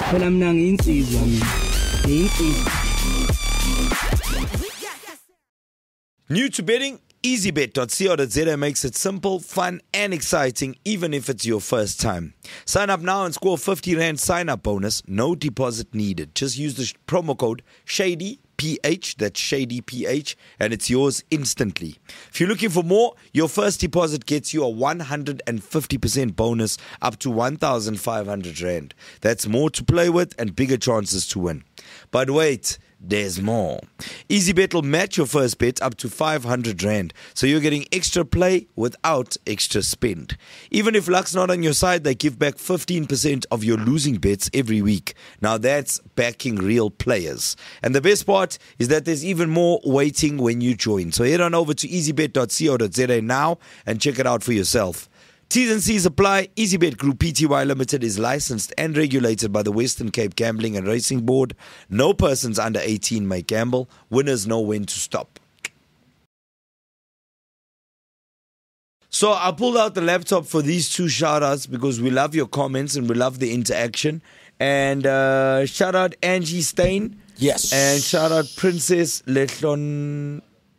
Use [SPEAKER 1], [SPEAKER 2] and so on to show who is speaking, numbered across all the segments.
[SPEAKER 1] Phela mina ngiyinsizwa mina. Ngiyinsizwa.
[SPEAKER 2] New to betting? EasyBet.co.za makes it simple, fun, and exciting, even if it's your first time. Sign up now and score 50 Rand sign-up bonus. No deposit needed. Just use the promo code SHADYPH, that's SHADYPH, and it's yours instantly. If you're looking for more, your first deposit gets you a 150% bonus up to 1,500 Rand. That's more to play with and bigger chances to win. But wait, there's more. EasyBet will match your first bet up to 500 Rand, so you're getting extra play without extra spend. Even if luck's not on your side, they give back 15% of your losing bets every week. Now that's backing real players. And the best part is that there's even more waiting when you join. So head on over to easybet.co.za now and check it out for yourself. T's and C's apply. EasyBet Group Pty Limited is licensed and regulated by the Western Cape Gambling and Racing Board. No persons under 18 may gamble. Winners know when to stop. So I pulled out the laptop for these two shout-outs because we love your comments and we love the interaction. And shout out Angie Stein.
[SPEAKER 3] Yes.
[SPEAKER 2] And shout out Princess Lehlohonolo.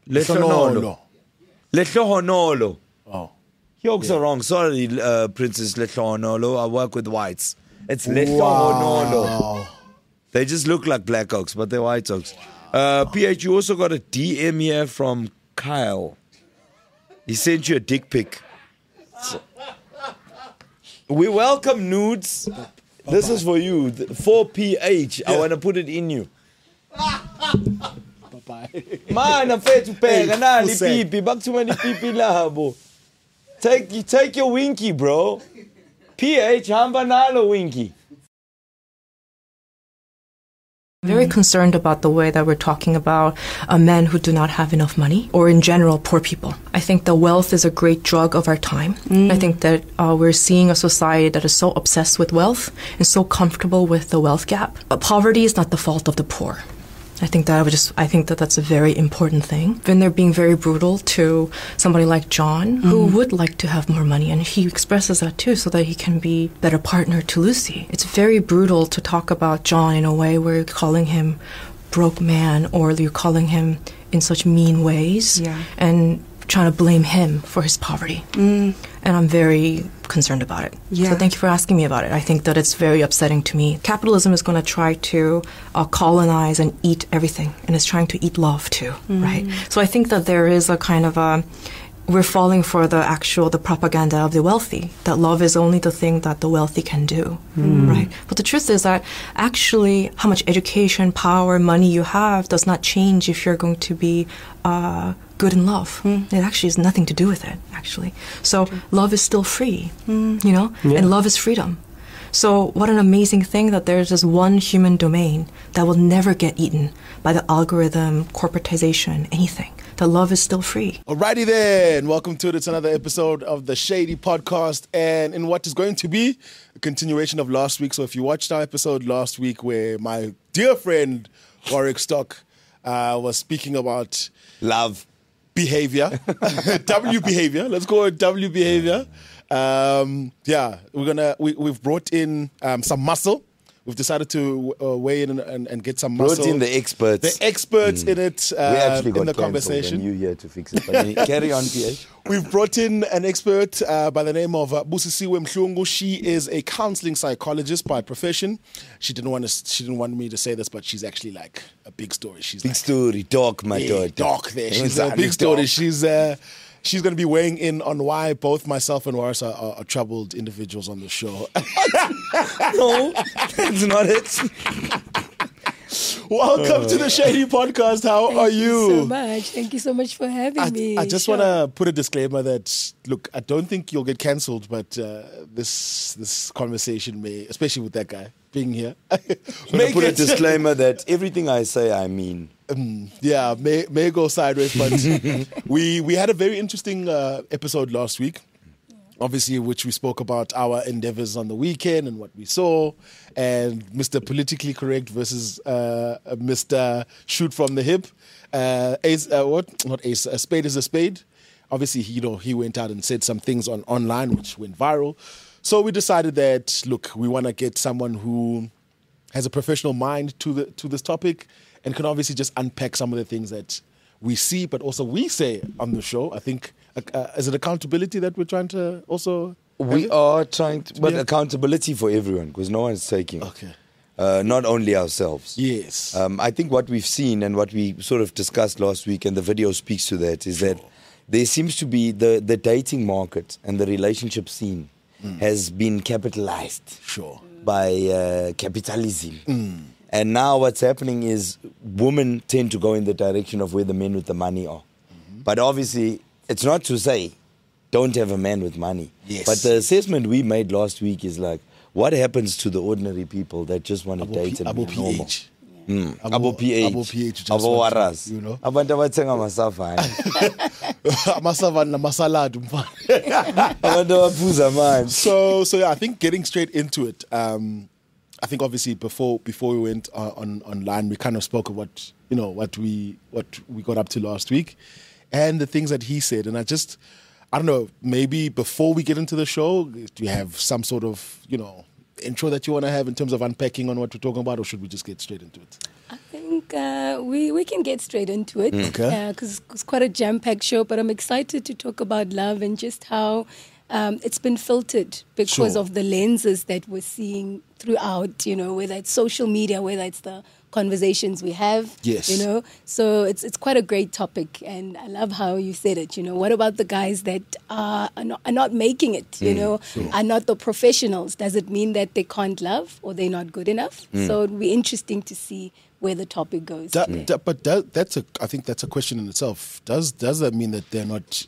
[SPEAKER 3] Oh.
[SPEAKER 2] Yokes are wrong. Sorry, Princess Lehlohonolo. I work with whites. It's Lehlohonolo.
[SPEAKER 3] Wow.
[SPEAKER 2] They just look like black oaks, but they're white oaks. PH, you also got a DM here from Kyle. He sent you a dick pic. So, we welcome nudes. This is for you. For PH. I want to put it in you.
[SPEAKER 3] Bye-bye.
[SPEAKER 2] Man, I'm fair to pay. Nani pipi. Back to many pipi labo. Take your winky, bro. PH, hamba nalo winky.
[SPEAKER 4] Very concerned about the way that we're talking about men who do not have enough money, or in general, poor people. I think the wealth is a great drug of our time. I think that we're seeing a society that is so obsessed with wealth and so comfortable with the wealth gap. Poverty is not the fault of the poor. I think that that's a very important thing. When they're being very brutal to somebody like John, who would like to have more money, and he expresses that too, so that he can be a better partner to Lucy. It's very brutal to talk about John in a way where you're calling him broke man, or you're calling him in such mean ways, and trying to blame him for his poverty. And I'm very concerned about it. So thank you for asking me about it. I think that it's very upsetting to me. Capitalism is going to try to colonize and eat everything, and it's trying to eat love too, right? So I think that there is a kind of we're falling for the propaganda of the wealthy, that love is only the thing that the wealthy can do, right? But the truth is that actually how much education, power, money you have does not change if you're going to be good in love. It actually has nothing to do with it, actually. So love is still free, and love is freedom. So what an amazing thing that there's this one human domain that will never get eaten by the algorithm, corporatization, anything. The love is still free.
[SPEAKER 3] Alrighty then, welcome to it. It's another episode of the Shady Podcast, and in what is going to be a continuation of last week. So if you watched our episode last week where my dear friend Warwick Stock was speaking about
[SPEAKER 2] Love.
[SPEAKER 3] Behavior, W behavior. Let's go with W behavior. We've brought in some muscle. We've decided to weigh in and get some muscle.
[SPEAKER 2] Brought in the experts.
[SPEAKER 3] The experts in it
[SPEAKER 2] We actually got
[SPEAKER 3] in the
[SPEAKER 2] cancelled
[SPEAKER 3] conversation.
[SPEAKER 2] and you here to fix it. But carry on, PH.
[SPEAKER 3] We've brought in an expert by the name of Busisiwe Mhlungu. She is a counseling psychologist by profession. She didn't want me to say this, but she's actually like a big story. She's
[SPEAKER 2] Big
[SPEAKER 3] like,
[SPEAKER 2] story, dog, my daughter.
[SPEAKER 3] Doc there. She's a big story. She's going to be weighing in on why both myself and Waris are troubled individuals on the show.
[SPEAKER 2] No, that's not it.
[SPEAKER 3] Welcome to the Shady Podcast. How are you?
[SPEAKER 5] Thank you so much for having me.
[SPEAKER 3] I just want to put a disclaimer that, look, I don't think you'll get cancelled, but this conversation may, especially with that guy being here,
[SPEAKER 2] Put a disclaimer that everything I say, I mean.
[SPEAKER 3] May go sideways, but we had a very interesting episode last week, obviously, which we spoke about our endeavors on the weekend and what we saw, and Mr. Politically Correct versus Mr. Shoot from the Hip. A spade is a spade. Obviously, he went out and said some things online which went viral. So we decided that, look, we want to get someone who has a professional mind to this topic and can obviously just unpack some of the things that we see, but also we say on the show. I think, is it accountability that we're trying to also...
[SPEAKER 2] We are trying to, but accountability for everyone, because no one's taking it.
[SPEAKER 3] Okay.
[SPEAKER 2] Not only ourselves.
[SPEAKER 3] Yes.
[SPEAKER 2] I think what we've seen and what we sort of discussed last week, and the video speaks to that, is that there seems to be the dating market and the relationship scene has been capitalized by capitalism. And now what's happening is women tend to go in the direction of where the men with the money are. But obviously, it's not to say don't have a man with money.
[SPEAKER 3] Yes.
[SPEAKER 2] But the assessment we made last week is like, what happens to the ordinary people that just want to date and be normal? Abo PH. Abo waras.
[SPEAKER 3] You know?
[SPEAKER 2] Abantu abathenga amasava.
[SPEAKER 3] Amasava namasalad.
[SPEAKER 2] Abantu abaphuza amanzi.
[SPEAKER 3] So yeah, I think getting straight into it. I think obviously before we went online, we kind of spoke of what we got up to last week, and the things that he said, and I don't know, maybe before we get into the show, do you have some sort of, intro that you want to have in terms of unpacking on what we're talking about, or should we just get straight into it?
[SPEAKER 5] I think we can get straight into it because it's quite a jam-packed show, but I'm excited to talk about love and just how it's been filtered because of the lenses that we're seeing throughout, whether it's social media, whether it's the conversations we have.
[SPEAKER 3] Yes.
[SPEAKER 5] So it's quite a great topic, and I love how you said it. What about the guys that are not making it? Are not the professionals? Does it mean that they can't love or they're not good enough? So it'll be interesting to see where the topic goes.
[SPEAKER 3] I think that's a question in itself. Does that mean that they're not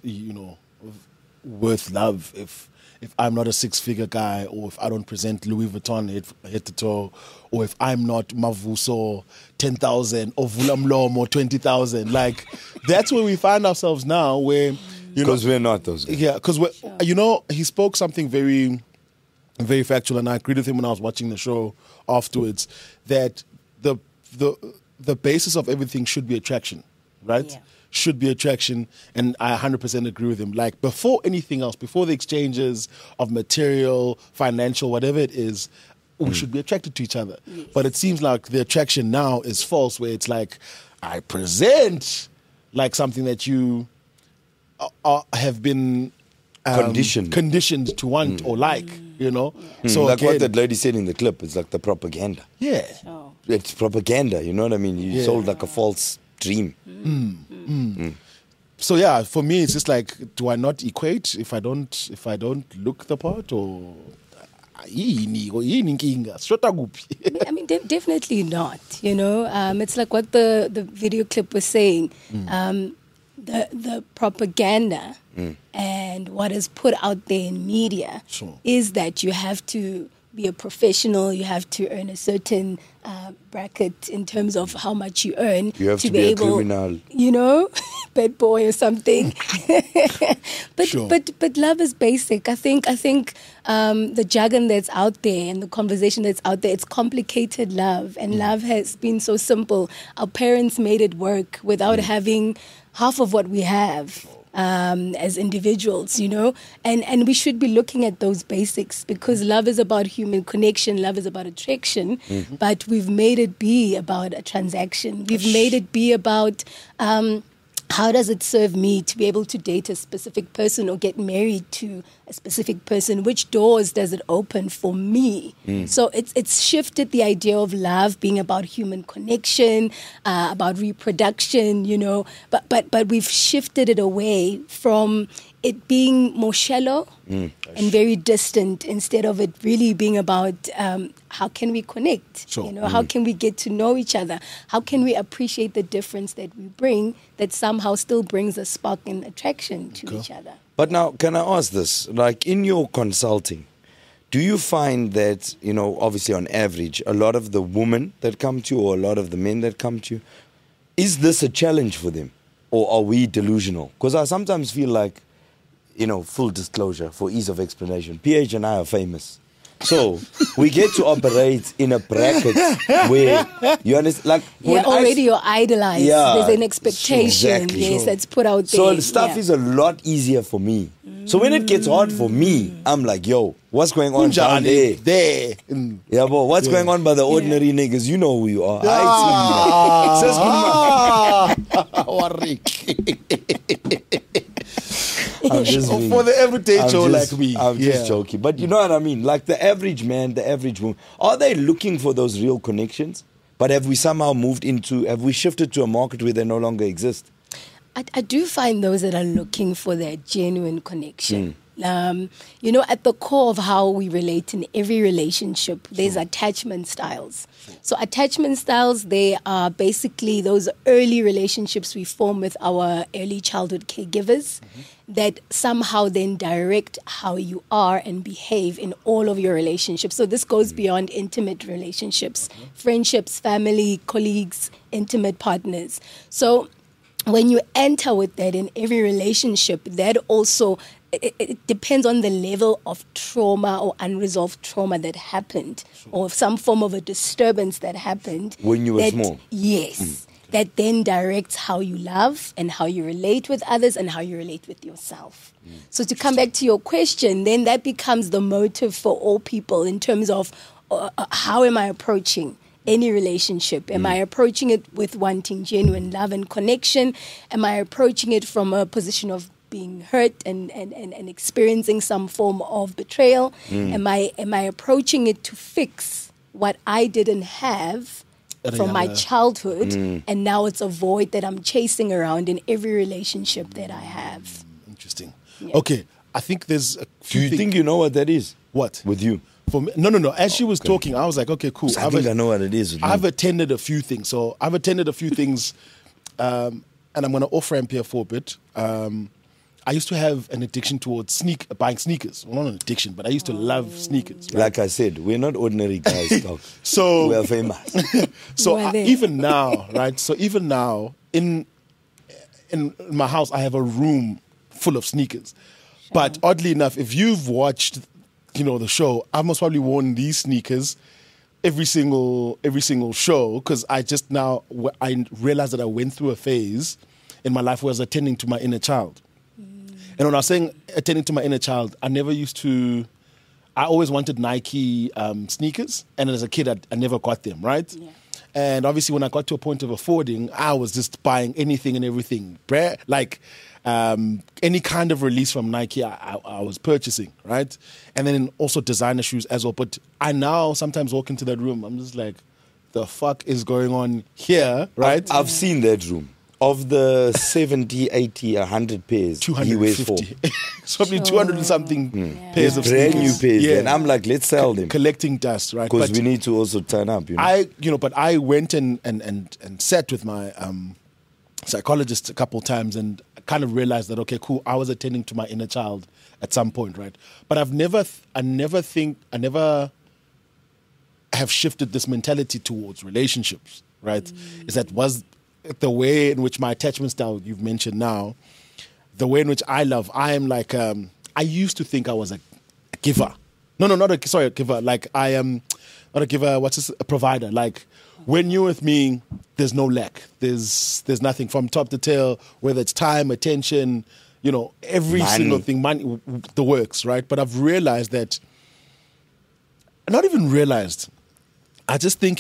[SPEAKER 3] worth love if I'm not a six-figure guy, or if I don't present Louis Vuitton head to toe, or if I'm not Mavuso 10,000 or Vulamlom or 20,000? Like, that's where we find ourselves now, where
[SPEAKER 2] because we're not those guys.
[SPEAKER 3] Yeah, because he spoke something very, very factual, and I agreed with him when I was watching the show afterwards, that the basis of everything should be attraction, right?
[SPEAKER 5] Yeah.
[SPEAKER 3] Should be attraction, and I 100% agree with him. Like, before anything else, before the exchanges of material, financial, whatever it is, we should be attracted to each other.
[SPEAKER 5] Yes.
[SPEAKER 3] But it seems like the attraction now is false, where it's like, I present like something that you have been conditioned to want or like, So
[SPEAKER 2] like
[SPEAKER 3] again,
[SPEAKER 2] what that lady said in the clip, it's like the propaganda.
[SPEAKER 3] Yeah.
[SPEAKER 5] Oh.
[SPEAKER 2] It's propaganda, you know what I mean? You sold like a false dream.
[SPEAKER 3] So yeah, for me, it's just like, do I not equate if I don't look the part, or
[SPEAKER 5] I mean, definitely not. It's like what the video clip was saying. The propaganda and what is put out there in media is that you have to be a professional, you have to earn a certain bracket in terms of how much you earn.
[SPEAKER 2] You have to be
[SPEAKER 5] able,
[SPEAKER 2] a criminal.
[SPEAKER 5] Bad boy or something. But love is basic. I think the jargon that's out there and the conversation that's out there, it's complicated love, and love has been so simple. Our parents made it work without having half of what we have. As individuals, and we should be looking at those basics, because love is about human connection, love is about attraction, but we've made it be about a transaction. We've made it be about how does it serve me to be able to date a specific person or get married to a specific person? Which doors does it open for me? So it's shifted the idea of love being about human connection, about reproduction, but we've shifted it away from it being more shallow and very distant, instead of it really being about how can we connect? How can we get to know each other? How can we appreciate the difference that we bring that somehow still brings a spark and attraction to each other?
[SPEAKER 2] But now, can I ask this? Like, in your consulting, do you find that, obviously on average, a lot of the women that come to you, or a lot of the men that come to you, is this a challenge for them? Or are we delusional? Because I sometimes feel like, full disclosure, for ease of explanation, PH and I are famous. So we get to operate in a bracket where you understand, like,
[SPEAKER 5] you're idolized.
[SPEAKER 2] Yeah,
[SPEAKER 5] there's an expectation,
[SPEAKER 2] that's put
[SPEAKER 5] out there.
[SPEAKER 2] So stuff is a lot easier for me So when it gets hard for me, I'm like, yo, what's going on down there?
[SPEAKER 3] There.
[SPEAKER 2] Yeah, but what's going on by the ordinary niggas? You know who you are. I'm just being-
[SPEAKER 3] For the everyday Joe like me.
[SPEAKER 2] I'm just joking. But you know what I mean? Like the average man, the average woman, are they looking for those real connections? But have we somehow have we shifted to a market where they no longer exist?
[SPEAKER 5] I do find those that are looking for that genuine connection. You know, at the core of how we relate in every relationship, there's attachment styles. So attachment styles, they are basically those early relationships we form with our early childhood caregivers that somehow then direct how you are and behave in all of your relationships. So this goes beyond intimate relationships, friendships, family, colleagues, intimate partners. So when you enter with that in every relationship, that also it depends on the level of trauma or unresolved trauma that happened, or some form of a disturbance that happened
[SPEAKER 2] when you were small.
[SPEAKER 5] Yes, that then directs how you love and how you relate with others and how you relate with yourself. So to come back to your question, then that becomes the motive for all people in terms of how am I approaching any relationship? Am I approaching it with wanting genuine love and connection? Am I approaching it from a position of being hurt and experiencing some form of betrayal? Am I approaching it to fix what I didn't have from my childhood, and now it's a void that I'm chasing around in every relationship that I have?
[SPEAKER 3] Interesting. Yeah. Okay, I think there's a few
[SPEAKER 2] Do you think you know what that is?
[SPEAKER 3] What?
[SPEAKER 2] With you?
[SPEAKER 3] For me, no. As she was talking, I was like, okay, cool.
[SPEAKER 2] I think I know what it is. With
[SPEAKER 3] I've
[SPEAKER 2] me.
[SPEAKER 3] attended a few things. So I've attended a few things, and I'm going to off-ramp here for a bit. I used to have an addiction towards buying sneakers. Well, not an addiction, but I used to love sneakers. Right?
[SPEAKER 2] Like I said, we're not ordinary guys, dog.
[SPEAKER 3] So
[SPEAKER 2] we are famous.
[SPEAKER 3] So even now, right? So even now, in my house, I have a room full of sneakers. Sure. But oddly enough, if you've watched, the show, I've most probably worn these sneakers every single show, because I realized that I went through a phase in my life where I was attending to my inner child. And when I was saying attending to my inner child, I always wanted Nike sneakers. And as a kid, I never got them, right? Yeah. And obviously when I got to a point of affording, I was just buying anything and everything. Like any kind of release from Nike, I was purchasing, right? And then also designer shoes as well. But I now sometimes walk into that room, I'm just like, the fuck is going on here, right?
[SPEAKER 2] I've seen that room. Of the 70, 80, 100 pairs,
[SPEAKER 3] 250. It's probably 200 and something pairs of
[SPEAKER 2] brand
[SPEAKER 3] sneakers.
[SPEAKER 2] new pairs. Yeah. And I'm like, let's sell them.
[SPEAKER 3] Collecting dust, right?
[SPEAKER 2] Because we need to also turn up.
[SPEAKER 3] But I went and sat with my psychologist a couple times and kind of realized that, okay, cool, I was attending to my inner child at some point, right? But I never have shifted this mentality towards relationships, right? Is that was the way in which my attachment style you've mentioned now, the way in which I love, I am like, I used to think I was a giver. Not a giver. Like I am not a giver, a provider. Like when you're with me, there's no lack. There's nothing from top to tail, whether it's time, attention, every single thing, money, the works, right? But I've realized that, not even realized, I just think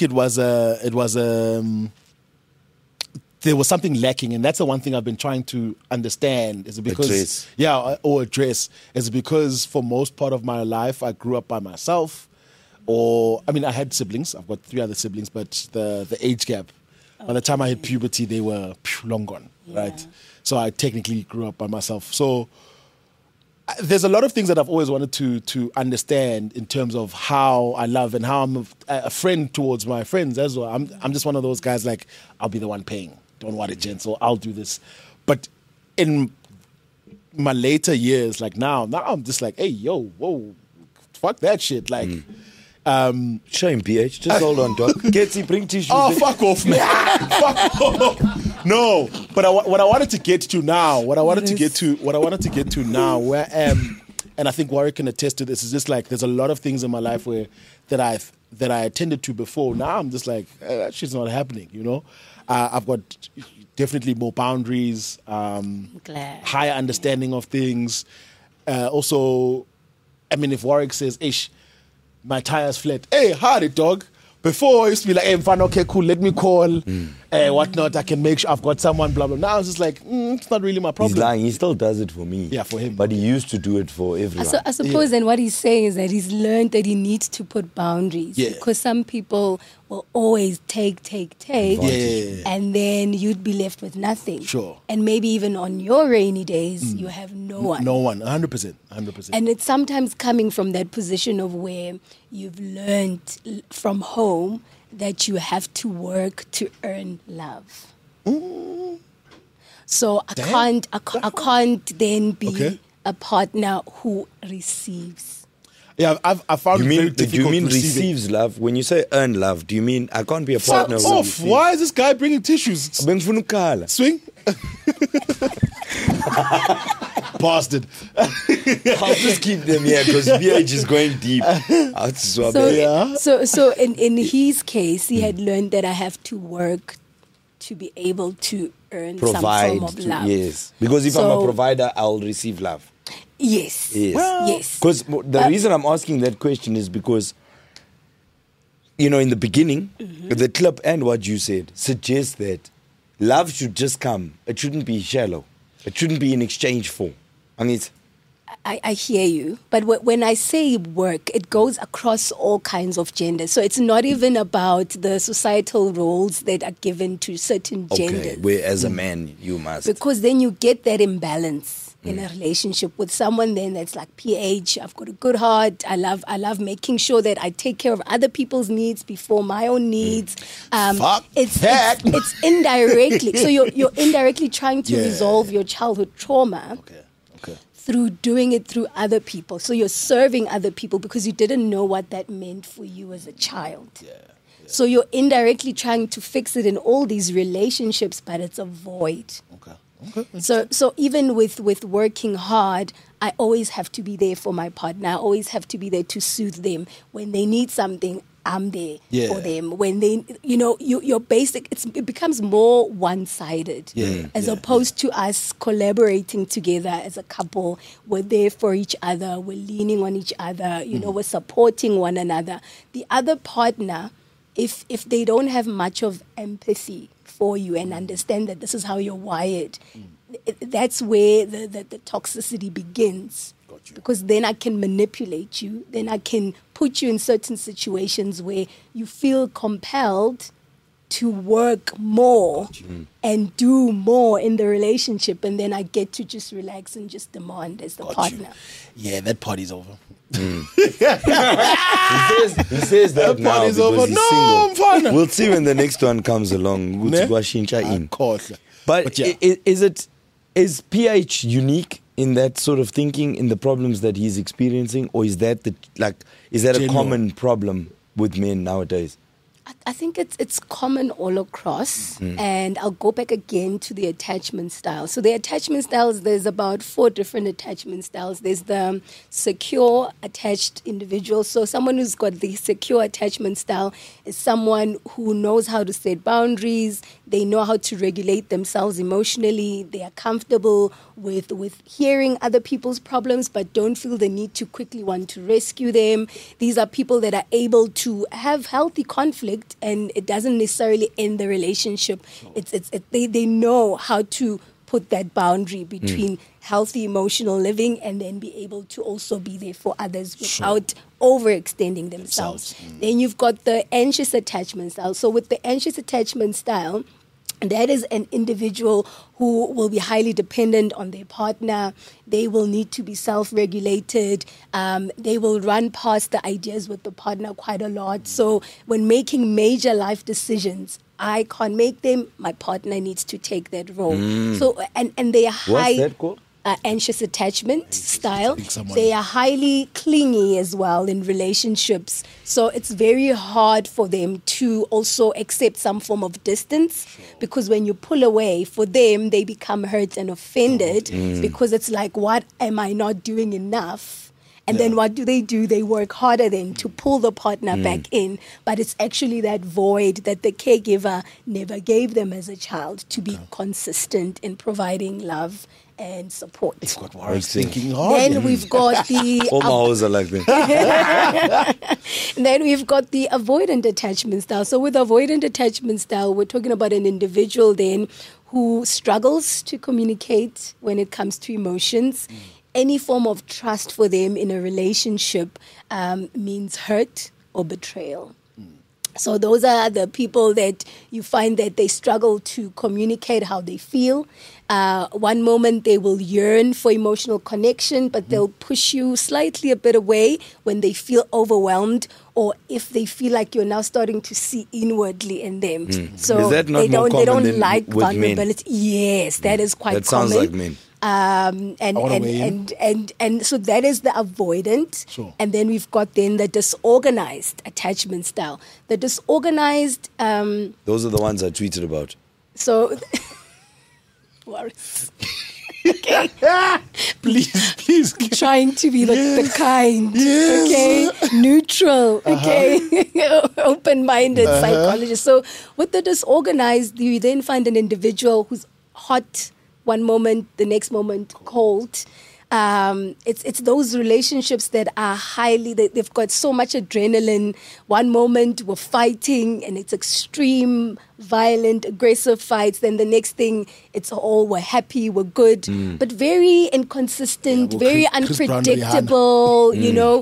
[SPEAKER 3] there was something lacking, and that's the one thing I've been trying to understand. Is it because address? Is it because for most part of my life I grew up by myself, or I had siblings. I've got 3 other siblings, but the age gap. By the time I hit puberty, they were long gone, right? So I technically grew up by myself. So there's a lot of things that I've always wanted to understand in terms of how I love and how I'm a friend towards my friends as well. I'm just one of those guys, like, I'll be the one paying. Don't worry, gents, or I'll do this. But in my later years, like now I'm just like, hey, yo, whoa, fuck that shit. Like,
[SPEAKER 2] shame, PH. Just hold on, dog. Getsy, bring tissues.
[SPEAKER 3] Oh, fuck off, man. Fuck off. No, but what I wanted to get to now, where I am, and I think Warwick can attest to this, is just like there's a lot of things in my life that I attended to before. Now I'm just like, that shit's not happening, I've got definitely more boundaries, higher understanding of things. Also, I mean, if Warwick says, "Ish, my tire's flat," hey, howdy, dog. Before I used to be like, hey, fine, okay, cool, let me call, whatnot, I can make sure I've got someone, blah, blah. Now it's just like, it's not really my problem.
[SPEAKER 2] He's lying. He still does it for me.
[SPEAKER 3] Yeah, for him.
[SPEAKER 2] But he used to do it for everyone.
[SPEAKER 5] So I suppose then what he's saying is that he's learned that he needs to put boundaries.
[SPEAKER 3] Yeah.
[SPEAKER 5] Because some people will always take,
[SPEAKER 3] Yeah.
[SPEAKER 5] and then you'd be left with nothing.
[SPEAKER 3] Sure.
[SPEAKER 5] And maybe even on your rainy days, you have no one.
[SPEAKER 3] No one, 100%.
[SPEAKER 5] And it's sometimes coming from that position of where you've learned from home that you have to work to earn love. So I can't then be
[SPEAKER 3] Okay.
[SPEAKER 5] a partner who receives.
[SPEAKER 3] Yeah, I found it very difficult
[SPEAKER 2] do you mean
[SPEAKER 3] receiving.
[SPEAKER 2] receives love? When you say earn love, do you mean I can't be a
[SPEAKER 3] Fuck
[SPEAKER 2] partner who
[SPEAKER 3] off.
[SPEAKER 2] receives?
[SPEAKER 3] Why is this guy bringing tissues?
[SPEAKER 2] Bengifuna ukukhala.
[SPEAKER 3] Swing. Bastard.
[SPEAKER 2] I'll just keep them here because BH is going deep. I'll swap
[SPEAKER 5] So,
[SPEAKER 2] it.
[SPEAKER 3] Yeah.
[SPEAKER 5] so in his case, he had learned that I have to work to be able to earn
[SPEAKER 2] Provide.
[SPEAKER 5] some form of love.
[SPEAKER 2] Yes. Because if I'm
[SPEAKER 5] So-
[SPEAKER 2] a provider, I'll receive love.
[SPEAKER 5] Yes.
[SPEAKER 2] Yes.
[SPEAKER 5] Yes.
[SPEAKER 2] Because the reason I'm asking that question is because, you know, in the beginning, the clip and what you said suggests that love should just come. It shouldn't be shallow. It shouldn't be in exchange for. I mean, it's,
[SPEAKER 5] I hear you, but when I say work, it goes across all kinds of genders. So it's not even about the societal roles that are given to certain
[SPEAKER 2] okay,
[SPEAKER 5] genders.
[SPEAKER 2] where as a man, you must.
[SPEAKER 5] Because then you get that imbalance in a relationship with someone then that's like PH, I've got a good heart, I love making sure that I take care of other people's needs before my own needs.
[SPEAKER 3] Fuck
[SPEAKER 5] It's
[SPEAKER 3] that.
[SPEAKER 5] it's indirectly. So you're indirectly trying to
[SPEAKER 3] Yeah.
[SPEAKER 5] resolve your childhood trauma
[SPEAKER 3] Okay.
[SPEAKER 5] through doing it through other people. So you're serving other people because you didn't know what that meant for you as a child. So you're indirectly trying to fix it in all these relationships, but it's a void.
[SPEAKER 3] Okay.
[SPEAKER 5] So even with working hard, I always have to be there for my partner. I always have to be there to soothe them. When they need something, I'm there
[SPEAKER 3] Yeah.
[SPEAKER 5] for them. When they, your basic, it becomes more one-sided. As opposed to us collaborating together as a couple. We're there for each other. We're leaning on each other. We're supporting one another. The other partner, if they don't have much of empathy for you and understand that this is how you're wired, that's where the toxicity begins. Because then I can manipulate you, then I can put you in certain situations where you feel compelled to work more and do more in the relationship, and then I get to just relax and just demand as the partner.
[SPEAKER 3] Yeah, that party's over.
[SPEAKER 2] He says that now
[SPEAKER 3] party's
[SPEAKER 2] because
[SPEAKER 3] over.
[SPEAKER 2] he's
[SPEAKER 3] No,
[SPEAKER 2] single.
[SPEAKER 3] I'm fine.
[SPEAKER 2] We'll see when the next one comes along.
[SPEAKER 3] Ne?
[SPEAKER 2] Gwashincha in.
[SPEAKER 3] Khohle.
[SPEAKER 2] But
[SPEAKER 3] yeah.
[SPEAKER 2] is PH unique in that sort of thinking, in the problems that he's experiencing, or is that a
[SPEAKER 3] General.
[SPEAKER 2] common problem with men nowadays?
[SPEAKER 5] I think it's common all across, and I'll go back again to the attachment style. So the attachment styles, there's about 4 different attachment styles. There's the secure attached individual. So someone who's got the secure attachment style is someone who knows how to set boundaries. They know how to regulate themselves emotionally. They are comfortable with hearing other people's problems, but don't feel the need to quickly want to rescue them. These are people that are able to have healthy conflict, and it doesn't necessarily end the relationship. They know how to put that boundary between healthy emotional living and then be able to also be there for others without overextending themselves. Then you've got the anxious attachment style. So with the anxious attachment style, that is an individual who will be highly dependent on their partner. They will need to be self-regulated. They will run past the ideas with the partner quite a lot. So when making major life decisions, I can't make them. My partner needs to take that role. So and they are high.
[SPEAKER 2] What's that called?
[SPEAKER 5] Anxious attachment style.
[SPEAKER 3] someone-
[SPEAKER 5] They are highly clingy as well in relationships. So it's very hard for them to also accept some form of distance, because when you pull away, for them, they become hurt and offended because it's like, what am I not doing enough? And then what do? They work harder then to pull the partner back in. But it's actually that void that the caregiver never gave them as a child, to be consistent in providing love and support.
[SPEAKER 3] It's got Warren's
[SPEAKER 2] Interesting.
[SPEAKER 3] thinking hard.
[SPEAKER 5] Then we've got the
[SPEAKER 2] All my hoes are like that.
[SPEAKER 5] then we've got the avoidant attachment style. So with avoidant attachment style, we're talking about an individual then who struggles to communicate when it comes to emotions. Any form of trust for them in a relationship means hurt or betrayal. So those are the people that you find that they struggle to communicate how they feel. One moment they will yearn for emotional connection, but they'll push you slightly a bit away when they feel overwhelmed, or if they feel like you're now starting to see inwardly in them. So
[SPEAKER 2] Is that not
[SPEAKER 5] they
[SPEAKER 2] more
[SPEAKER 5] don't
[SPEAKER 2] common than
[SPEAKER 5] like
[SPEAKER 2] with men?
[SPEAKER 5] vulnerability. Yes, that is quite
[SPEAKER 2] That
[SPEAKER 5] common.
[SPEAKER 2] sounds like men.
[SPEAKER 5] And so that is the avoidant.
[SPEAKER 3] Sure.
[SPEAKER 5] And then we've got then the disorganized attachment style. The disorganized,
[SPEAKER 2] Those are the ones I tweeted about.
[SPEAKER 5] so Warris,
[SPEAKER 3] Please.
[SPEAKER 5] trying to be the kind, okay, neutral, okay, open-minded psychologist. So with the disorganized, you then find an individual who's hot one moment, the next moment cold. It's those relationships that are they've got so much adrenaline. One moment we're fighting and it's extreme, violent, aggressive fights. Then the next thing, it's all we're happy, we're good, but very inconsistent,
[SPEAKER 3] Yeah, well,
[SPEAKER 5] very
[SPEAKER 3] Chris Brown,
[SPEAKER 5] unpredictable, you know.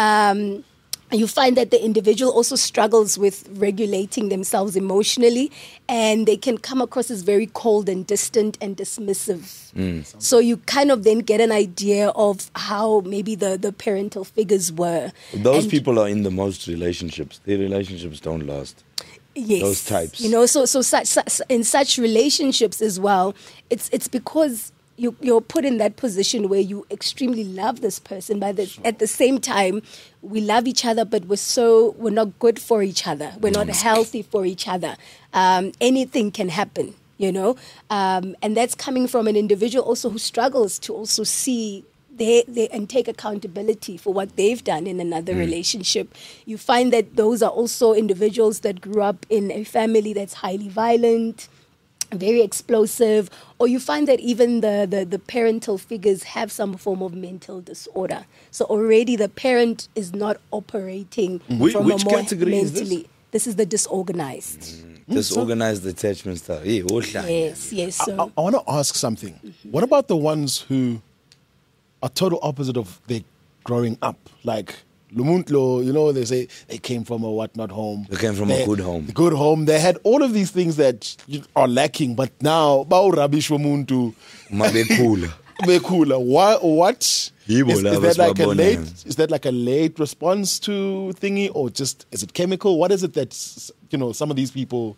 [SPEAKER 5] You find that the individual also struggles with regulating themselves emotionally, and they can come across as very cold and distant and dismissive. So you kind of then get an idea of how maybe the parental figures were.
[SPEAKER 2] Those
[SPEAKER 5] And-
[SPEAKER 2] people are in the most relationships. Their relationships don't last.
[SPEAKER 5] Yes.
[SPEAKER 2] Those types.
[SPEAKER 5] You know, so such in such relationships as well, it's because you're put in that position where you extremely love this person, but at the same time, we love each other, but we're not good for each other. We're not healthy for each other. Anything can happen, you know, and that's coming from an individual also who struggles to also see and take accountability for what they've done in another relationship. You find that those are also individuals that grew up in a family that's highly violent, very explosive, or you find that even the parental figures have some form of mental disorder. So already the parent is not operating
[SPEAKER 2] Which
[SPEAKER 5] from a more
[SPEAKER 2] category is this?
[SPEAKER 5] mentally. This is the disorganized.
[SPEAKER 2] Disorganized attachment style. Yeah, all that.
[SPEAKER 5] Yes. So
[SPEAKER 3] I want to ask something. What about the ones who are total opposite of their growing up? Like Lumuntlo, you know, they say they came from a whatnot home.
[SPEAKER 2] They came from a good home.
[SPEAKER 3] Good home. They had all of these things that are lacking, but now, bao rubbish womuntu,
[SPEAKER 2] Mabekula.
[SPEAKER 3] bekula. What?
[SPEAKER 2] Yibo
[SPEAKER 3] Is
[SPEAKER 2] lava
[SPEAKER 3] that like a
[SPEAKER 2] sibabona.
[SPEAKER 3] late? Is that like a late response to thingy, or just is it chemical? What is it that some of these people?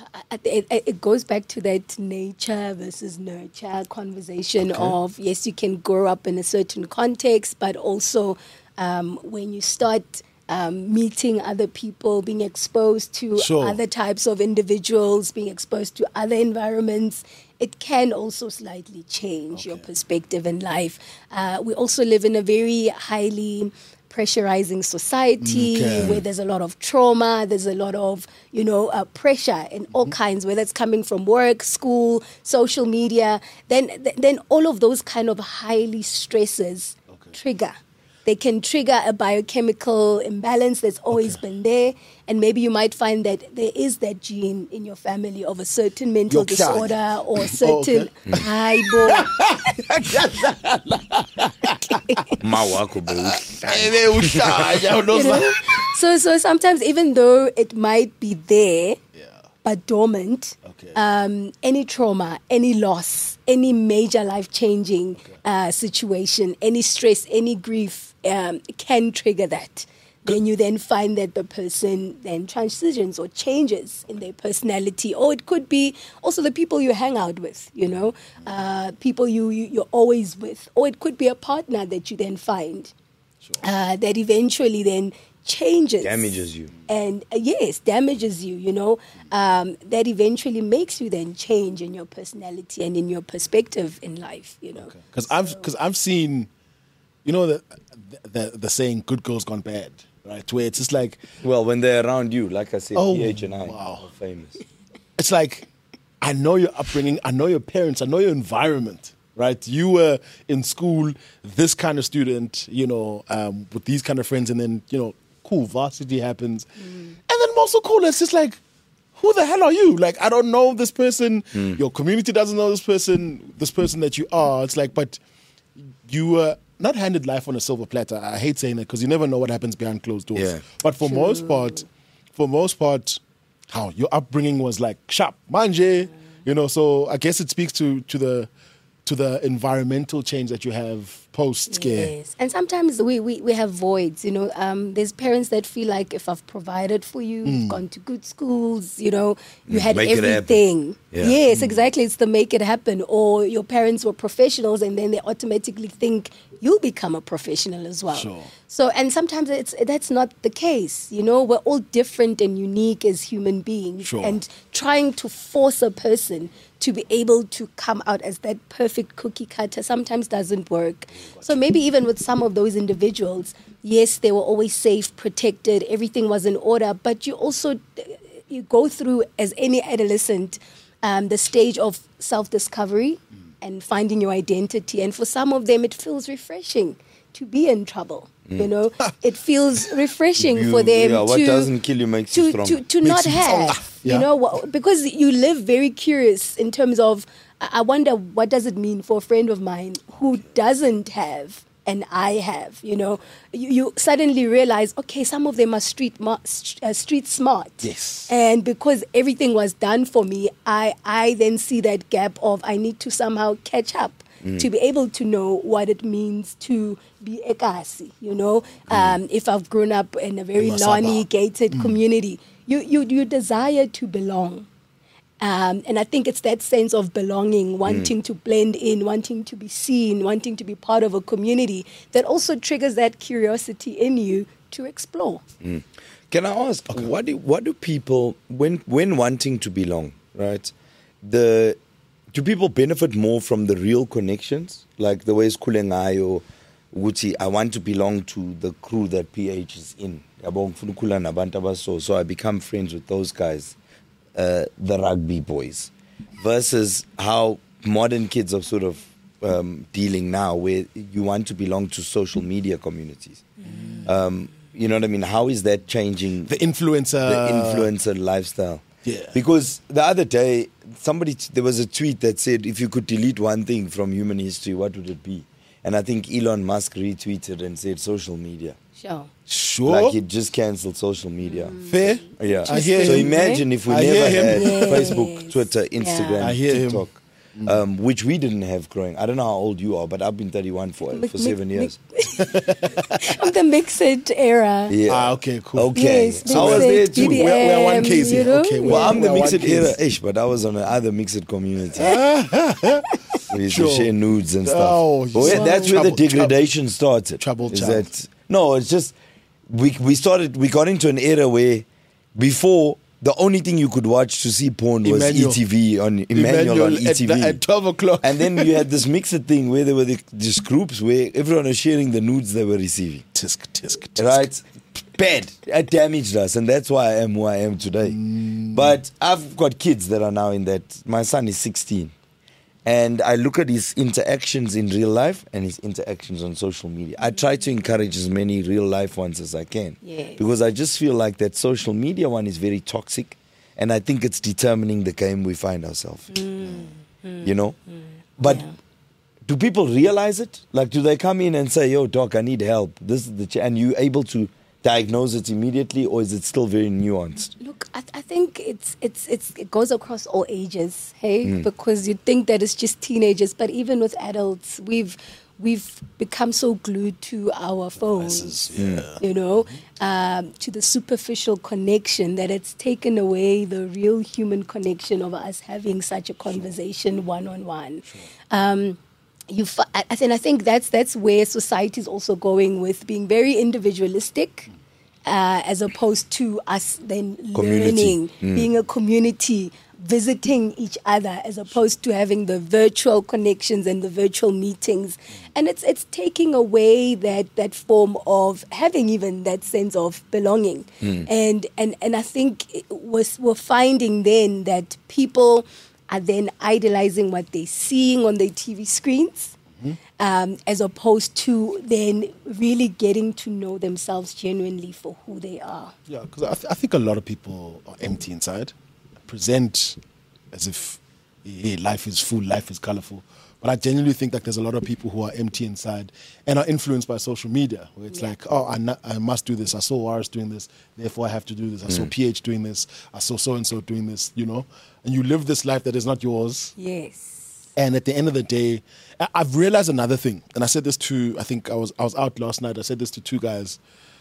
[SPEAKER 5] it goes back to that nature versus nurture conversation of, yes, you can grow up in a certain context, but also when you start meeting other people, being exposed to
[SPEAKER 3] Sure.
[SPEAKER 5] other types of individuals, being exposed to other environments, it can also slightly change your perspective in life. We also live in a very highly pressurizing society where there's a lot of trauma, there's a lot of, pressure in all kinds, whether it's coming from work, school, social media, then all of those kind of highly stresses trigger. They can trigger a biochemical imbalance that's always been there. And maybe you might find that there is that gene in your family of a certain mental
[SPEAKER 3] Your child.
[SPEAKER 5] disorder or a certain high
[SPEAKER 2] Mawako be
[SPEAKER 5] So sometimes even though it might be there, but dormant, any trauma, any loss, any major life-changing situation, any stress, any grief can trigger that. Then you then find that the person then transitions or changes in their personality. Or it could be also the people you hang out with, people you're always with. Or it could be a partner that you then find that eventually then changes.
[SPEAKER 2] Damages you.
[SPEAKER 5] And damages you, that eventually makes you then change in your personality and in your perspective in life,
[SPEAKER 3] Because I've seen, the saying "good girls gone bad," right? Where it's just like,
[SPEAKER 2] Well, when they're around you, like I said,
[SPEAKER 3] Oh,
[SPEAKER 2] PH and I
[SPEAKER 3] wow.
[SPEAKER 2] are famous.
[SPEAKER 3] it's like, I know your upbringing, I know your parents, I know your environment, right? You were in school, this kind of student, with these kind of friends, and then, cool, varsity happens. And then also cool, it's just like, who the hell are you? Like, I don't know this person. Your community doesn't know this person that you are. It's like, but you were not handed life on a silver platter. I hate saying it because you never know what happens behind closed doors.
[SPEAKER 2] Yeah.
[SPEAKER 3] But for most part, how your upbringing was like sharp, manje, so I guess it speaks to the environmental change that you have post-scare.
[SPEAKER 5] Yes, and sometimes we have voids, there's parents that feel like if I've provided for you, you've gone to good schools, you had
[SPEAKER 2] Make it happen.
[SPEAKER 5] everything.
[SPEAKER 2] Yeah.
[SPEAKER 5] Yes, exactly, it's the make it happen. Or your parents were professionals and then they automatically think you'll become a professional as well.
[SPEAKER 3] Sure.
[SPEAKER 5] So, and sometimes that's not the case, we're all different and unique as human beings.
[SPEAKER 3] Sure.
[SPEAKER 5] And trying to force a person to be able to come out as that perfect cookie cutter sometimes doesn't work. So maybe even with some of those individuals, yes, they were always safe, protected, everything was in order, but you go through, as any adolescent, the stage of self-discovery and finding your identity. And for some of them, it feels refreshing to be in trouble. It feels refreshing for them
[SPEAKER 2] what
[SPEAKER 5] to
[SPEAKER 2] doesn't kill you makes you strong.
[SPEAKER 5] to not have, because you live very curious in terms of, I wonder what does it mean for a friend of mine who doesn't have and I have, you suddenly realize, okay, some of them are street smart.
[SPEAKER 3] Yes.
[SPEAKER 5] And because everything was done for me, I then see that gap of I need to somehow catch up to be able to know what it means to be ekasi, if I've grown up in a very Lani-gated community. You desire to belong. And I think it's that sense of belonging, wanting to blend in, wanting to be seen, wanting to be part of a community that also triggers that curiosity in you to explore.
[SPEAKER 2] Can I ask, what do people, when wanting to belong, right, do people benefit more from the real connections? Like the way Kulengayo, Gucci, I want to belong to the crew that PH is in. So I become friends with those guys, the rugby boys, versus how modern kids are sort of dealing now, where you want to belong to social media communities. You know what I mean? How is that changing
[SPEAKER 3] The influencer
[SPEAKER 2] lifestyle?
[SPEAKER 3] Yeah.
[SPEAKER 2] Because the other day, there was a tweet that said, if you could delete one thing from human history, what would it be? And I think Elon Musk retweeted and said social media.
[SPEAKER 5] Sure.
[SPEAKER 2] Like he just cancelled social media.
[SPEAKER 3] Fair.
[SPEAKER 2] Yeah.
[SPEAKER 3] I hear
[SPEAKER 2] So
[SPEAKER 3] him.
[SPEAKER 2] imagine if we
[SPEAKER 3] I
[SPEAKER 2] never
[SPEAKER 3] hear
[SPEAKER 2] had
[SPEAKER 3] him.
[SPEAKER 2] Facebook, Twitter, Instagram,
[SPEAKER 3] I hear him.
[SPEAKER 2] TikTok. Which we didn't have growing. I don't know how old you are, but I've been 31 for 7 years.
[SPEAKER 5] Of the mixed era.
[SPEAKER 2] Yeah.
[SPEAKER 3] Okay, cool.
[SPEAKER 2] Okay.
[SPEAKER 5] Yes,
[SPEAKER 2] I was there too.
[SPEAKER 5] BBM,
[SPEAKER 3] We're one case here.
[SPEAKER 5] you know?
[SPEAKER 3] Okay,
[SPEAKER 2] Well, I'm the
[SPEAKER 3] we're
[SPEAKER 2] mixed
[SPEAKER 3] one
[SPEAKER 2] era
[SPEAKER 3] case.
[SPEAKER 2] ish, but I was on the other mixed community. We used to
[SPEAKER 3] Sure.
[SPEAKER 2] share nudes and stuff.
[SPEAKER 3] Oh,
[SPEAKER 2] But
[SPEAKER 3] you
[SPEAKER 2] that's where the
[SPEAKER 3] trouble-
[SPEAKER 2] degradation started.
[SPEAKER 3] troubled
[SPEAKER 2] Is
[SPEAKER 3] child.
[SPEAKER 2] that, no, it's just we got into an era where before the only thing you could watch to see porn was
[SPEAKER 3] Emmanuel.
[SPEAKER 2] ETV on Emmanuel on ETV.
[SPEAKER 3] at 12 o'clock.
[SPEAKER 2] And then you had this mixed thing where there were these groups where everyone was sharing the nudes they were receiving.
[SPEAKER 3] Tisk.
[SPEAKER 2] Right? Bad. It damaged us, and that's why I am who I am today. But I've got kids that are now in that. My son is 16. And I look at his interactions in real life and his interactions on social media. I try to encourage as many real life ones as I can.
[SPEAKER 5] Yes.
[SPEAKER 2] Because I just feel like that social media one is very toxic. And I think it's determining the game we find ourselves in. You know? But do people realize it? Like, do they come in and say, yo, doc, I need help. This is the and you able to diagnose it immediately, or is it still very nuanced?
[SPEAKER 5] Look, I think it goes across all ages, hey? Because you think that it's just teenagers, but even with adults, we've become so glued to our phones, you know, to the superficial connection that it's taken away the real human connection of us having such a conversation one-on-one. I think that's where society is also going, with being very individualistic, as opposed to us then learning, being a community, visiting each other, as opposed to having the virtual connections and the virtual meetings. And it's taking away that form of having even that sense of belonging. And I think we're finding then that people are then idolizing what they're seeing on their TV screens, as opposed to then really getting to know themselves genuinely for who they are.
[SPEAKER 3] Yeah, because I think a lot of people are empty inside, present as if life is full, life is colorful. But I genuinely think that there's a lot of people who are empty inside and are influenced by social media, where it's like, oh, I must do this. I saw Wars doing this, therefore I have to do this. I saw PH doing this. I saw so-and-so doing this, you know. And you live this life that is not yours.
[SPEAKER 5] Yes.
[SPEAKER 3] And at the end of the day, I've realized another thing. And I said this to, I think I was out last night. I said this to two guys.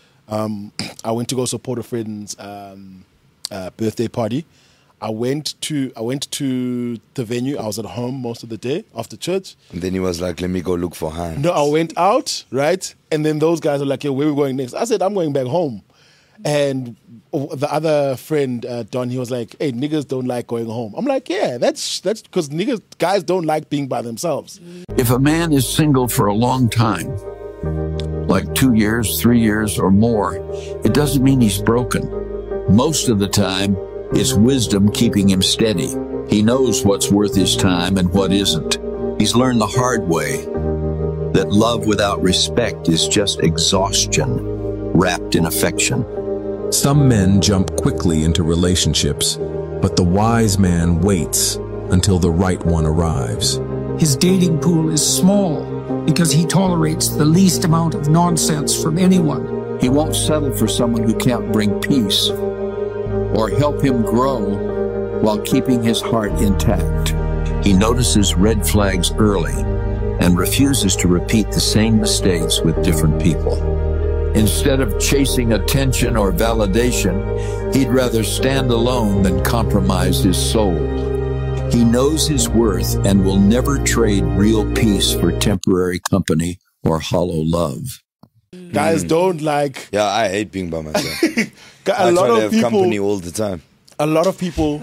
[SPEAKER 3] I went to go support a friend's birthday party. I went to the venue. I was at home most of the day after church.
[SPEAKER 2] And then he was like, let me go look for hands.
[SPEAKER 3] No, I went out, right? And then those guys are like, hey, where are we going next? I said, I'm going back home. And the other friend, Don, he was like, hey, niggas don't like going home. I'm like, yeah, that's because guys don't like being by themselves.
[SPEAKER 6] If a man is single for a long time, like 2 years, 3 years or more, it doesn't mean he's broken. Most of the time, it's wisdom keeping him steady. He knows what's worth his time and what isn't. He's learned the hard way that love without respect is just exhaustion wrapped in affection.
[SPEAKER 7] Some men jump quickly into relationships, but the wise man waits until the right one arrives.
[SPEAKER 8] His dating pool is small because he tolerates the least amount of nonsense from anyone.
[SPEAKER 6] He won't settle for someone who can't bring peace or help him grow while keeping his heart intact. He notices red flags early and refuses to repeat the same mistakes with different people. Instead of chasing attention or validation, he'd rather stand alone than compromise his soul. He knows his worth and will never trade real peace for temporary company or hollow love.
[SPEAKER 3] Guys don't like...
[SPEAKER 2] Yeah, I hate being by myself.
[SPEAKER 3] A lot of people,
[SPEAKER 2] company all the time.
[SPEAKER 3] A lot of people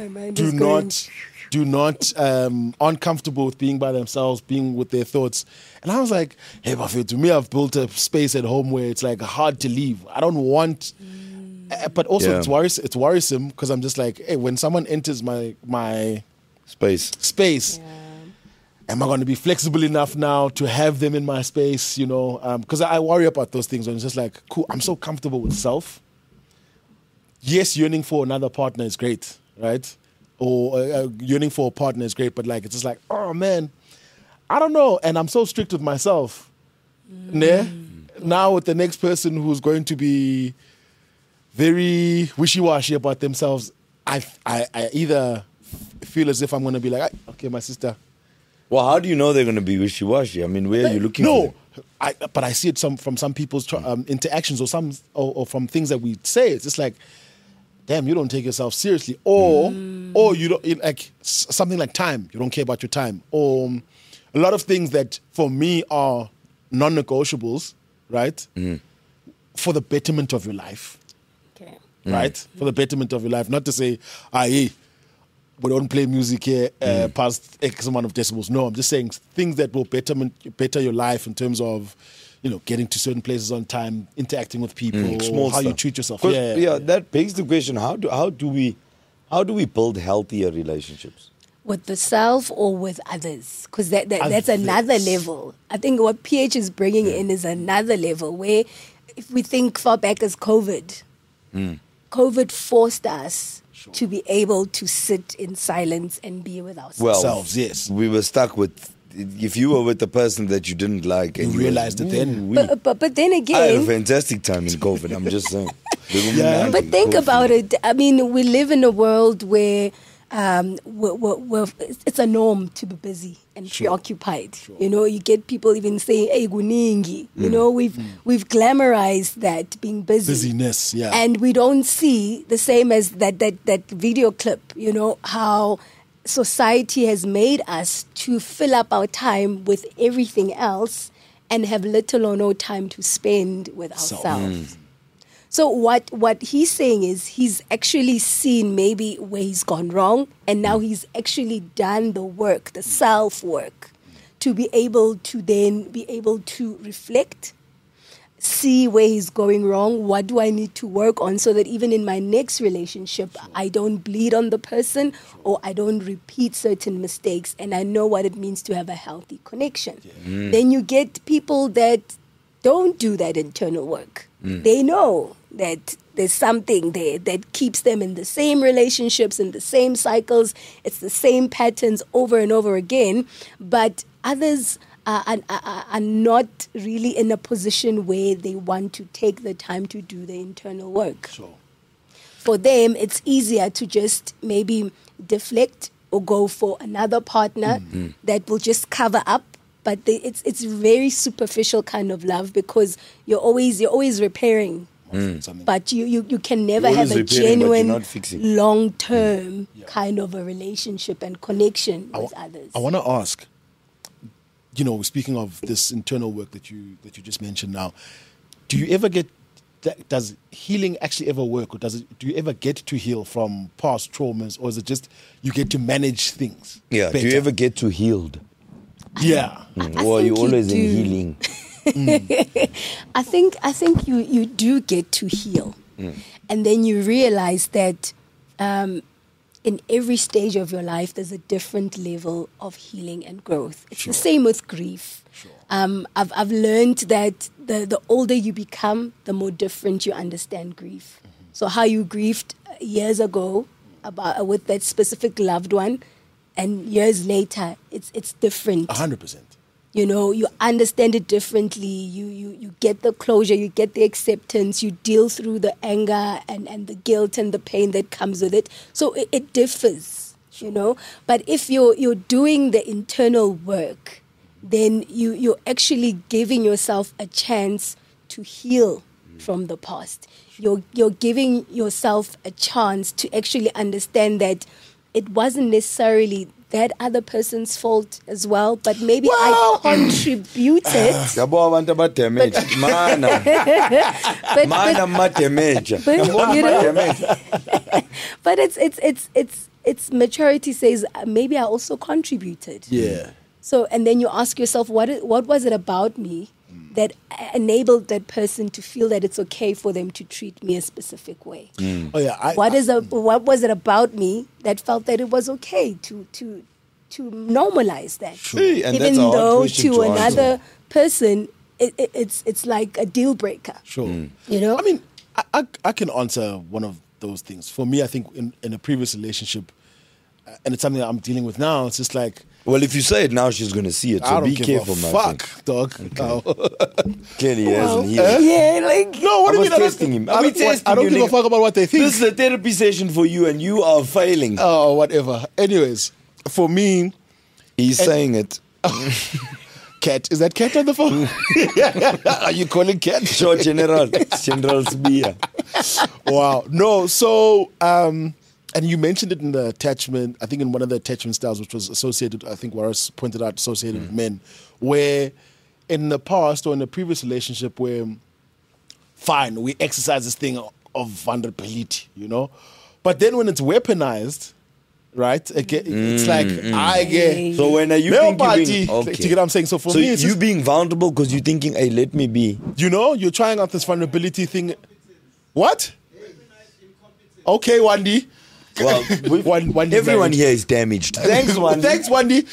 [SPEAKER 3] aren't comfortable with being by themselves, being with their thoughts. And I was like, hey, Buffett, to me, I've built a space at home where it's like hard to leave. I don't want, but also it's worrisome because I'm just like, hey, when someone enters my space, am I going to be flexible enough now to have them in my space? You know, because I worry about those things when it's just like, cool, I'm so comfortable with self. Yes, yearning for another partner is great, right? Or yearning for a partner is great, but like it's just like, oh man, I don't know. And I'm so strict with myself. Now with the next person who's going to be very wishy-washy about themselves, I either feel as if I'm going to be like, okay, my sister.
[SPEAKER 2] Well, how do you know they're going to be wishy-washy? I mean, where are you looking for?
[SPEAKER 3] But I see it from some people's interactions or from things that we say. It's just like, damn, you don't take yourself seriously, or you don't like something like time. You don't care about your time, or a lot of things that for me are non-negotiables, right? For the betterment of your life, right? For the betterment of your life, not to say, hey, we don't play music here past X amount of decibels. No, I'm just saying things that will better your life in terms of, you know, getting to certain places on time, interacting with people,
[SPEAKER 2] small
[SPEAKER 3] how
[SPEAKER 2] stuff.
[SPEAKER 3] you treat yourself.
[SPEAKER 2] Yeah, that begs the question: how do we build healthier relationships?
[SPEAKER 5] With the self or with others? Because that's another level. I think what PH is bringing in is another level where, if we think far back as COVID, COVID forced us to be able to sit in silence and be with ourselves.
[SPEAKER 3] Yes.
[SPEAKER 2] We were stuck with, if you were with the person that you didn't like and
[SPEAKER 3] you realized it then.
[SPEAKER 5] But then again,
[SPEAKER 2] I had a fantastic time in COVID, I'm just saying.
[SPEAKER 5] But think about it. I mean, we live in a world where it's a norm to be busy and preoccupied. You know, you get people even saying, hey, guningi. You know, we've glamorized that, being busy.
[SPEAKER 3] Busyness, yeah.
[SPEAKER 5] And we don't see the same as that video clip, you know, how society has made us to fill up our time with everything else and have little or no time to spend with ourselves. So what he's saying is he's actually seen maybe where he's gone wrong, and now he's actually done the work, the self-work, to be able to then be able to reflect, see where he's going wrong. What do I need to work on so that even in my next relationship, I don't bleed on the person or I don't repeat certain mistakes, and I know what it means to have a healthy connection. Then you get people that don't do that internal work. They know that there's something there that keeps them in the same relationships, in the same cycles. It's the same patterns over and over again, but others are not really in a position where they want to take the time to do the internal work.
[SPEAKER 3] Sure.
[SPEAKER 5] For them, it's easier to just maybe deflect or go for another partner that will just cover up. But it's very superficial kind of love because you're always repairing. But you can never
[SPEAKER 2] You're
[SPEAKER 5] have
[SPEAKER 2] always
[SPEAKER 5] a
[SPEAKER 2] repairing, but you're
[SPEAKER 5] genuine,
[SPEAKER 2] not fixing.
[SPEAKER 5] long-term kind of a relationship and connection with others.
[SPEAKER 3] I want to ask, speaking of this internal work that you just mentioned now, do you ever get, does healing actually ever work, or do you ever get to heal from past traumas, or is it just you get to manage things?
[SPEAKER 2] Yeah.
[SPEAKER 3] better?
[SPEAKER 2] Do you ever get to healed?
[SPEAKER 3] Yeah.
[SPEAKER 2] Or are you
[SPEAKER 5] think you
[SPEAKER 2] always in
[SPEAKER 5] do.
[SPEAKER 2] healing?
[SPEAKER 5] I think you do get to heal, and then you realize that in every stage of your life, there's a different level of healing and growth. It's the same with grief. I've learned that the older you become, the more different you understand grief. So how you grieved years ago with that specific loved one, and years later, it's different.
[SPEAKER 3] 100%.
[SPEAKER 5] You understand it differently. You get the closure, you get the acceptance, you deal through the anger and the guilt and the pain that comes with it. So it differs, But if you're doing the internal work, then you're actually giving yourself a chance to heal from the past. You're giving yourself a chance to actually understand that it wasn't necessarily that other person's fault as well, but maybe I contributed.
[SPEAKER 2] Yabo abantu abadamaged.
[SPEAKER 5] But it's maturity says maybe I also contributed.
[SPEAKER 3] Yeah.
[SPEAKER 5] So and then you ask yourself, what was it about me that enabled that person to feel that it's okay for them to treat me a specific way?
[SPEAKER 3] Oh yeah.
[SPEAKER 5] What was it about me that felt that it was okay to normalize that?
[SPEAKER 2] Hey, and
[SPEAKER 5] Even
[SPEAKER 2] that's a hard
[SPEAKER 5] though
[SPEAKER 2] question
[SPEAKER 5] to
[SPEAKER 2] to
[SPEAKER 5] another
[SPEAKER 2] answer.
[SPEAKER 5] person, it's like a deal breaker.
[SPEAKER 3] Sure.
[SPEAKER 5] I
[SPEAKER 3] mean, I can answer one of those things. For me, I think in a previous relationship, and it's something that I'm dealing with now, it's just like,
[SPEAKER 2] Well, if you say it now, she's going to see it. So
[SPEAKER 3] I don't
[SPEAKER 2] be
[SPEAKER 3] give
[SPEAKER 2] careful,
[SPEAKER 3] a
[SPEAKER 2] my
[SPEAKER 3] fuck,
[SPEAKER 2] friend.
[SPEAKER 3] dog. No.
[SPEAKER 2] Clearly, he hasn't healed.
[SPEAKER 5] Yeah, like
[SPEAKER 3] No, what
[SPEAKER 2] I
[SPEAKER 3] do you
[SPEAKER 2] was
[SPEAKER 3] mean?
[SPEAKER 2] testing him.
[SPEAKER 3] I don't give a fuck about what they think.
[SPEAKER 2] This is a therapy session for you, and you are failing.
[SPEAKER 3] Oh, whatever. Anyways, for me,
[SPEAKER 2] He's saying it.
[SPEAKER 3] Cat. Is that Cat on the phone?
[SPEAKER 2] Are you calling Cat? Sure, General. General Sbia.
[SPEAKER 3] Wow. No, so, and you mentioned it in the attachment, I think in one of the attachment styles, which was associated, I think Waris pointed out, associated with men, where in the past or in a previous relationship where, fine, we exercise this thing of vulnerability, but then when it's weaponized, right, it's like, I get...
[SPEAKER 2] So when are you
[SPEAKER 3] Male
[SPEAKER 2] thinking?
[SPEAKER 3] party.
[SPEAKER 2] Okay.
[SPEAKER 3] Do you get what I'm saying? So for
[SPEAKER 2] So
[SPEAKER 3] me, it's
[SPEAKER 2] you
[SPEAKER 3] just,
[SPEAKER 2] being vulnerable because you're thinking, hey, let me be.
[SPEAKER 3] you're trying out this vulnerability thing. What? Okay, Wandy.
[SPEAKER 2] Well,
[SPEAKER 3] Wandy
[SPEAKER 2] everyone
[SPEAKER 3] married.
[SPEAKER 2] here is damaged. Thanks, one.
[SPEAKER 3] Thanks, Wandy.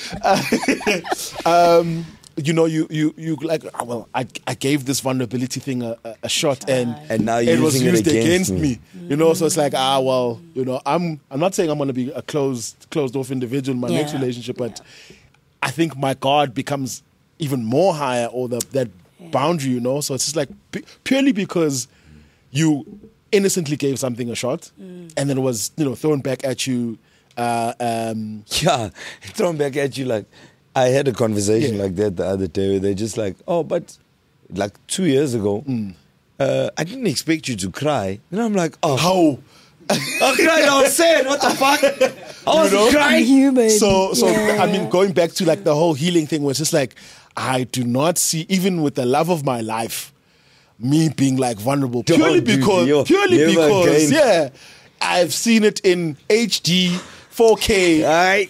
[SPEAKER 3] You like, I gave this vulnerability thing a shot, and
[SPEAKER 2] now you're
[SPEAKER 3] it was
[SPEAKER 2] using it
[SPEAKER 3] used
[SPEAKER 2] against
[SPEAKER 3] me. So it's like, I'm not saying I'm going to be a closed off individual in my next relationship, but I think my guard becomes even more higher, or that boundary, So it's just like purely because you innocently gave something a shot, and then it was thrown back at you.
[SPEAKER 2] Yeah, thrown back at you like. I had a conversation like that the other day where they're just like, oh, but like 2 years ago, I didn't expect you to cry. And I'm like, oh.
[SPEAKER 3] How?
[SPEAKER 2] I cried, I was sad, what the fuck? I was crying.
[SPEAKER 5] Human.
[SPEAKER 3] So I mean, going back to like the whole healing thing, was just like, I do not see, even with the love of my life, me being like vulnerable purely because I've seen it in HD, 4K,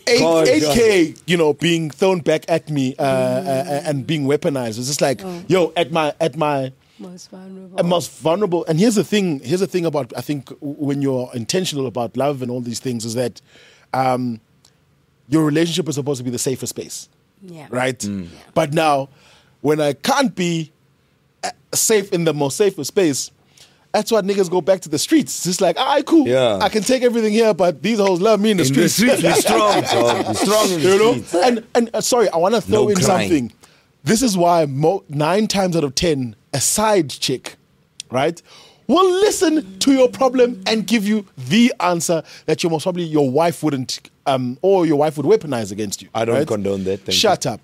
[SPEAKER 3] 8K, being thrown back at me and being weaponized. It's just like, at my
[SPEAKER 5] Most vulnerable.
[SPEAKER 3] And most vulnerable. And here's the thing about, I think, when you're intentional about love and all these things is that your relationship is supposed to be the safer space.
[SPEAKER 5] Yeah.
[SPEAKER 3] Right? Yeah. But now, when I can't be safe in the most safer space, that's why niggas go back to the streets. It's just like, all right, cool.
[SPEAKER 2] Yeah.
[SPEAKER 3] I can take everything here, but these hoes love me in the streets.
[SPEAKER 2] We're strong, dog. We're strong in the streets.
[SPEAKER 3] And sorry, I want to throw in something. This is why 9 times out of 10, a side chick, right, will listen to your problem and give you the answer that most probably your wife wouldn't, or your wife would weaponize against you.
[SPEAKER 2] I don't
[SPEAKER 3] right?
[SPEAKER 2] condone that.
[SPEAKER 3] Shut up.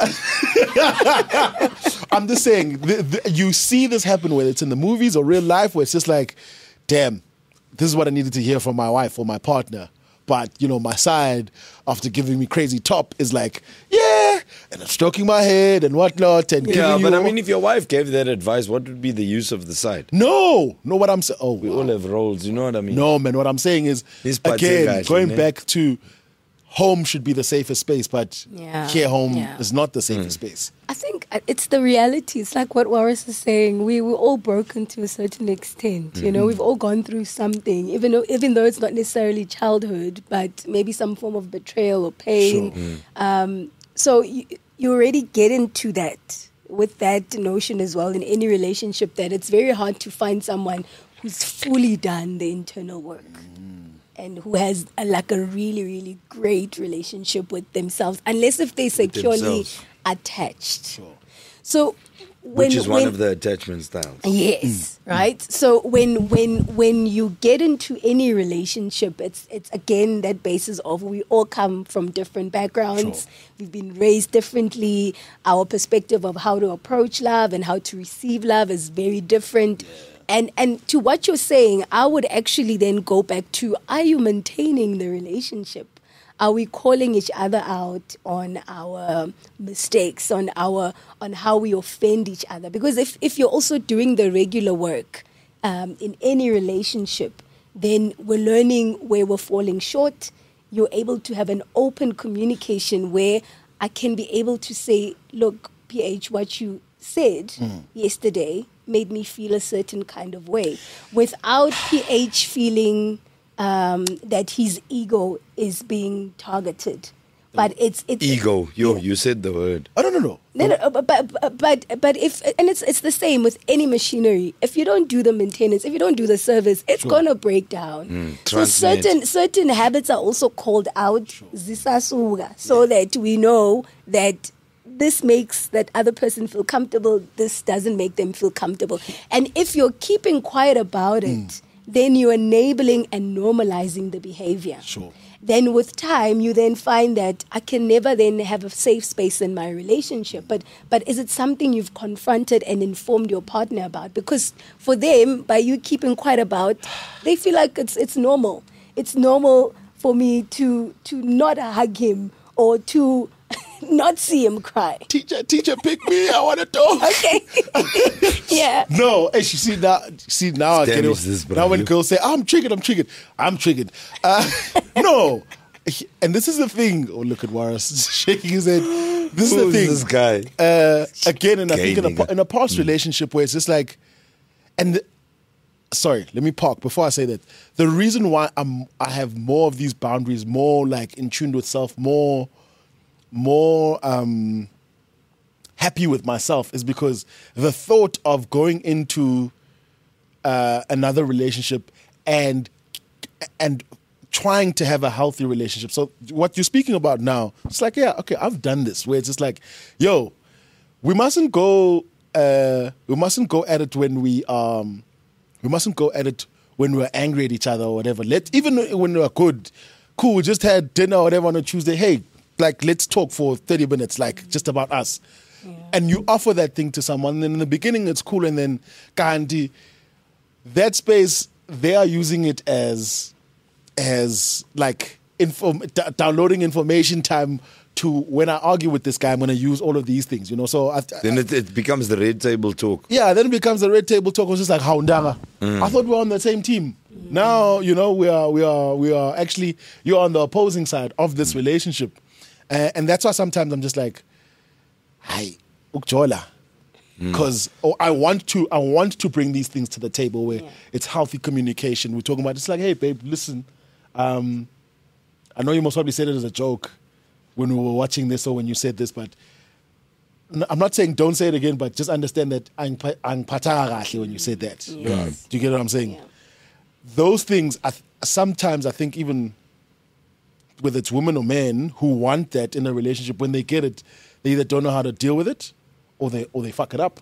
[SPEAKER 3] I'm just saying, you see this happen, whether it's in the movies or real life, where it's just like, damn, this is what I needed to hear from my wife or my partner. But, my side, after giving me crazy top, is like, yeah, and I'm stroking my head and whatnot. And
[SPEAKER 2] but I mean, if your wife gave that advice, what would be the use of the side?
[SPEAKER 3] No, what I'm saying. Oh,
[SPEAKER 2] we all have roles, you know what I mean?
[SPEAKER 3] No, man, what I'm saying is, again, going back to home should be the safest space, but here home is not the safest space.
[SPEAKER 5] I think it's the reality. It's like what Waris is saying. We're all broken to a certain extent. We've all gone through something, even though it's not necessarily childhood, but maybe some form of betrayal or pain. Sure. So you already get into that with that notion as well in any relationship, that it's very hard to find someone who's fully done the internal work. And who has a really, really great relationship with themselves, unless if they're securely attached. Sure. So
[SPEAKER 2] which is one of the attachment styles.
[SPEAKER 5] Yes, right? So when you get into any relationship, it's again that basis of we all come from different backgrounds. Sure. We've been raised differently. Our perspective of how to approach love and how to receive love is very different. Yeah. And to what you're saying, I would actually then go back to, are you maintaining the relationship? Are we calling each other out on our mistakes, on how we offend each other? Because if you're also doing the regular work in any relationship, then we're learning where we're falling short. You're able to have an open communication where I can be able to say, look, PH, what you said yesterday made me feel a certain kind of way, without PH feeling that his ego is being targeted. But it's
[SPEAKER 2] ego. You said the word.
[SPEAKER 3] Oh, no.
[SPEAKER 5] But it's the same with any machinery. If you don't do the maintenance, if you don't do the service, it's gonna break down. So certain habits are also called out, zisasuga, so that we know that this makes that other person feel comfortable, this doesn't make them feel comfortable. And if you're keeping quiet about it, then you're enabling and normalizing the behavior.
[SPEAKER 3] Sure.
[SPEAKER 5] Then with time, you then find that I can never then have a safe space in my relationship. But is it something you've confronted and informed your partner about? Because for them, by you keeping quiet about, they feel like it's normal. It's normal for me to not hug him or to not see him cry.
[SPEAKER 3] Teacher, pick me. I want to talk.
[SPEAKER 5] Okay. Yeah.
[SPEAKER 3] No, hey, see now I get it. Now when girls say, I'm triggered. No. And this is the thing. Oh, look at Waris shaking his head. This is the thing.
[SPEAKER 2] This guy.
[SPEAKER 3] Again, and I think in a past relationship where it's just like, sorry, let me park before I say that. The reason why I have more of these boundaries, more like in tune with self, more happy with myself, is because the thought of going into another relationship and trying to have a healthy relationship. So what you're speaking about now, it's like, yeah, okay, I've done this, where it's just like, yo, we mustn't go at it when we mustn't go at it when we're angry at each other or whatever. Even when we're good, cool, we just had dinner or whatever on a Tuesday, hey, like, let's talk for 30 minutes, like, just about us. Yeah. And you offer that thing to someone, and in the beginning it's cool, and then, Gandhi, that space, they are using it as like, downloading information time to when I argue with this guy, I'm going to use all of these things, So
[SPEAKER 2] then it becomes the red table talk.
[SPEAKER 3] Yeah, then it becomes the red table talk. It's just like, Haundanga. I thought we were on the same team. Now, we are actually, you're on the opposing side of this relationship. And that's why sometimes I'm just like, hi, ukjola. Because I want to bring these things to the table where it's healthy communication. We're talking about, it's like, hey, babe, listen, I know you most probably said it as a joke when we were watching this or when you said this, but I'm not saying don't say it again, but just understand that ang patara when you said that.
[SPEAKER 5] Yes.
[SPEAKER 3] Do you get what I'm saying?
[SPEAKER 5] Yeah.
[SPEAKER 3] Those things, sometimes I think even whether it's women or men who want that in a relationship, when they get it, they either don't know how to deal with it or they fuck it up.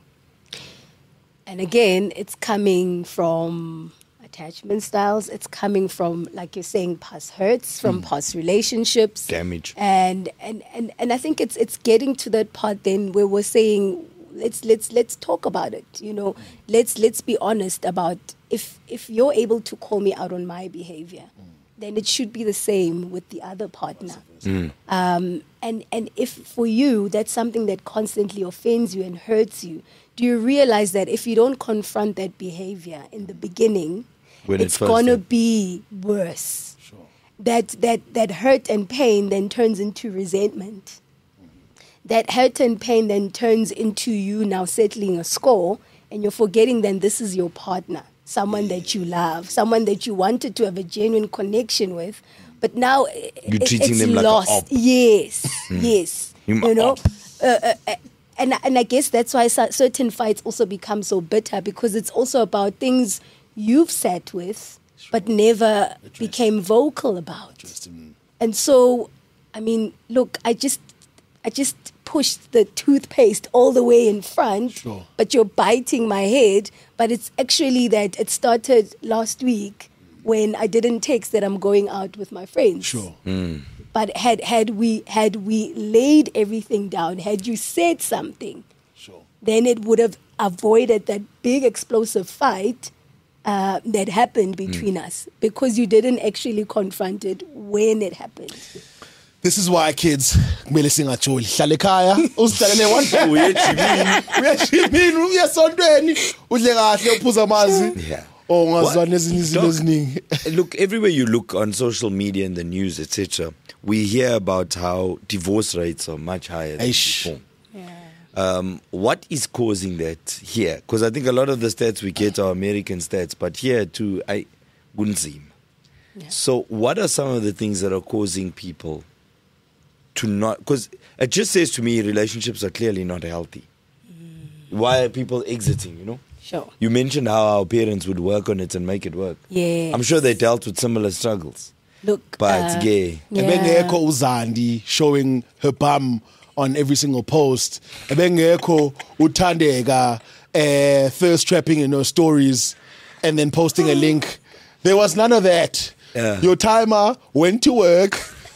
[SPEAKER 5] And again, it's coming from attachment styles. It's coming from, like you're saying, past hurts, from past relationships,
[SPEAKER 2] Damage.
[SPEAKER 5] and I think it's getting to that part then where we're saying let's talk about it. You know, let's be honest about if you're able to call me out on my behavior, then it should be the same with the other partner. And if for you that's something that constantly offends you and hurts you, do you realize that if you don't confront that behavior in the beginning,
[SPEAKER 2] When it
[SPEAKER 5] it's
[SPEAKER 2] first
[SPEAKER 5] gonna
[SPEAKER 2] happened.
[SPEAKER 5] be worse? Sure. That hurt and pain then turns into resentment. That hurt and pain then turns into you now settling a score, and you're forgetting then this is your partner, someone that you love, someone that you wanted to have a genuine connection with, but now
[SPEAKER 2] You're treating
[SPEAKER 5] it's
[SPEAKER 2] them like a
[SPEAKER 5] lost.
[SPEAKER 2] op.
[SPEAKER 5] Yes, yes.
[SPEAKER 2] You
[SPEAKER 5] know,
[SPEAKER 2] op.
[SPEAKER 5] and I guess that's why certain fights also become so bitter, because it's also about things you've sat with but never became vocal about. And so, I mean, look, I just pushed the toothpaste all the way in front, but you're biting my head. But it's actually that it started last week when I didn't text that I'm going out with my friends.
[SPEAKER 3] Sure.
[SPEAKER 5] But had we laid everything down, had you said something, then it would have avoided that big explosive fight that happened between us, because you didn't actually confront it when it happened.
[SPEAKER 3] This is why, kids, kumele singatholi. Hlala ekhaya, uzihlalele one time. Uyajimini, uyasondweni, udle kahle, uphuza amanzi.
[SPEAKER 2] Yeah.
[SPEAKER 3] Oh, ungazwani ezinye izinto
[SPEAKER 2] Doc,
[SPEAKER 3] eziningi.
[SPEAKER 2] Look, everywhere you look on social media and the news, etc., we hear about how divorce rates are much higher than before. What is causing that here? Because I think a lot of the stats we get are American stats, but here too, I wouldn't see. So what are some of the things that are causing people to not? Because it just says to me relationships are clearly not healthy. Why are people exiting, you know?
[SPEAKER 5] Sure.
[SPEAKER 2] You mentioned how our parents would work on it and make it work.
[SPEAKER 5] Yes.
[SPEAKER 2] I'm sure they dealt with similar struggles.
[SPEAKER 5] Look,
[SPEAKER 2] But gay.
[SPEAKER 3] Ebengekho uZandi showing her bum on every single post. Ebengekho uThandeka thirst trapping in her stories and then posting a link. There was none of that.
[SPEAKER 2] Yeah.
[SPEAKER 3] Your timer went to work,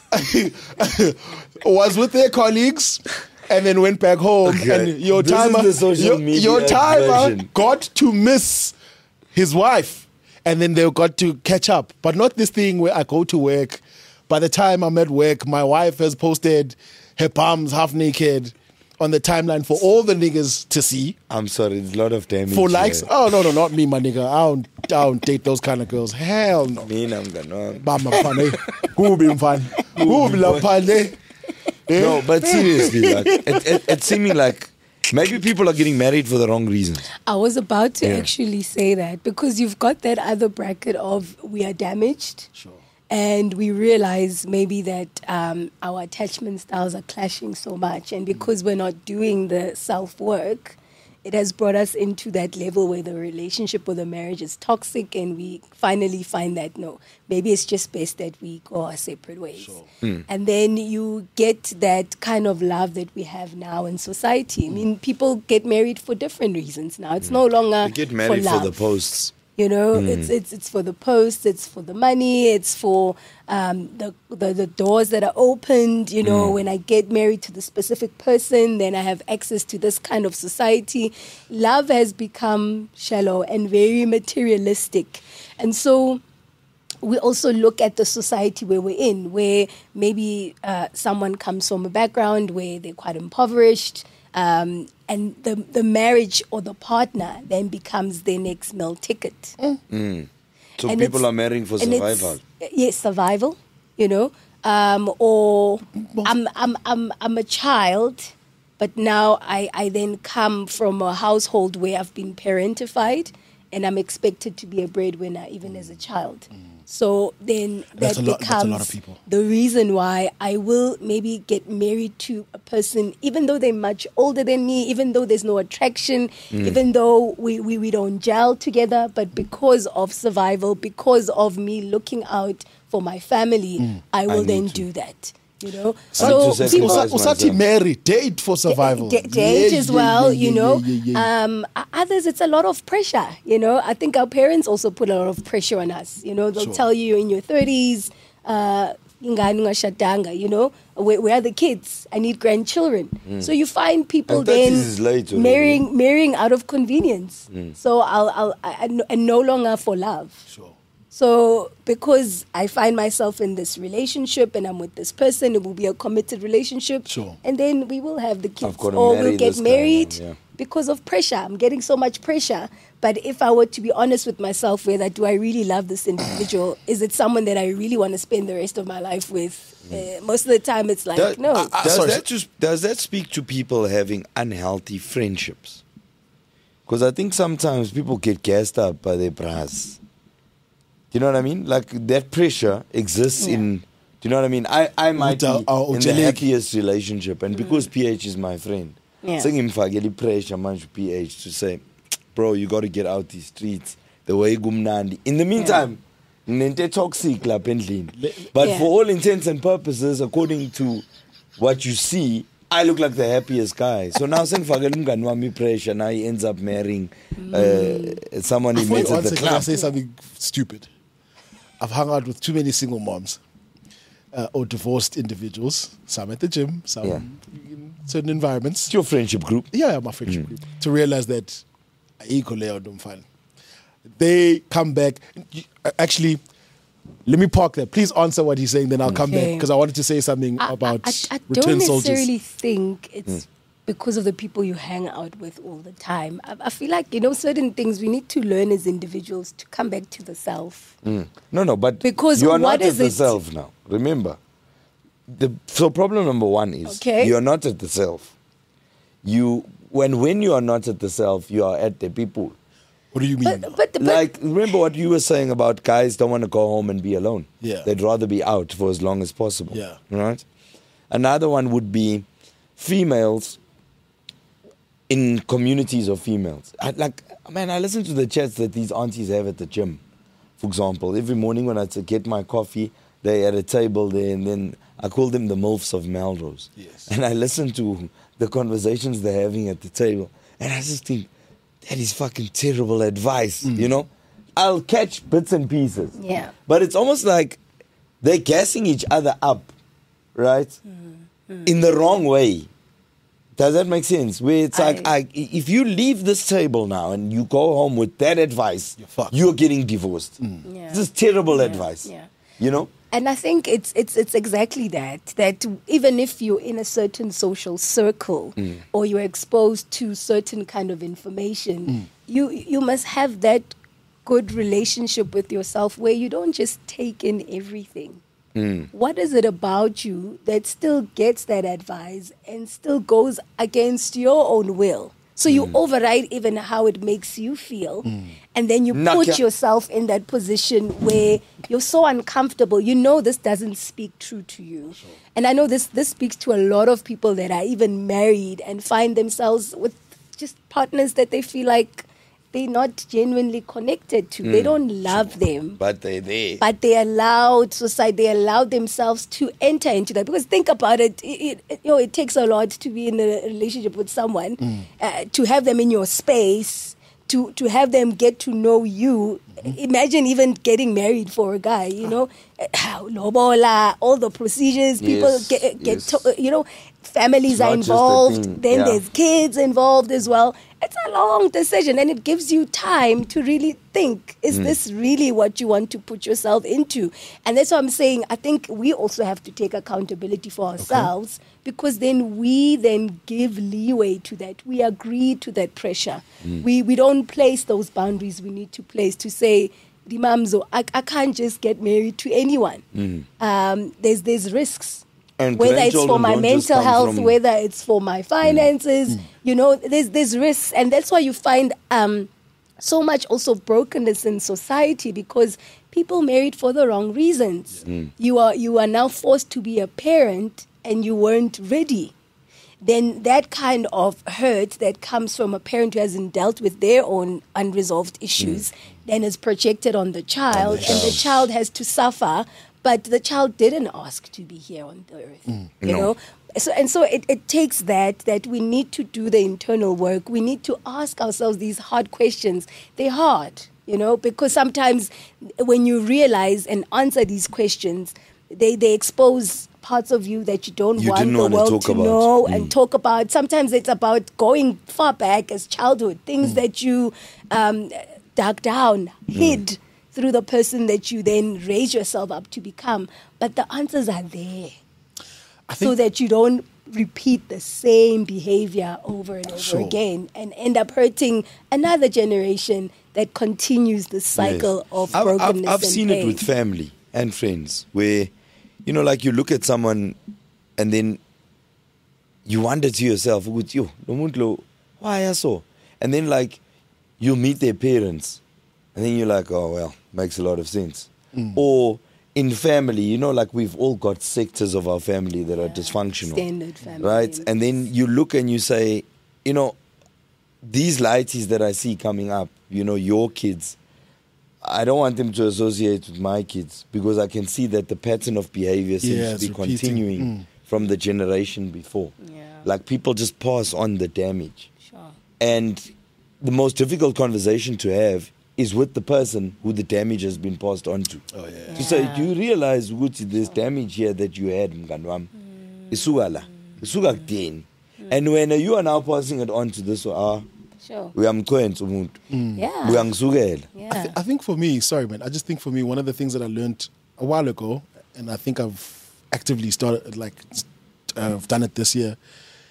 [SPEAKER 3] was with their colleagues, and then went back home.
[SPEAKER 2] Okay.
[SPEAKER 3] And your
[SPEAKER 2] This is
[SPEAKER 3] timer,
[SPEAKER 2] the social media
[SPEAKER 3] your timer
[SPEAKER 2] version.
[SPEAKER 3] got to miss his wife, and then they got to catch up. But not this thing where I go to work. By the time I'm at work, my wife has posted her palms half naked on the timeline for all the niggas to see.
[SPEAKER 2] I'm sorry, there's a lot of damage.
[SPEAKER 3] For likes.
[SPEAKER 2] here.
[SPEAKER 3] Oh, no, not me, my nigga. I don't date those kind of girls. Hell no.
[SPEAKER 2] Me, I'm gonna.
[SPEAKER 3] Bama mfane. Who be mfane? Who be la mfane?
[SPEAKER 2] No, but seriously, like, it's seeming like maybe people are getting married for the wrong reasons.
[SPEAKER 5] I was about to
[SPEAKER 2] Yeah.
[SPEAKER 5] actually say that, because you've got that other bracket of we are damaged. Sure. And we realize maybe that our attachment styles are clashing so much. And because we're not doing the self-work, it has brought us into that level where the relationship or the marriage is toxic, and we finally find that, no, maybe it's just best that we go our separate ways. And then you get that kind of love that we have now in society. I mean, people get married for different reasons now. It's no longer
[SPEAKER 2] They get married
[SPEAKER 5] for
[SPEAKER 2] for the
[SPEAKER 5] love.
[SPEAKER 2] posts.
[SPEAKER 5] You know, it's for the posts, it's for the money, it's for the doors that are opened. You know, when I get married to the specific person, then I have access to this kind of society. Love has become shallow and very materialistic. And so we also look at the society where we're in, where maybe someone comes from a background where they're quite impoverished, and the marriage or the partner then becomes their next meal ticket.
[SPEAKER 2] So
[SPEAKER 5] And
[SPEAKER 2] people
[SPEAKER 5] it's-
[SPEAKER 2] are marrying for
[SPEAKER 5] and it's-
[SPEAKER 2] survival.
[SPEAKER 5] Yes, survival. You know, or I'm a child, But now I then come from a household where I've been parentified and I'm expected to be a breadwinner even as a child. So then
[SPEAKER 3] That's
[SPEAKER 5] that
[SPEAKER 3] a lot-
[SPEAKER 5] becomes
[SPEAKER 3] that's a lot of people.
[SPEAKER 5] the reason why I will maybe get married to a person, even though they're much older than me, even though there's no attraction, even though we don't gel together, but because of survival, because of me looking out for my family, I will then do that. You know,
[SPEAKER 2] So to
[SPEAKER 5] people
[SPEAKER 2] sacrifice
[SPEAKER 3] Usati
[SPEAKER 2] myself.
[SPEAKER 3] marry, date for survival.
[SPEAKER 5] date
[SPEAKER 3] Yeah,
[SPEAKER 5] as
[SPEAKER 3] yeah,
[SPEAKER 5] well,
[SPEAKER 3] yeah,
[SPEAKER 5] you know.
[SPEAKER 3] yeah, yeah.
[SPEAKER 5] Others, it's a lot of pressure, you know. I think our parents also put a lot of pressure on us, you know. They'll
[SPEAKER 3] Sure.
[SPEAKER 5] tell you in your 30s, ingane ungashadanga, you know, where are the kids? I need grandchildren. So you find people
[SPEAKER 2] And 30s is late
[SPEAKER 5] then
[SPEAKER 2] already.
[SPEAKER 5] marrying out of convenience. So and no longer for love.
[SPEAKER 3] Sure.
[SPEAKER 5] So because I find myself in this relationship and I'm with this person, it will be a committed relationship.
[SPEAKER 3] Sure.
[SPEAKER 5] And then we will have the kids.
[SPEAKER 2] gotta
[SPEAKER 5] Or
[SPEAKER 2] marry
[SPEAKER 5] we'll get
[SPEAKER 2] this guy
[SPEAKER 5] married
[SPEAKER 2] now, yeah.
[SPEAKER 5] because of pressure. I'm getting so much pressure. But if I were to be honest with myself, whether do I really love this individual? Is it someone that I really want to spend the rest of my life with? Most of the time it's like,
[SPEAKER 2] Does,
[SPEAKER 5] no.
[SPEAKER 2] does that speak to people having unhealthy friendships? Because I think sometimes people get gassed up by their bras. Do you know what I mean? Like that pressure exists in. Do you know what I mean? I might be in the happiest relationship, and because PH is my friend,
[SPEAKER 5] Yeah.
[SPEAKER 2] sengimfakele pressure manje PH to say, bro, you got to get out these streets the way gumnandi. In the meantime, nente toxic lapha endlini. But
[SPEAKER 5] Yeah.
[SPEAKER 2] for all intents and purposes, according to what you see, I look like the happiest guy. So now sengifakele umngani wami pressure. Now he ends up marrying someone he
[SPEAKER 3] Before
[SPEAKER 2] met
[SPEAKER 3] you
[SPEAKER 2] at the
[SPEAKER 3] answer, can I
[SPEAKER 2] club.
[SPEAKER 3] say something stupid? I've hung out with too many single moms or divorced individuals, some at the gym, some
[SPEAKER 2] Yeah.
[SPEAKER 3] in certain environments.
[SPEAKER 2] It's your friendship group.
[SPEAKER 3] Yeah, my friendship group. To realize that they come back. Actually, let me park there. Please answer what he's saying, then I'll come back
[SPEAKER 5] Okay.
[SPEAKER 3] because I wanted to say something about
[SPEAKER 5] I don't
[SPEAKER 3] return
[SPEAKER 5] necessarily
[SPEAKER 3] soldiers.
[SPEAKER 5] think it's because of the people you hang out with all the time. I feel like, you know, certain things we need to learn as individuals to come back to the self.
[SPEAKER 2] No, but
[SPEAKER 5] Because
[SPEAKER 2] you are
[SPEAKER 5] what
[SPEAKER 2] not at
[SPEAKER 5] is
[SPEAKER 2] the
[SPEAKER 5] it-
[SPEAKER 2] self now. Remember, so problem number one is
[SPEAKER 5] Okay.
[SPEAKER 2] you are not at the self. When you are not at the self, you are at the people.
[SPEAKER 3] What do you mean?
[SPEAKER 5] But
[SPEAKER 2] Like, remember what you were saying about guys don't want to go home and be alone.
[SPEAKER 3] Yeah.
[SPEAKER 2] They'd rather be out for as long as possible.
[SPEAKER 3] Yeah.
[SPEAKER 2] Right? Another one would be females in communities of females. I listen to the chats that these aunties have at the gym. For example, every morning when I get my coffee, they're at a table there, and then I call them the MILFs of Melrose.
[SPEAKER 3] Yes.
[SPEAKER 2] And I listen to the conversations they're having at the table, and I just think, that is fucking terrible advice, you know? I'll catch bits and pieces.
[SPEAKER 5] Yeah.
[SPEAKER 2] But it's almost like they're gassing each other up, right? In the wrong way. Does that make sense? Where it's if you leave this table now and you go home with that advice,
[SPEAKER 3] You're fucked.
[SPEAKER 2] you're getting divorced.
[SPEAKER 5] Yeah.
[SPEAKER 2] This is terrible advice.
[SPEAKER 5] Yeah.
[SPEAKER 2] You know?
[SPEAKER 5] And I think it's exactly that even if you're in a certain social circle or you're exposed to certain kind of information, you must have that good relationship with yourself where you don't just take in everything. What is it about you that still gets that advice and still goes against your own will? So you override even how it makes you feel. And then you put
[SPEAKER 2] Naka.
[SPEAKER 5] yourself in that position where you're so uncomfortable. You know this doesn't speak true to you. And I know this speaks to a lot of people that are even married and find themselves with just partners that they feel like they're not genuinely connected to. They don't love them.
[SPEAKER 2] But they're there.
[SPEAKER 5] But they allowed society, they allowed themselves to enter into that. Because think about it, it takes a lot to be in a relationship with someone, to have them in your space, to have them get to know you. Imagine even getting married for a guy, you know, lobola, all the procedures, people
[SPEAKER 2] Yes,
[SPEAKER 5] get
[SPEAKER 2] yes.
[SPEAKER 5] families
[SPEAKER 2] It's
[SPEAKER 5] are
[SPEAKER 2] not just a
[SPEAKER 5] involved,
[SPEAKER 2] thing,
[SPEAKER 5] then
[SPEAKER 2] yeah.
[SPEAKER 5] there's kids involved as well. It's a long decision and it gives you time to really think, is this really what you want to put yourself into? And that's what I'm saying. I think we also have to take accountability for ourselves because then we then give leeway to that. We agree to that pressure. We don't place those boundaries we need to place to say, Dimamzo, I can't just get married to anyone. There's risks.
[SPEAKER 2] And
[SPEAKER 5] whether it's for
[SPEAKER 2] grandchildren
[SPEAKER 5] my
[SPEAKER 2] don't just
[SPEAKER 5] mental
[SPEAKER 2] come
[SPEAKER 5] health,
[SPEAKER 2] from-
[SPEAKER 5] whether it's for my finances, you know, there's risks. And that's why you find so much also brokenness in society, because people married for the wrong reasons. You are now forced to be a parent and you weren't ready. Then that kind of hurt that comes from a parent who hasn't dealt with their own unresolved issues then is projected on the child, and the child has to suffer, but the child didn't ask to be here on the earth, you know? So it takes that we need to do the internal work. We need to ask ourselves these hard questions. They're hard, you know, because sometimes when you realize and answer these questions, they expose parts of you that you don't want
[SPEAKER 2] didn't
[SPEAKER 5] the
[SPEAKER 2] wanna
[SPEAKER 5] world
[SPEAKER 2] talk
[SPEAKER 5] to
[SPEAKER 2] about.
[SPEAKER 5] know and talk about. Sometimes it's about going far back as childhood, things that you dug down, hid through the person that you then raise yourself up to become. But the answers are there so that you don't repeat the same behavior over and over again and end up hurting another generation that continues the cycle of brokenness.
[SPEAKER 2] I've
[SPEAKER 5] and
[SPEAKER 2] seen
[SPEAKER 5] pain.
[SPEAKER 2] it with family and friends where, you know, like you look at someone and then you wonder to yourself, why so? And then like you meet their parents and then you're like, oh, well, makes a lot of sense. Or in family, you know, like we've all got sectors of our family that are dysfunctional.
[SPEAKER 5] Standard family.
[SPEAKER 2] Right? And then you look and you say, you know, these lighties that I see coming up, you know, your kids, I don't want them to associate with my kids because I can see that the pattern of behavior seems to be continuing from the generation before. Like people just pass on the damage. And the most difficult conversation to have is with the person who the damage has been passed on to. To say, do you realize ukuthi this damage here that you had, mngani wami, isuka la, isuka kudeni. And when you are now passing it on to this, uyamkhwenza umuntu. Uyangisukela.
[SPEAKER 3] I think for me, sorry man, I just think for me, one of the things that I learned a while ago, and I think I've actively started, like, I've done it this year,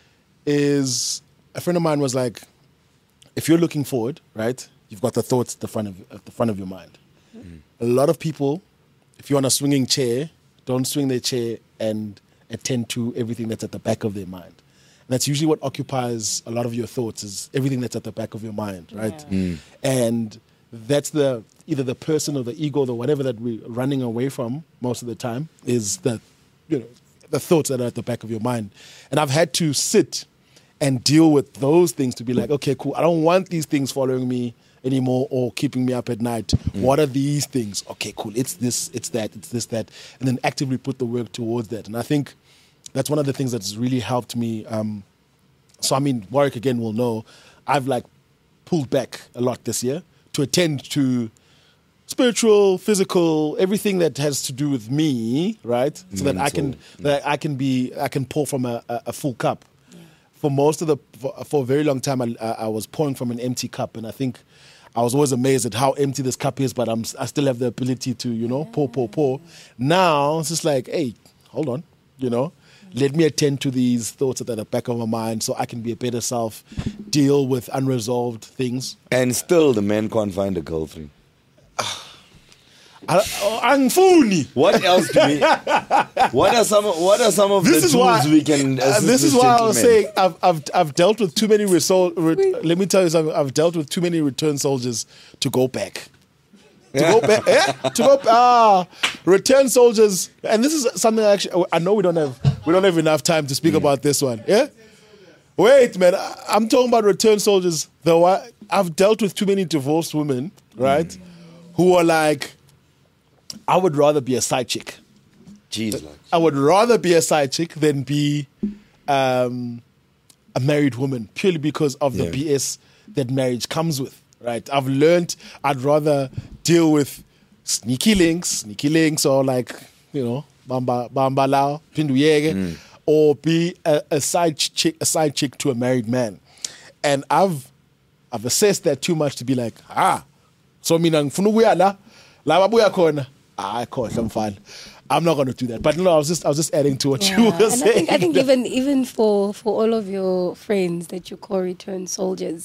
[SPEAKER 3] is a friend of mine was like, if you're looking forward, right, you've got the thoughts at the front of your mind. A lot of people, if you're on a swinging chair, don't swing their chair and attend to everything that's at the back of their mind. And that's usually what occupies a lot of your thoughts, is everything that's at the back of your mind, right? And that's either the person or the ego or whatever that we're running away from most of the time, is the thoughts that are at the back of your mind. And I've had to sit and deal with those things to be like, okay, cool, I don't want these things following me anymore or keeping me up at night. What are these things? Okay, cool, it's this, it's that, it's this, that. And then actively put the work towards that. And I think that's one of the things that's really helped me. So, I mean, Warwick again will know, I've like pulled back a lot this year to attend to spiritual, physical, everything that has to do with me, right? So that I can pour from a full cup. For a very long time, I was pouring from an empty cup, and I think I was always amazed at how empty this cup is, but I still have the ability to, pour. Now it's just like, hey, hold on, let me attend to these thoughts that are at the back of my mind so I can be a better self, deal with unresolved things.
[SPEAKER 2] And still, the man can't find a girlfriend.
[SPEAKER 3] Angfuni.
[SPEAKER 2] What else do we? What are some of the tools we can?
[SPEAKER 3] This is why I was saying I've dealt with too many let me tell you something. I've dealt with too many return soldiers to go back. Return soldiers, and this is something actually I know we don't have enough time to speak about this one. Yeah, wait, man, I'm talking about return soldiers. Though I've dealt with too many divorced women, right, who are like, I would rather be a side chick.
[SPEAKER 2] Jesus.
[SPEAKER 3] I would rather be a side chick than be a married woman, purely because of the BS that marriage comes with. Right, I've learned I'd rather deal with sneaky links or like, bamba lao, pinduyege, or be a side chick to a married man. And I've assessed that too much to be like, so mina ngifuna ukuyala la babuya khona, khohle I'm fine. I'm not going to do that. But no, I was just adding to what you were saying.
[SPEAKER 5] I think even for all of your friends that you call return soldiers,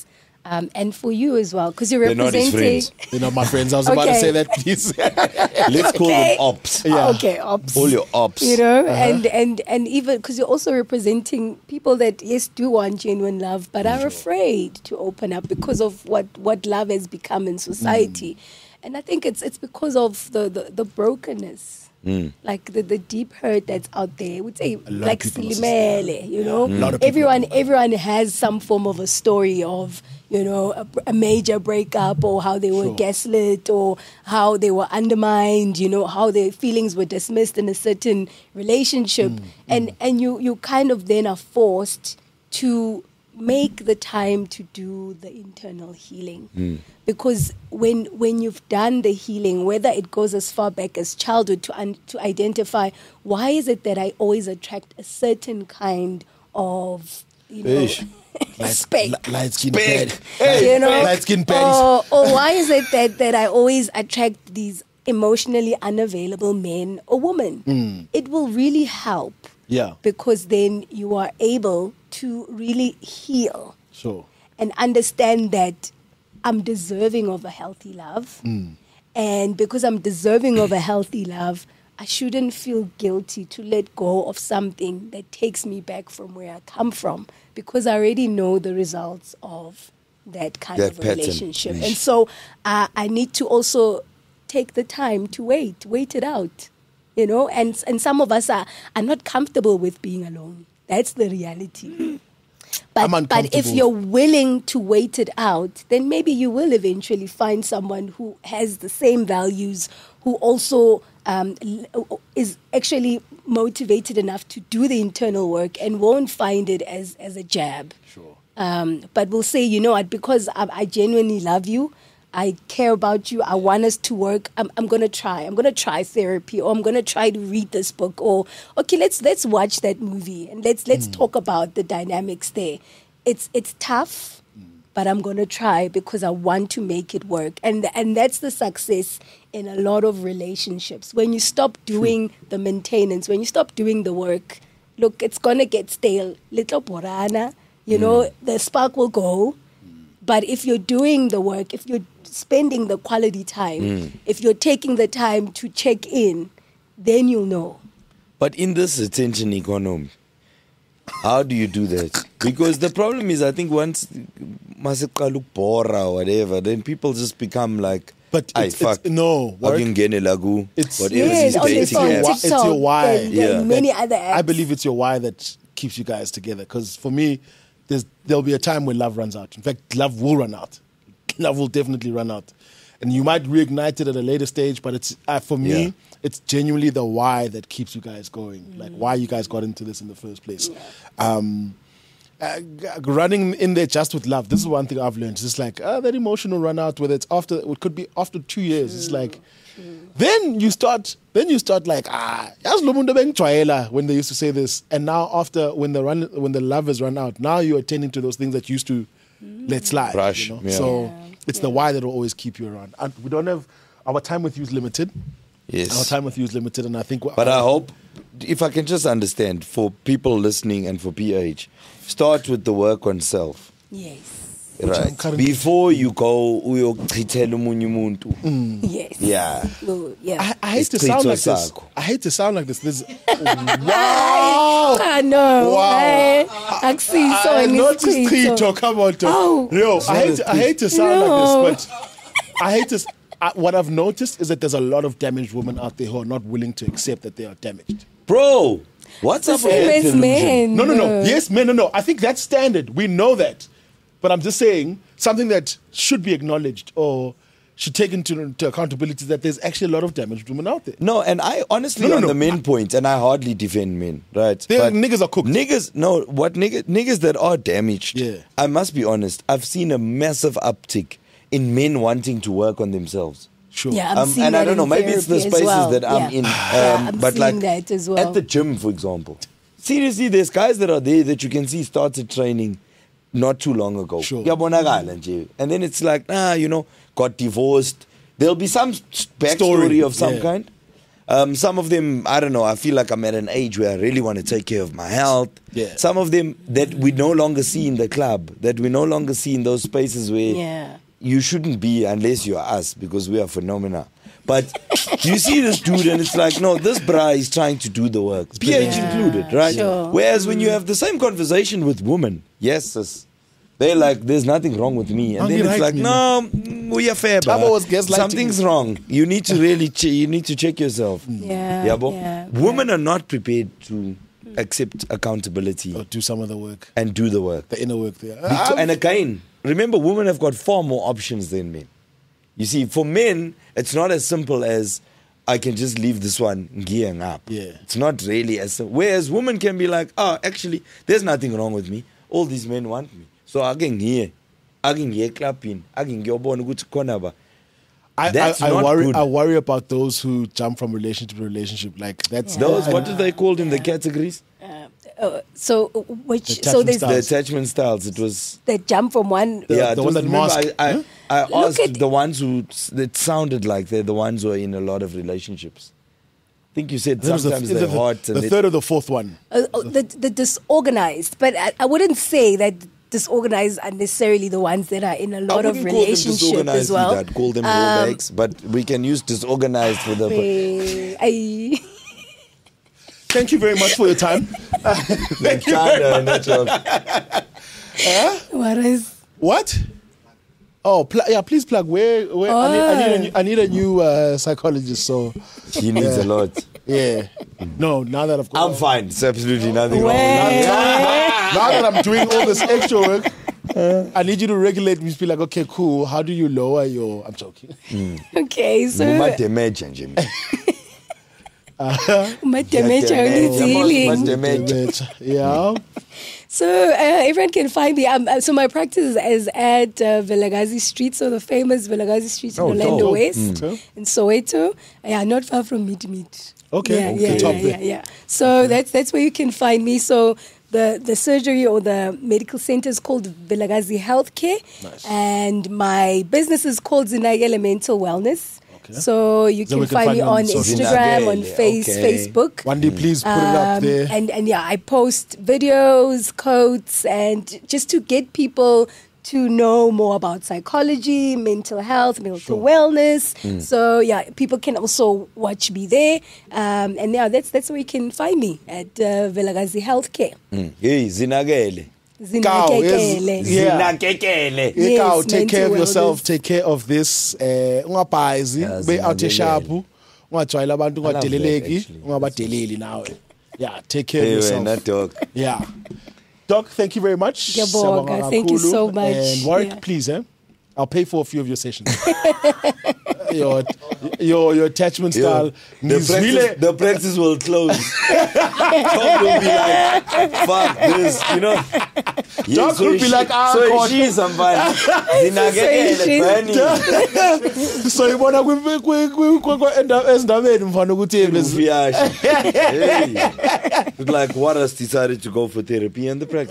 [SPEAKER 5] and for you as well, because you're
[SPEAKER 2] They're not his
[SPEAKER 5] representing.
[SPEAKER 2] friends.
[SPEAKER 3] You know, my friends, I was about to
[SPEAKER 5] Okay.
[SPEAKER 3] say that, please.
[SPEAKER 2] Let's call them ops.
[SPEAKER 3] Yeah.
[SPEAKER 5] Okay, ops.
[SPEAKER 2] All your ops.
[SPEAKER 5] You know, and even because you're also representing people that yes do want genuine love, but are afraid to open up because of what love has become in society, and I think it's because of the brokenness. Like the deep hurt that's out there. I would say
[SPEAKER 3] lot of
[SPEAKER 5] like
[SPEAKER 3] people
[SPEAKER 5] Silimele, you know.
[SPEAKER 3] lot of people
[SPEAKER 5] Everyone has some form of a story of, you know, a major breakup, or how they were
[SPEAKER 3] Sure.
[SPEAKER 5] gaslit, or how they were undermined, you know, how their feelings were dismissed in a certain relationship. And you kind of then are forced to make the time to do the internal healing. Because when you've done the healing, whether it goes as far back as childhood, to identify why is it that I always attract a certain kind of, you know,
[SPEAKER 2] Ish.
[SPEAKER 5] spec.
[SPEAKER 3] Light skin
[SPEAKER 2] Spec.
[SPEAKER 3] patty.
[SPEAKER 5] You know,
[SPEAKER 3] Light skin patties.
[SPEAKER 5] or why is it that I always attract these emotionally unavailable men or women? It will really help.
[SPEAKER 3] Yeah.
[SPEAKER 5] Because then you are able to really heal
[SPEAKER 3] Sure.
[SPEAKER 5] and understand that I'm deserving of a healthy love. And because I'm deserving of a healthy love, I shouldn't feel guilty to let go of something that takes me back from where I come from, because I already know the results of that kind
[SPEAKER 2] That
[SPEAKER 5] of a
[SPEAKER 2] pattern.
[SPEAKER 5] relationship. And so I need to also take the time to wait it out. You know, and some of us are not comfortable with being alone. That's the reality.
[SPEAKER 3] I'm
[SPEAKER 5] But if
[SPEAKER 3] uncomfortable.
[SPEAKER 5] you're willing to wait it out, then maybe you will eventually find someone who has the same values, who also is actually motivated enough to do the internal work and won't find it as a jab.
[SPEAKER 3] Sure.
[SPEAKER 5] But will say, you know what, because I genuinely love you, I care about you, I want us to work, I'm going to try. I'm going to try therapy, or I'm going to try to read this book, or, okay, let's watch that movie and let's talk about the dynamics there. It's tough, but I'm going to try because I want to make it work. And that's the success in a lot of relationships. When you stop doing the maintenance, when you stop doing the work, look, it's going to get stale. Little borana, you know, the spark will go. But if you're doing the work, if you're spending the quality time, if you're taking the time to check in, then you'll know.
[SPEAKER 2] But in this attention economy, how do you do that? Because the problem is, I think once masiqala ukubhora or whatever, then people just become like,
[SPEAKER 3] But
[SPEAKER 2] "Ay,
[SPEAKER 3] it's
[SPEAKER 2] fuck,
[SPEAKER 3] no work.
[SPEAKER 2] akungene lagu,
[SPEAKER 3] It's-
[SPEAKER 2] whatever
[SPEAKER 5] Yes,
[SPEAKER 2] these
[SPEAKER 5] on the
[SPEAKER 2] dating
[SPEAKER 5] phone,
[SPEAKER 2] apps."
[SPEAKER 3] It's your
[SPEAKER 5] TikTok,
[SPEAKER 3] why.
[SPEAKER 5] and
[SPEAKER 2] Yeah.
[SPEAKER 5] many
[SPEAKER 3] that-
[SPEAKER 5] other apps.
[SPEAKER 3] I believe it's your why that keeps you guys together. Because for me, there'll be a time when love runs out. In fact, love will run out. Love will definitely run out. And you might reignite it at a later stage, but it's for me,
[SPEAKER 2] Yeah.
[SPEAKER 3] it's genuinely the why that keeps you guys going. Like why you guys got into this in the first place. Running in there just with love. This is one thing I've learned. It's just like that emotion will run out. Whether it's after, it could be after 2 years. It's like then you start like yazi lo muntu bengijwayela, when they used to say this, and now after when the love has run out, now you're attending to those things that used to let slide.
[SPEAKER 2] Brush,
[SPEAKER 3] You know?
[SPEAKER 2] yeah.
[SPEAKER 3] So it's the why that will always keep you around. And we don't have our time with you is limited. Our
[SPEAKER 2] Yes.
[SPEAKER 3] time with you is limited, and I think.
[SPEAKER 2] But I hope, if I can just understand, for people listening and for PH, start with the work on self.
[SPEAKER 5] Yes.
[SPEAKER 3] I'm
[SPEAKER 2] Right.
[SPEAKER 3] currently-
[SPEAKER 2] Before you go uyochithela omunye umuntu.
[SPEAKER 5] Yes.
[SPEAKER 2] Yeah.
[SPEAKER 5] Oh, yeah.
[SPEAKER 3] I hate to sound
[SPEAKER 2] Isichitho
[SPEAKER 3] like this.
[SPEAKER 2] sakho.
[SPEAKER 3] I hate to sound like this. This wow.
[SPEAKER 5] I know.
[SPEAKER 3] Wow.
[SPEAKER 5] Akusiso
[SPEAKER 3] I noticed
[SPEAKER 5] nesichitho.
[SPEAKER 3] Tito. Come on, Tito.
[SPEAKER 5] Oh.
[SPEAKER 3] Yo, I hate to sound
[SPEAKER 5] No.
[SPEAKER 3] like this, but I hate to. What I've noticed is that there's a lot of damaged women out there who are not willing to accept that they are damaged.
[SPEAKER 2] Bro, what's up
[SPEAKER 5] The same
[SPEAKER 2] with
[SPEAKER 5] as
[SPEAKER 2] that
[SPEAKER 5] men.
[SPEAKER 2] delusion?
[SPEAKER 3] No. Yes, men, no. I think that's standard. We know that. But I'm just saying something that should be acknowledged or should take into accountability that there's actually a lot of damaged women out there.
[SPEAKER 2] No, and I honestly,
[SPEAKER 3] No.
[SPEAKER 2] on the men point, and I hardly defend men, right?
[SPEAKER 3] Niggas are cooked.
[SPEAKER 2] Niggas that are damaged,
[SPEAKER 3] Yeah.
[SPEAKER 2] I must be honest, I've seen a massive uptick in men wanting to work on themselves.
[SPEAKER 3] Sure.
[SPEAKER 5] Yeah, I'm seeing
[SPEAKER 2] And
[SPEAKER 5] that
[SPEAKER 2] I don't know,
[SPEAKER 5] in
[SPEAKER 2] maybe it's the
[SPEAKER 5] therapy as
[SPEAKER 2] spaces
[SPEAKER 5] well.
[SPEAKER 2] that I'm
[SPEAKER 5] Yeah.
[SPEAKER 2] in.
[SPEAKER 5] I'm
[SPEAKER 2] but
[SPEAKER 5] seeing
[SPEAKER 2] like
[SPEAKER 5] that as well.
[SPEAKER 2] at the gym, for example. Seriously, there's guys that are there that you can see started training not too long ago.
[SPEAKER 3] Sure.
[SPEAKER 2] Kuyabonakala nje. And then it's like, got divorced. There'll be some backstory
[SPEAKER 3] Story,
[SPEAKER 2] of some
[SPEAKER 3] yeah.
[SPEAKER 2] kind. Some of them, I don't know, I feel like I'm at an age where I really want to take care of my health.
[SPEAKER 3] Yeah.
[SPEAKER 2] Some of them that we no longer see in the club, that we no longer see in those spaces where
[SPEAKER 5] Yeah.
[SPEAKER 2] you shouldn't be unless you're us, because we are phenomena. But you see this dude and it's like, no, this bra is trying to do the work. PH included, right?
[SPEAKER 5] Sure.
[SPEAKER 2] Whereas when you have the same conversation with women, yes, sis, they're like, there's nothing wrong with me. And
[SPEAKER 3] Oh,
[SPEAKER 2] then
[SPEAKER 3] you
[SPEAKER 2] it's
[SPEAKER 3] like
[SPEAKER 2] like,
[SPEAKER 3] me,
[SPEAKER 2] no, we are fair, but
[SPEAKER 3] Tabo was gaslighting
[SPEAKER 2] something's wrong. You need to really, you need to check yourself.
[SPEAKER 5] Yeah.
[SPEAKER 2] Yabo?
[SPEAKER 5] Yeah.
[SPEAKER 2] Women are not prepared to accept accountability
[SPEAKER 3] Or do some of the work,
[SPEAKER 2] and do the work.
[SPEAKER 3] the inner work there.
[SPEAKER 2] And again, remember, women have got far more options than men. You see, for men, it's not as simple as I can just leave this one gearing up.
[SPEAKER 3] Yeah.
[SPEAKER 2] It's not really as simple. Whereas women can be like, oh, actually, there's nothing wrong with me. All these men want me. So I can hear clapping, I can go born good corner. That's
[SPEAKER 3] I
[SPEAKER 2] not
[SPEAKER 3] worry.
[SPEAKER 2] good.
[SPEAKER 3] I worry about those who jump from relationship to relationship. Like that's
[SPEAKER 2] Those, what do they call them, the categories?
[SPEAKER 5] So
[SPEAKER 3] The
[SPEAKER 5] so there's
[SPEAKER 3] attachment
[SPEAKER 2] The attachment styles. It was...
[SPEAKER 5] the jump from one.
[SPEAKER 2] Yeah,
[SPEAKER 3] the
[SPEAKER 2] it
[SPEAKER 3] one
[SPEAKER 2] was-
[SPEAKER 3] that
[SPEAKER 2] remember,
[SPEAKER 3] mask.
[SPEAKER 2] I
[SPEAKER 5] Look
[SPEAKER 2] asked
[SPEAKER 5] at-
[SPEAKER 2] the ones who that sounded like they're the ones who are in a lot of relationships. I think you said
[SPEAKER 3] That was
[SPEAKER 2] sometimes they're hot. And
[SPEAKER 3] the third or the fourth one.
[SPEAKER 5] The disorganized, but I wouldn't say that disorganized are necessarily the ones that are in a lot of relationship as well.
[SPEAKER 2] I'd call them rollbacks, but we can use disorganized for the.
[SPEAKER 3] Thank you very much for your time.
[SPEAKER 5] What is?
[SPEAKER 3] What? Oh, yeah. Please plug. Where? I need a new psychologist. So
[SPEAKER 2] He needs a lot.
[SPEAKER 3] yeah. No, now that I've got.
[SPEAKER 2] I'm fine. It's absolutely nothing wrong.
[SPEAKER 3] Now that I'm doing all this extra work, I need you to regulate me. Be like, okay, cool. How do you lower your? I'm joking.
[SPEAKER 5] Okay, so
[SPEAKER 2] Must imagine, Jimmy.
[SPEAKER 5] my dementia needs healing.
[SPEAKER 3] Yeah.
[SPEAKER 5] So everyone can find me. So my practice is at Vilagazi Street, so the famous Vilagazi Street in Orlando
[SPEAKER 2] dope.
[SPEAKER 5] West, in Soweto. Yeah, not far from Meet.
[SPEAKER 3] Okay.
[SPEAKER 5] Yeah. So that's where you can find me. So the surgery or the medical center is called Vilagazi Healthcare, and my business is called Zinagele Mental Wellness. So you can find me on
[SPEAKER 3] social
[SPEAKER 5] Instagram, on
[SPEAKER 2] Okay.
[SPEAKER 5] Facebook.
[SPEAKER 3] One day, please put it up there.
[SPEAKER 5] And yeah, I post videos, quotes, and just to get people to know more about psychology, mental health, mental wellness. So yeah, people can also watch me there. And yeah, that's where you can find me at Vilagazi Healthcare.
[SPEAKER 2] Hey, Zinagele.
[SPEAKER 5] Zinakekele.
[SPEAKER 2] Zinakekele.
[SPEAKER 3] Yes, take
[SPEAKER 5] mental
[SPEAKER 3] care of yourself.
[SPEAKER 5] wellness.
[SPEAKER 3] Take care of this. Ungabhayizi, be out sharp. Ungajwayela abantu ungadeleleki,
[SPEAKER 2] actually.
[SPEAKER 3] ungabadeleli nawe. Yeah, take care of
[SPEAKER 2] Hey,
[SPEAKER 3] yourself.
[SPEAKER 2] wena, dog.
[SPEAKER 3] Yeah. Doc, thank you very much.
[SPEAKER 5] Ngiyabonga.
[SPEAKER 3] Siyabonga
[SPEAKER 5] Thank you
[SPEAKER 3] kakhulu.
[SPEAKER 5] so much.
[SPEAKER 3] And Warwick,
[SPEAKER 5] Yeah.
[SPEAKER 3] please, I'll pay for a few of your sessions. your attachment style.
[SPEAKER 2] The practice will close. Tom will be like, fuck this, you know.
[SPEAKER 3] Doc will be like,
[SPEAKER 2] so
[SPEAKER 3] God.
[SPEAKER 2] she's somebody. Zinakekele, burning.
[SPEAKER 3] So you wanna ezindabeni mfana ukuthi
[SPEAKER 2] Ufiyasha. Hey. It's like what has decided to go for therapy and the practice.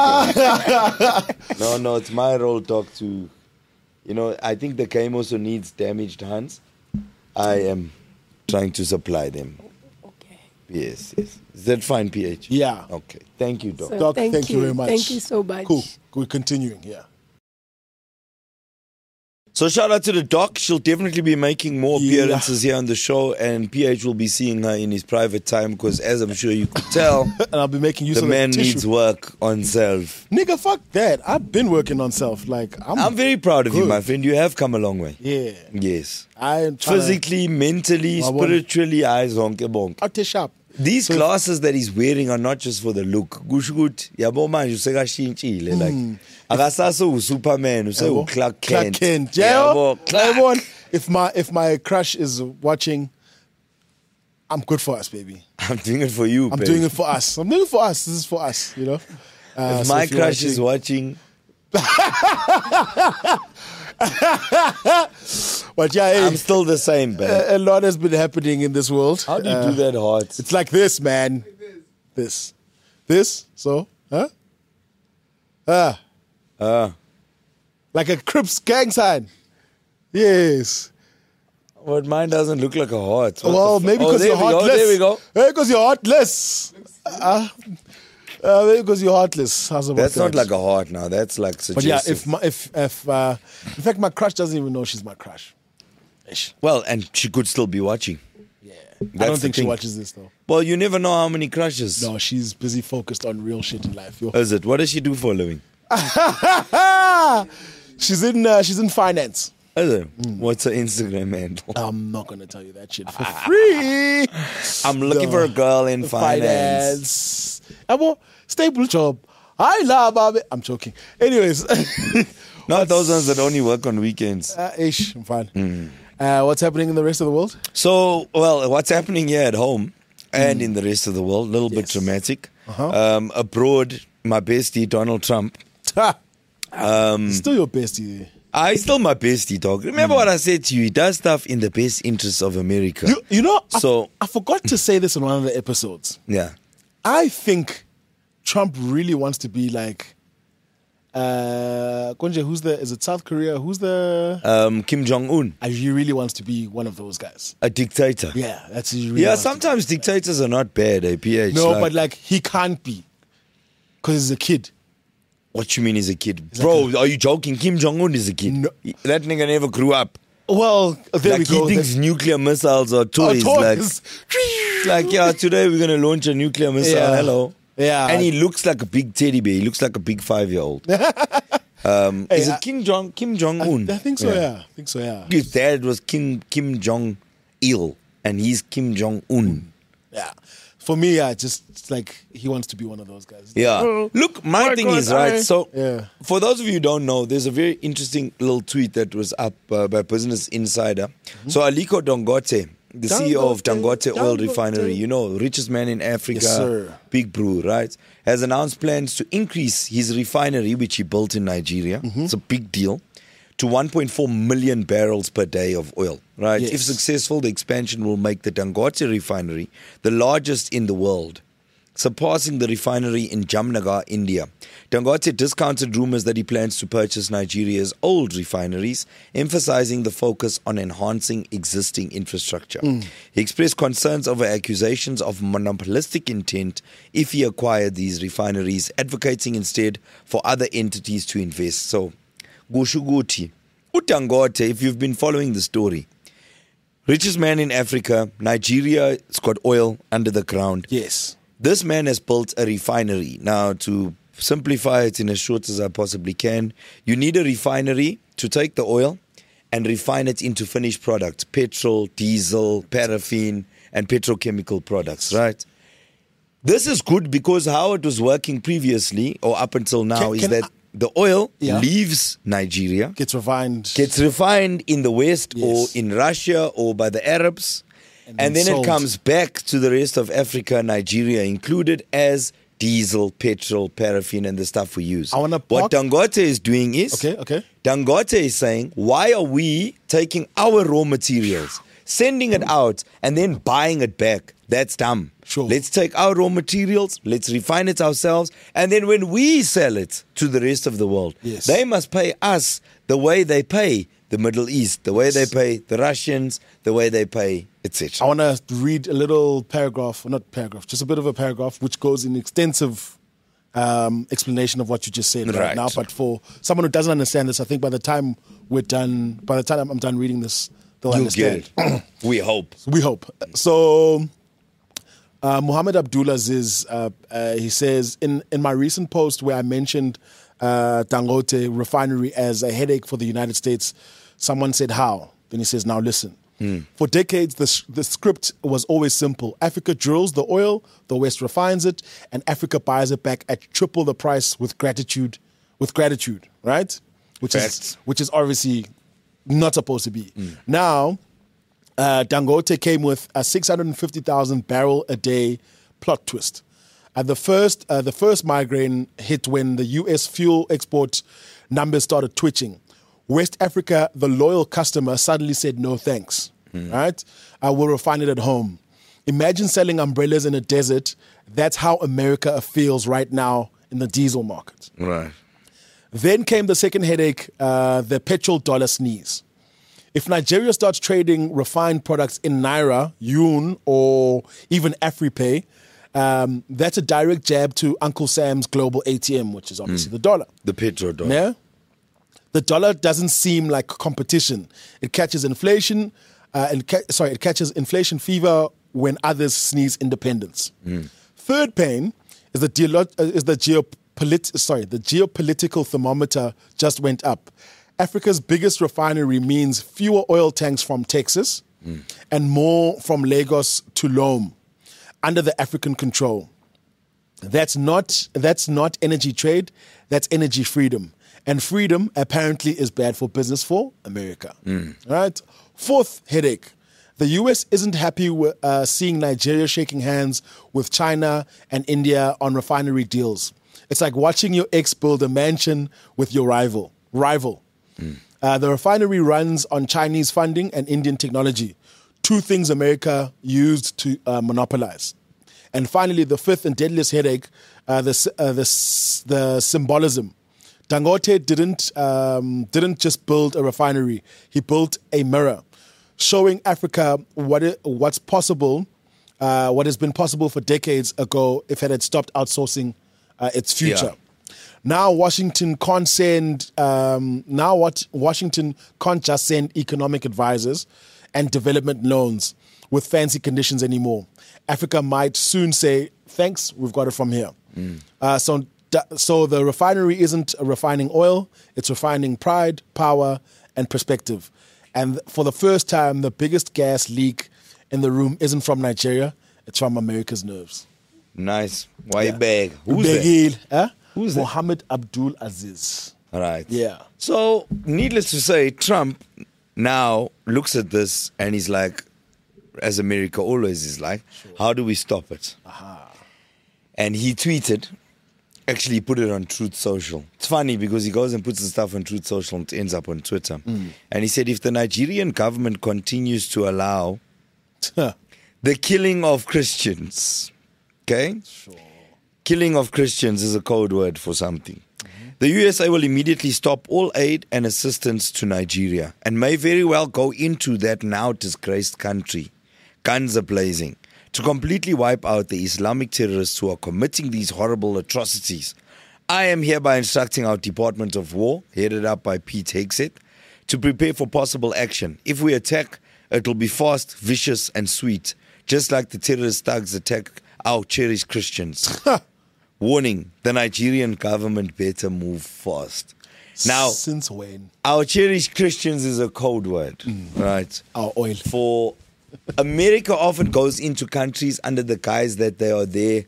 [SPEAKER 2] No, it's my role, Doc, to, you know, I think the game also needs damaged hands. I am trying to supply them.
[SPEAKER 5] Okay.
[SPEAKER 2] Yes. Is that fine, PH?
[SPEAKER 3] Yeah.
[SPEAKER 2] Okay. Thank you, Doc.
[SPEAKER 5] So
[SPEAKER 3] Doc, thank you very much.
[SPEAKER 5] Thank you so much.
[SPEAKER 3] Cool. We're continuing, yeah.
[SPEAKER 2] So shout out to the doc. She'll definitely be making more appearances here on the show, and PH will be seeing her in his private time because, as I'm sure you could tell,
[SPEAKER 3] And I'll be making use
[SPEAKER 2] the
[SPEAKER 3] of
[SPEAKER 2] man
[SPEAKER 3] the tissue.
[SPEAKER 2] needs work on self.
[SPEAKER 3] Nigga, fuck that. I've been working on self. Like
[SPEAKER 2] I'm very proud of you,
[SPEAKER 3] good.
[SPEAKER 2] my friend. You have come a long way.
[SPEAKER 3] Yeah.
[SPEAKER 2] Yes.
[SPEAKER 3] I am trying
[SPEAKER 2] Physically, mentally,
[SPEAKER 3] I want-
[SPEAKER 2] spiritually, eyes zonke bonke.
[SPEAKER 3] to sharp.
[SPEAKER 2] These glasses that he's wearing are not just for the look. Kusho ukuthi yabo manje usekashintshile like akasaso uSuperman use Clark Kent.
[SPEAKER 3] Yabo,
[SPEAKER 2] Yabo, Clark.
[SPEAKER 3] if my crush is watching, I'm good for us, baby.
[SPEAKER 2] I'm doing it for you,
[SPEAKER 3] I'm
[SPEAKER 2] babe.
[SPEAKER 3] doing it for us. I'm doing it for us. This is for us, you know.
[SPEAKER 2] If
[SPEAKER 3] So
[SPEAKER 2] my
[SPEAKER 3] if you're
[SPEAKER 2] crush is watching,
[SPEAKER 3] but yeah, hey,
[SPEAKER 2] I'm still the same, babe.
[SPEAKER 3] a lot has been happening in this world.
[SPEAKER 2] How do you do that hard?
[SPEAKER 3] It's like this, man. This. So, like a Crips gang sign. Yes.
[SPEAKER 2] But mine doesn't look like a heart.
[SPEAKER 3] Well, maybe because you're heartless.
[SPEAKER 2] There we go.
[SPEAKER 3] Maybe because you're heartless. Maybe because you're heartless. How's about
[SPEAKER 2] That's
[SPEAKER 3] that?
[SPEAKER 2] not like a heart now. That's like
[SPEAKER 3] But yeah,
[SPEAKER 2] suggestive.
[SPEAKER 3] in fact, my crush doesn't even know she's my crush. Ish.
[SPEAKER 2] Well, and she could still be watching.
[SPEAKER 3] Yeah. I
[SPEAKER 2] That's
[SPEAKER 3] don't
[SPEAKER 2] the
[SPEAKER 3] think she
[SPEAKER 2] thing.
[SPEAKER 3] watches this though.
[SPEAKER 2] Well, you never know how many crushes.
[SPEAKER 3] No, she's busy focused on real shit in life. Yo.
[SPEAKER 2] Is it? What does she do for a living?
[SPEAKER 3] she's in finance.
[SPEAKER 2] Is it? What's her Instagram handle?
[SPEAKER 3] I'm not gonna tell you that shit for free.
[SPEAKER 2] I'm looking for a girl in finance.
[SPEAKER 3] Well, stable job. I love it. I'm joking. Anyways,
[SPEAKER 2] Not those ones that only work on weekends.
[SPEAKER 3] ish. I'm fine. What's happening in the rest of the world?
[SPEAKER 2] So, well, what's happening here at home and in the rest of the world, a little bit dramatic. Abroad, my bestie, Donald Trump.
[SPEAKER 3] Still your bestie.
[SPEAKER 2] Still my bestie, dog. Remember what I said to you? He does stuff in the best interests of America.
[SPEAKER 3] You know,
[SPEAKER 2] So-
[SPEAKER 3] I forgot to say this in one of the episodes.
[SPEAKER 2] Yeah.
[SPEAKER 3] I think Trump really wants to be like, Konje, is it South Korea? Who's the,
[SPEAKER 2] Kim Jong-un,
[SPEAKER 3] he really wants to be one of those guys.
[SPEAKER 2] a dictator.
[SPEAKER 3] Yeah, that's he really
[SPEAKER 2] Yeah,
[SPEAKER 3] wants to
[SPEAKER 2] sometimes dictators are not bad, PH.
[SPEAKER 3] be. No, but like, he can't be. Because he's a kid.
[SPEAKER 2] What you mean he's a kid? Bro, are you joking? Kim Jong-un is a kid.
[SPEAKER 3] No.
[SPEAKER 2] That nigga never grew up.
[SPEAKER 3] Well, there
[SPEAKER 2] Like
[SPEAKER 3] we go.
[SPEAKER 2] he thinks nuclear missiles are toys.
[SPEAKER 3] toys.
[SPEAKER 2] Like, yeah, today we're going to launch a nuclear missile.
[SPEAKER 3] Yeah.
[SPEAKER 2] Hello.
[SPEAKER 3] Yeah.
[SPEAKER 2] And he looks like a big teddy bear. He looks like a big 5-year-old. Is it Kim Jong-un?
[SPEAKER 3] I think so, yeah. I think so, yeah.
[SPEAKER 2] His dad was Kim Jong-il, and he's Kim Jong-un.
[SPEAKER 3] Yeah. For me, yeah, just like he wants to be one of those guys.
[SPEAKER 2] Yeah. Look, my thing is, right, so
[SPEAKER 3] Yeah.
[SPEAKER 2] for those of you who don't know, there's a very interesting little tweet that was up by Business Insider. So Aliko Dangote, the CEO of Dangote Oil Refinery, you know, richest man in Africa,
[SPEAKER 3] Yes, sir.
[SPEAKER 2] big brew, right, has announced plans to increase his refinery, which he built in Nigeria. It's a big deal. To 1.4 million barrels per day of oil, right?
[SPEAKER 3] Yes.
[SPEAKER 2] If successful, the expansion will make the Dangote refinery the largest in the world, surpassing the refinery in Jamnagar, India. Dangote discounted rumors that he plans to purchase Nigeria's old refineries, emphasizing the focus on enhancing existing infrastructure. He expressed concerns over accusations of monopolistic intent if he acquired these refineries, advocating instead for other entities to invest. So, Gushuguti, Dangote, if you've been following the story, richest man in Africa, Nigeria's got oil under the ground.
[SPEAKER 3] Yes.
[SPEAKER 2] This man has built a refinery. Now, to simplify it in as short as I possibly can, you need a refinery to take the oil and refine it into finished products, petrol, diesel, paraffin, and petrochemical products, right? This is good because how it was working previously or up until now is that the oil leaves Nigeria,
[SPEAKER 3] Gets refined.
[SPEAKER 2] gets refined in the West
[SPEAKER 3] Yes.
[SPEAKER 2] or in Russia or by the Arabs, and then
[SPEAKER 3] sold.
[SPEAKER 2] it comes back to the rest of Africa, Nigeria included, as diesel, petrol, paraffin, and the stuff we use.
[SPEAKER 3] wanna
[SPEAKER 2] What
[SPEAKER 3] park-
[SPEAKER 2] Dangote is doing is,
[SPEAKER 3] Okay.
[SPEAKER 2] Dangote is saying, why are we taking our raw materials, sending it out, and then buying it back? That's dumb.
[SPEAKER 3] Sure.
[SPEAKER 2] Let's take our raw materials, let's refine it ourselves, and then when we sell it to the rest of the world,
[SPEAKER 3] Yes.
[SPEAKER 2] they must pay us the way they pay the Middle East, the way they pay the Russians, the way they pay,
[SPEAKER 3] I
[SPEAKER 2] etc.
[SPEAKER 3] want to read a little paragraph, or not paragraph, just a bit of a paragraph, which goes in extensive explanation of what you just said right
[SPEAKER 2] Right.
[SPEAKER 3] now. But for someone who doesn't understand this, I think by the time I'm done reading this, they'll
[SPEAKER 2] You'll
[SPEAKER 3] understand.
[SPEAKER 2] get it. We hope.
[SPEAKER 3] We hope. So, Muhammad Abdullah he says, in my recent post where I mentioned Dangote refinery as a headache for the United States, someone said, how? Then he says, now listen. For decades, the script was always simple. Africa drills the oil, the West refines it, and Africa buys it back at triple the price with gratitude, right? Which
[SPEAKER 2] Facts.
[SPEAKER 3] is obviously not supposed to be. Now, Dangote came with a 650,000 barrel a day plot twist. The first migraine hit when the U.S. fuel export numbers started twitching. West Africa, the loyal customer, suddenly said no thanks. Right? I will refine it at home. Imagine selling umbrellas in a desert. That's how America feels right now in the diesel market.
[SPEAKER 2] Right.
[SPEAKER 3] Then came the second headache, the petrol dollar sneeze. if Nigeria starts trading refined products in Naira, Yuan, or even Afripay, that's a direct jab to Uncle Sam's global ATM, which is obviously the dollar.
[SPEAKER 2] The petrodollar.
[SPEAKER 3] Yeah? The dollar doesn't seem like competition. It catches inflation, it catches inflation fever when others sneeze independence. Third pain is the geopolitical thermometer just went up. Africa's biggest refinery means fewer oil tanks from Texas and more from Lagos to Lome under the African control. That's not energy trade, that's energy freedom. And freedom apparently is bad for business for America. All right? Fourth headache. The US isn't happy with seeing Nigeria shaking hands with China and India on refinery deals. It's like watching your ex build a mansion with your rival. The refinery runs on Chinese funding and Indian technology, two things America used to monopolize. And finally, the fifth and deadliest headache, the symbolism. Dangote didn't just build a refinery; he built a mirror, showing Africa what's possible, what has been possible for decades ago if it had stopped outsourcing its future.
[SPEAKER 2] Yeah.
[SPEAKER 3] Now Washington can't just send economic advisors and development loans with fancy conditions anymore. Africa might soon say, thanks, we've got it from here. So the refinery isn't refining oil, it's refining pride, power, and perspective. And for the first time, the biggest gas leak in the room isn't from Nigeria, it's from America's nerves.
[SPEAKER 2] Nice. Why you beg? Who's
[SPEAKER 3] Begil,
[SPEAKER 2] that? Who's that?
[SPEAKER 3] Mohammed Abdul Aziz.
[SPEAKER 2] All right.
[SPEAKER 3] Yeah.
[SPEAKER 2] So, needless to say, Trump now looks at this and he's like, as America always is like, how do we stop it? And he tweeted, actually he put it on Truth Social. It's funny because he goes and puts the stuff on Truth Social and it ends up on Twitter. And he said, if the Nigerian government continues to allow the killing of Christians, okay? Killing of Christians is a code word for something. The USA will immediately stop all aid and assistance to Nigeria and may very well go into that now disgraced country, guns are blazing, to completely wipe out the Islamic terrorists who are committing these horrible atrocities. I am hereby instructing our Department of War, headed up by Pete Hegseth, to prepare for possible action. If we attack, it will be fast, vicious, and sweet, just like the terrorist thugs attack our cherished Christians. Warning, the Nigerian government better move fast. Now,
[SPEAKER 3] since when?
[SPEAKER 2] Our cherished Christians is a code word, right?
[SPEAKER 3] Our oil.
[SPEAKER 2] For America often goes into countries under the guise that they are there.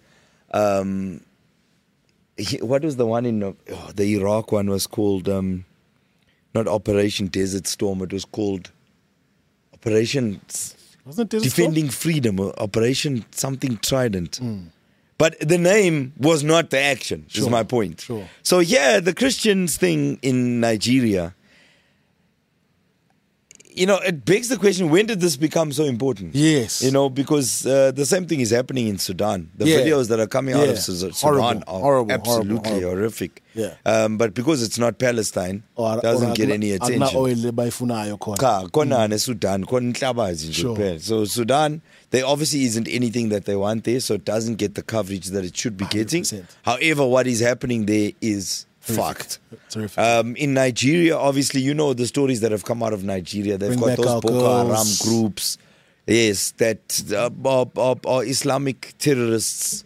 [SPEAKER 2] What was the one in the Iraq one was called, not Operation Desert Storm, it was called Operation
[SPEAKER 3] Wasn't it
[SPEAKER 2] Defending Freedom, or Operation something Trident. But the name was not the action, is my point.
[SPEAKER 3] Sure.
[SPEAKER 2] So yeah, the Christians thing in Nigeria, you know, it begs the question, when did this become so important?
[SPEAKER 3] Yes.
[SPEAKER 2] You know, because the same thing is happening in Sudan. The videos that are coming out of Sudan are absolutely horrific.
[SPEAKER 3] Yeah.
[SPEAKER 2] But because it's not Palestine, it doesn't get any attention.
[SPEAKER 3] Sure.
[SPEAKER 2] So Sudan, there obviously isn't anything that they want there, so it doesn't get the coverage that it should be getting.
[SPEAKER 3] 100%.
[SPEAKER 2] However, what is happening there is fucked.
[SPEAKER 3] Terrific.
[SPEAKER 2] In Nigeria, obviously, you know the stories that have come out of Nigeria. They've
[SPEAKER 3] Bring
[SPEAKER 2] got
[SPEAKER 3] back
[SPEAKER 2] those
[SPEAKER 3] our
[SPEAKER 2] Boko Haram
[SPEAKER 3] girls.
[SPEAKER 2] groups, yes, that are Islamic terrorists,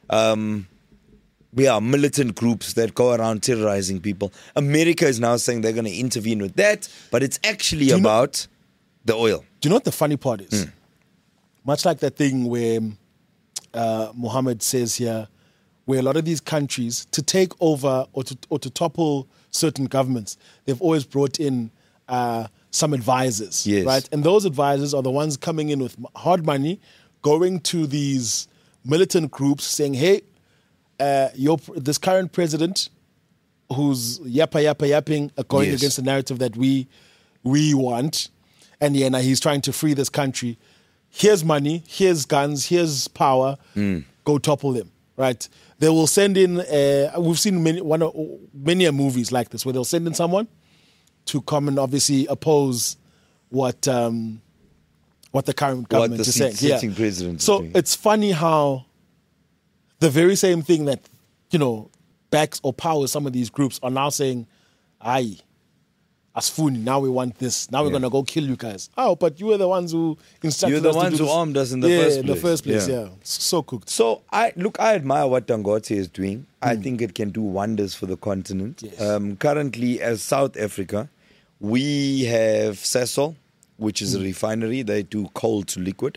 [SPEAKER 2] militant groups that go around terrorizing people. America is now saying they're going to intervene with that, but it's actually about the oil.
[SPEAKER 3] Do you know what the funny part is? Much like that thing where Mohammed says here, where a lot of these countries, to take over or to topple certain governments, they've always brought in some advisors,
[SPEAKER 2] Yes.
[SPEAKER 3] right? And those advisors are the ones coming in with hard money, going to these militant groups saying, hey, this current president who's yapping going
[SPEAKER 2] Yes.
[SPEAKER 3] against the narrative that we want, and now he's trying to free this country. Here's money, here's guns, here's power, go topple them, right? They will send in, we've seen many movies like this, where they'll send in someone to come and obviously oppose what the current government
[SPEAKER 2] the
[SPEAKER 3] is saying.
[SPEAKER 2] sitting president is
[SPEAKER 3] So
[SPEAKER 2] doing.
[SPEAKER 3] it's funny how the very same thing that, backs or powers some of these groups are now saying, aye, Asfuni, now we want this. Now we're going to go kill you guys. Oh, but you were the ones who instructed
[SPEAKER 2] You're the
[SPEAKER 3] us to
[SPEAKER 2] ones
[SPEAKER 3] do
[SPEAKER 2] who
[SPEAKER 3] this.
[SPEAKER 2] armed us in the first place.
[SPEAKER 3] in the first place, yeah. So cooked.
[SPEAKER 2] So I admire what Dangote is doing. I think it can do wonders for the continent.
[SPEAKER 3] Yes.
[SPEAKER 2] Currently, as South Africa, we have Sasol, which is a refinery. They do coal to liquid,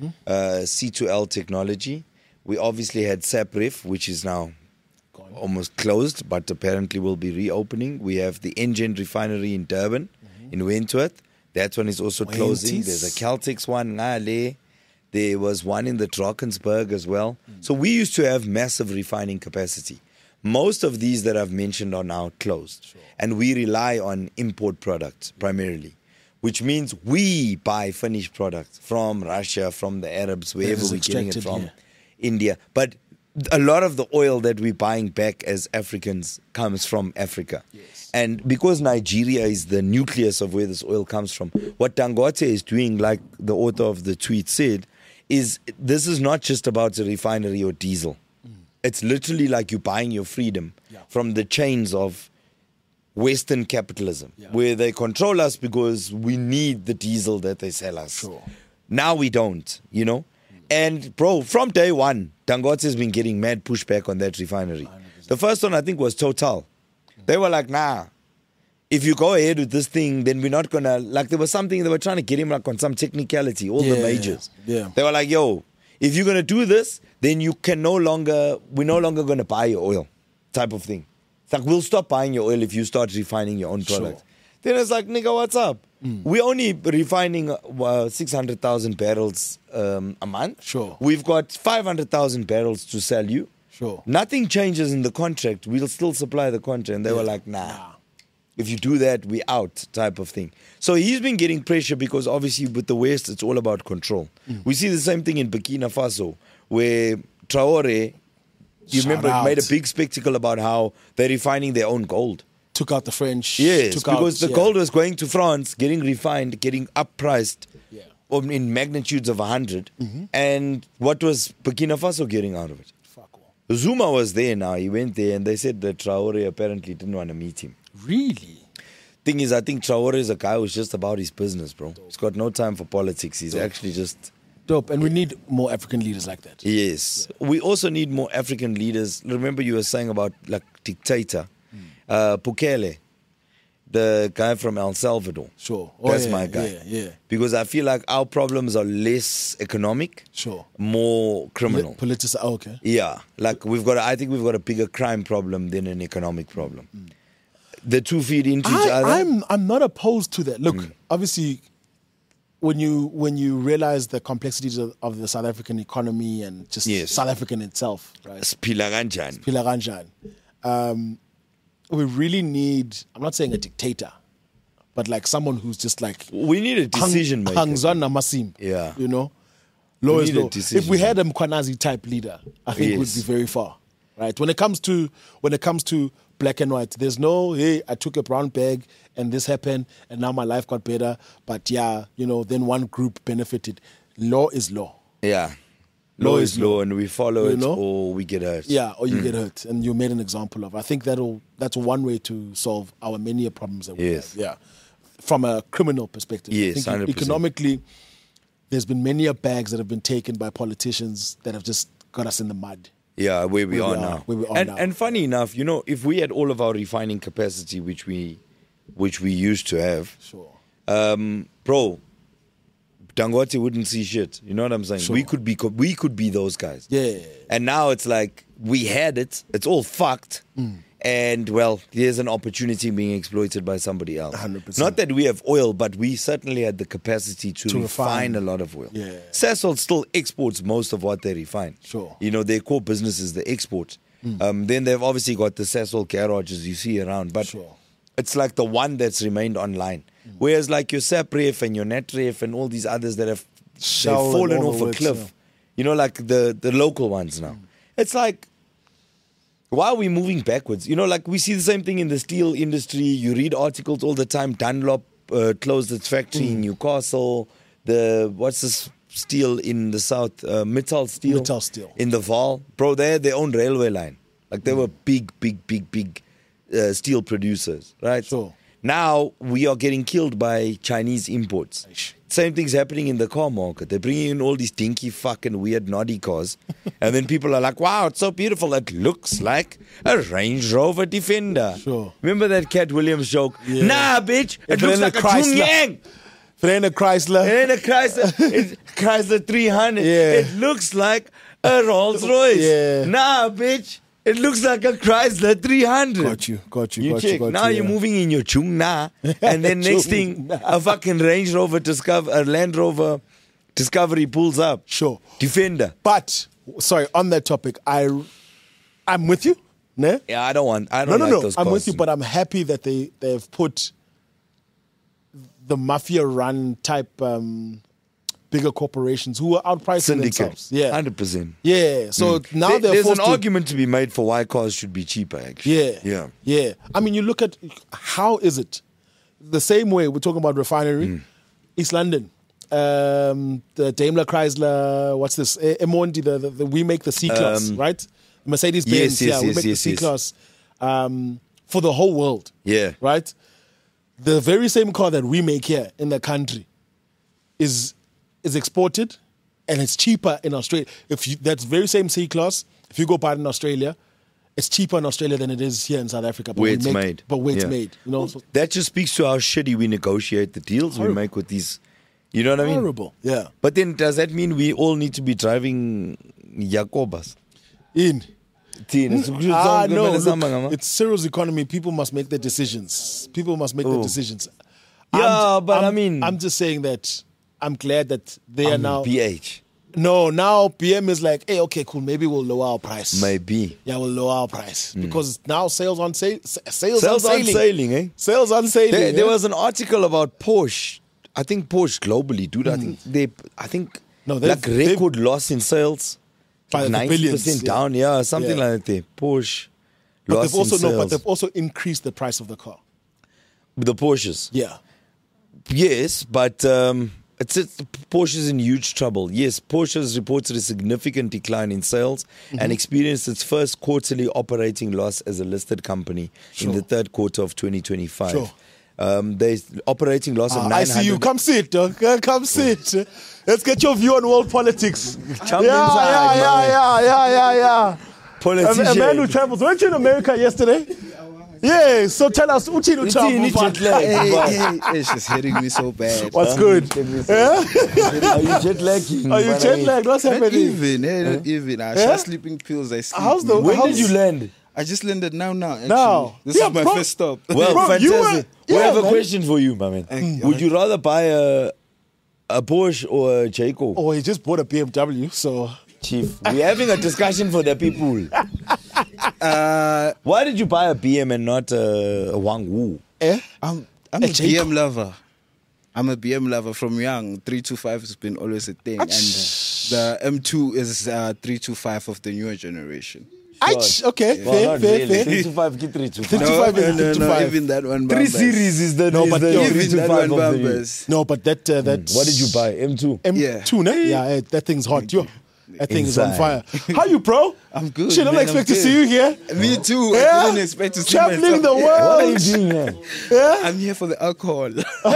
[SPEAKER 2] C2L technology. We obviously had Saprif, which is now almost closed, but apparently will be reopening. We have the Engen refinery in Durban, in Wentworth. That one is also closing. There's a Caltex one, Ngale. There was one in the Drakensberg as well. So we used to have massive refining capacity. Most of these that I've mentioned are now closed. And we rely on import products primarily, which means we buy finished products from Russia, from the Arabs, wherever
[SPEAKER 3] is
[SPEAKER 2] we're getting it
[SPEAKER 3] extracted
[SPEAKER 2] from,
[SPEAKER 3] here.
[SPEAKER 2] India. But a lot of the oil that we're buying back as Africans comes from Africa.
[SPEAKER 3] Yes.
[SPEAKER 2] And because Nigeria is the nucleus of where this oil comes from, what Dangote is doing, like the author of the tweet said, is this is not just about a refinery or diesel. It's literally like you're buying your freedom from the chains of Western capitalism, where they control us because we need the diesel that they sell us.
[SPEAKER 3] Sure.
[SPEAKER 2] Now we don't, And bro, from day one, Dangote has been getting mad pushback on that refinery. 100%. The first one I think was Total. They were like, nah, if you go ahead with this thing, then we're not gonna, like there was something, they were trying to get him like on some technicality, all the majors.
[SPEAKER 3] Yeah.
[SPEAKER 2] They were like, yo, if you're gonna do this, then we're no longer gonna buy your oil, type of thing. It's like, we'll stop buying your oil if you start refining your own product.
[SPEAKER 3] Sure.
[SPEAKER 2] Then it's like, nigga, what's up? We're only refining 600,000 barrels a month.
[SPEAKER 3] Sure.
[SPEAKER 2] We've got 500,000 barrels to sell you.
[SPEAKER 3] Sure.
[SPEAKER 2] Nothing changes in the contract. We'll still supply the contract. And they were like, nah. If you do that, we out, type of thing. So he's been getting pressure because obviously with the West, it's all about control. We see the same thing in Burkina Faso, where Traore, made a big spectacle about how they're refining their own gold.
[SPEAKER 3] Took out the French.
[SPEAKER 2] Yes, because the gold was going to France, getting refined, getting uppriced in magnitudes of 100. And what was Burkina Faso getting out of it?
[SPEAKER 3] Fuck all.
[SPEAKER 2] Zuma was there now. He went there and they said that Traore apparently didn't want to meet him.
[SPEAKER 3] Really?
[SPEAKER 2] Thing is, I think Traore is a guy who's just about his business, bro. He's got no time for politics. He's actually just...
[SPEAKER 3] Dope. And we need more African leaders like that.
[SPEAKER 2] Yes. We also need more African leaders. Remember you were saying about like dictator. Bukele, the guy from El Salvador.
[SPEAKER 3] Sure.
[SPEAKER 2] That's my guy.
[SPEAKER 3] Yeah.
[SPEAKER 2] Because I feel like our problems are less economic,
[SPEAKER 3] Sure.
[SPEAKER 2] more criminal.
[SPEAKER 3] Okay.
[SPEAKER 2] Yeah. Like I think we've got a bigger crime problem than an economic problem. The two feed into each other.
[SPEAKER 3] I'm not opposed to that. Look, obviously, when you realize the complexities of the South African economy and just South African itself, right?
[SPEAKER 2] Sphila kanjani.
[SPEAKER 3] Phila kanjani. We really need, I'm not saying a dictator, but like someone who's just like...
[SPEAKER 2] We need a decision maker.
[SPEAKER 3] Hangzana Masim.
[SPEAKER 2] Yeah.
[SPEAKER 3] Law
[SPEAKER 2] We
[SPEAKER 3] is
[SPEAKER 2] need a
[SPEAKER 3] law.
[SPEAKER 2] decision
[SPEAKER 3] If we had a Mkwanazi type leader, I think we'd be very far. Right? When it comes to black and white, there's no, hey, I took a brown bag and this happened and now my life got better. But then one group benefited. Law is law.
[SPEAKER 2] Yeah. Law is law, and we follow it or we get hurt.
[SPEAKER 3] Yeah, or you get hurt. And you made an example of. I think that's one way to solve our many problems that we have. Yeah. From a criminal perspective.
[SPEAKER 2] Yes,
[SPEAKER 3] I think
[SPEAKER 2] 100%.
[SPEAKER 3] economically, there's been many bags that have been taken by politicians that have just got us in the mud.
[SPEAKER 2] Yeah, where we are now.
[SPEAKER 3] now.
[SPEAKER 2] And funny enough, if we had all of our refining capacity, which we used to have,
[SPEAKER 3] Sure.
[SPEAKER 2] Bro, Dangote wouldn't see shit. You know what I'm saying?
[SPEAKER 3] Sure.
[SPEAKER 2] We could be those guys.
[SPEAKER 3] Yeah.
[SPEAKER 2] And now it's like we had it. It's all fucked. And well, there's an opportunity being exploited by somebody else.
[SPEAKER 3] 100%.
[SPEAKER 2] Not that we have oil, but we certainly had the capacity to refine a lot of oil.
[SPEAKER 3] Yeah.
[SPEAKER 2] Sasol still exports most of what they refine.
[SPEAKER 3] Sure.
[SPEAKER 2] Their core business is the export. Then they've obviously got the Sasol garages you see around, but it's like the one that's remained online. Whereas like your Sapref and your Netref and all these others that have they've fallen off a cliff. Like the local ones now. It's like, why are we moving backwards? Like we see the same thing in the steel industry. You read articles all the time. Dunlop closed its factory in Newcastle. What's this steel in the south? Mittal Steel.
[SPEAKER 3] Mittal Steel.
[SPEAKER 2] In the Vaal. Bro, they had their own railway line. Like they were big steel producers, right?
[SPEAKER 3] Sure.
[SPEAKER 2] Now we are getting killed by Chinese imports. Same thing's happening in the car market. They're bringing in all these dinky fucking weird naughty cars. And then people are like, wow, it's so beautiful. It looks like a Range Rover Defender.
[SPEAKER 3] Sure.
[SPEAKER 2] Remember that Cat Williams joke?
[SPEAKER 3] Yeah.
[SPEAKER 2] Nah, bitch. It looks like a
[SPEAKER 3] Chrysler.
[SPEAKER 2] Chungyang.
[SPEAKER 3] If it ain't a Chrysler.
[SPEAKER 2] It ain't a Chrysler. It's Chrysler 300.
[SPEAKER 3] Yeah.
[SPEAKER 2] It looks like a Rolls Royce.
[SPEAKER 3] Yeah.
[SPEAKER 2] Nah, bitch. It looks like a Chrysler 300.
[SPEAKER 3] Got you.
[SPEAKER 2] You check. Now you're moving in your chung na, and then next thing, a fucking Range Rover a Land Rover Discovery pulls up.
[SPEAKER 3] Sure.
[SPEAKER 2] Defender.
[SPEAKER 3] But sorry, on that topic, I'm with you. Ne?
[SPEAKER 2] Yeah, I don't like those
[SPEAKER 3] I'm
[SPEAKER 2] cars.
[SPEAKER 3] with you, but I'm happy that they've put the mafia-run type bigger corporations who are outpricing
[SPEAKER 2] Syndicate.
[SPEAKER 3] themselves. Yeah,
[SPEAKER 2] 100%.
[SPEAKER 3] Yeah. So now
[SPEAKER 2] There's
[SPEAKER 3] forced
[SPEAKER 2] an
[SPEAKER 3] to,
[SPEAKER 2] argument to be made for why cars should be cheaper, actually.
[SPEAKER 3] Yeah. I mean, you look at how is it the same way we're talking about refinery, East London, the Daimler Chrysler. What's this? Emondi. The we make the C class, right? Mercedes Benz.
[SPEAKER 2] Yes,
[SPEAKER 3] we make the C class for the whole world.
[SPEAKER 2] Yeah.
[SPEAKER 3] Right. The very same car that we make here in the country is exported, and it's cheaper in Australia. That very same C class, if you go buy it in Australia, it's cheaper in Australia than it is here in South Africa. But
[SPEAKER 2] Where it's made.
[SPEAKER 3] But where it's
[SPEAKER 2] Yeah.
[SPEAKER 3] made, you know. So
[SPEAKER 2] That just speaks to how shitty we negotiate the deals we make with these. You know what I mean?
[SPEAKER 3] horrible. Yeah.
[SPEAKER 2] But then does that mean we all need to be driving Jacobas?
[SPEAKER 3] No. Look, it's Cyril's economy. People must make their decisions.
[SPEAKER 2] Yeah, but I mean-
[SPEAKER 3] I'm just saying that I'm glad that they are now.
[SPEAKER 2] BH.
[SPEAKER 3] No, now PM is like, hey, okay, cool. Maybe we'll lower our price.
[SPEAKER 2] Maybe.
[SPEAKER 3] Yeah, we'll lower our price because now sales on sale. Sales
[SPEAKER 2] Sales
[SPEAKER 3] on
[SPEAKER 2] on
[SPEAKER 3] sailing.
[SPEAKER 2] sailing, eh?
[SPEAKER 3] Sales on sailing.
[SPEAKER 2] There was an article about Porsche. I think Porsche globally, dude. I think
[SPEAKER 3] No,
[SPEAKER 2] like
[SPEAKER 3] they've-
[SPEAKER 2] record loss in sales.
[SPEAKER 3] By the
[SPEAKER 2] 90%
[SPEAKER 3] billions, yeah.
[SPEAKER 2] down, yeah, something
[SPEAKER 3] Yeah.
[SPEAKER 2] like that. Porsche
[SPEAKER 3] But
[SPEAKER 2] loss
[SPEAKER 3] they've also
[SPEAKER 2] in sales.
[SPEAKER 3] but they've also increased the price of the car.
[SPEAKER 2] The Porsches.
[SPEAKER 3] Yeah.
[SPEAKER 2] Yes, but Porsche's in huge trouble. Yes, Porsche has reported a significant decline in sales and experienced its first quarterly operating loss as a listed company in the third quarter of 2025.
[SPEAKER 3] Sure.
[SPEAKER 2] There's operating loss of 900.
[SPEAKER 3] I see you. Come sit, dog. Come sit. Let's get your view on world politics.
[SPEAKER 2] Jump inside,
[SPEAKER 3] Yeah.
[SPEAKER 2] Politician.
[SPEAKER 3] A man who travels. Weren't you in America yesterday? Yeah. So tell us, Uchino
[SPEAKER 2] Uchini jet lag.
[SPEAKER 1] It's just hitting me so bad.
[SPEAKER 3] What's good? Yeah?
[SPEAKER 2] Are you jet lagging?
[SPEAKER 3] Are you jet lagged? What's
[SPEAKER 1] Not
[SPEAKER 3] happening?
[SPEAKER 1] even, not even. I
[SPEAKER 3] Yeah?
[SPEAKER 1] just sleeping pills. I sleep.
[SPEAKER 3] How's the-
[SPEAKER 2] When
[SPEAKER 3] how's-
[SPEAKER 2] did you land?
[SPEAKER 1] I just landed now. Actually.
[SPEAKER 3] Now.
[SPEAKER 1] This
[SPEAKER 3] Yeah,
[SPEAKER 1] is my
[SPEAKER 3] bro.
[SPEAKER 1] first stop.
[SPEAKER 2] Well,
[SPEAKER 3] Bro, you
[SPEAKER 2] fantastic.
[SPEAKER 3] were-
[SPEAKER 2] We have
[SPEAKER 3] yeah,
[SPEAKER 2] a
[SPEAKER 3] man.
[SPEAKER 2] question for you, my man. Would you rather buy a Porsche or a Jayco?
[SPEAKER 3] Oh, he just bought a BMW, so.
[SPEAKER 2] Chief, we're having a discussion for the people. Why did you buy a BM and not a Wangwu?
[SPEAKER 1] I'm a
[SPEAKER 3] A Jayco.
[SPEAKER 1] BM lover. I'm a BM lover from young. 325 has been always a thing, and the M2 is 325 of the newer generation.
[SPEAKER 3] Okay,
[SPEAKER 2] Well,
[SPEAKER 3] fair,
[SPEAKER 2] not
[SPEAKER 3] fair,
[SPEAKER 2] really.
[SPEAKER 3] fair.
[SPEAKER 2] 325, get 325.
[SPEAKER 3] 325 is 325.
[SPEAKER 1] Even that one.
[SPEAKER 2] Three
[SPEAKER 1] Bambas.
[SPEAKER 2] series is the,
[SPEAKER 3] No,
[SPEAKER 2] is
[SPEAKER 3] but
[SPEAKER 2] the
[SPEAKER 3] yo,
[SPEAKER 1] Even that
[SPEAKER 2] 325
[SPEAKER 1] one.
[SPEAKER 2] of the new.
[SPEAKER 1] Bambas.
[SPEAKER 3] No, but that
[SPEAKER 2] What did you buy? M2?
[SPEAKER 3] M2, ne? Yeah, that thing's hot. Yo, that thing is on
[SPEAKER 2] Inside.
[SPEAKER 3] fire. How you, bro?
[SPEAKER 1] I'm good.
[SPEAKER 3] Shit, I don't
[SPEAKER 1] man,
[SPEAKER 3] expect
[SPEAKER 1] I'm
[SPEAKER 3] to see
[SPEAKER 1] good.
[SPEAKER 3] you here.
[SPEAKER 1] Me too.
[SPEAKER 3] Yeah?
[SPEAKER 1] I didn't expect to see
[SPEAKER 3] Traveling
[SPEAKER 1] myself.
[SPEAKER 3] the
[SPEAKER 1] Yeah.
[SPEAKER 2] What are you
[SPEAKER 3] world.
[SPEAKER 2] doing here?
[SPEAKER 3] Yeah?
[SPEAKER 1] I'm here for the alcohol.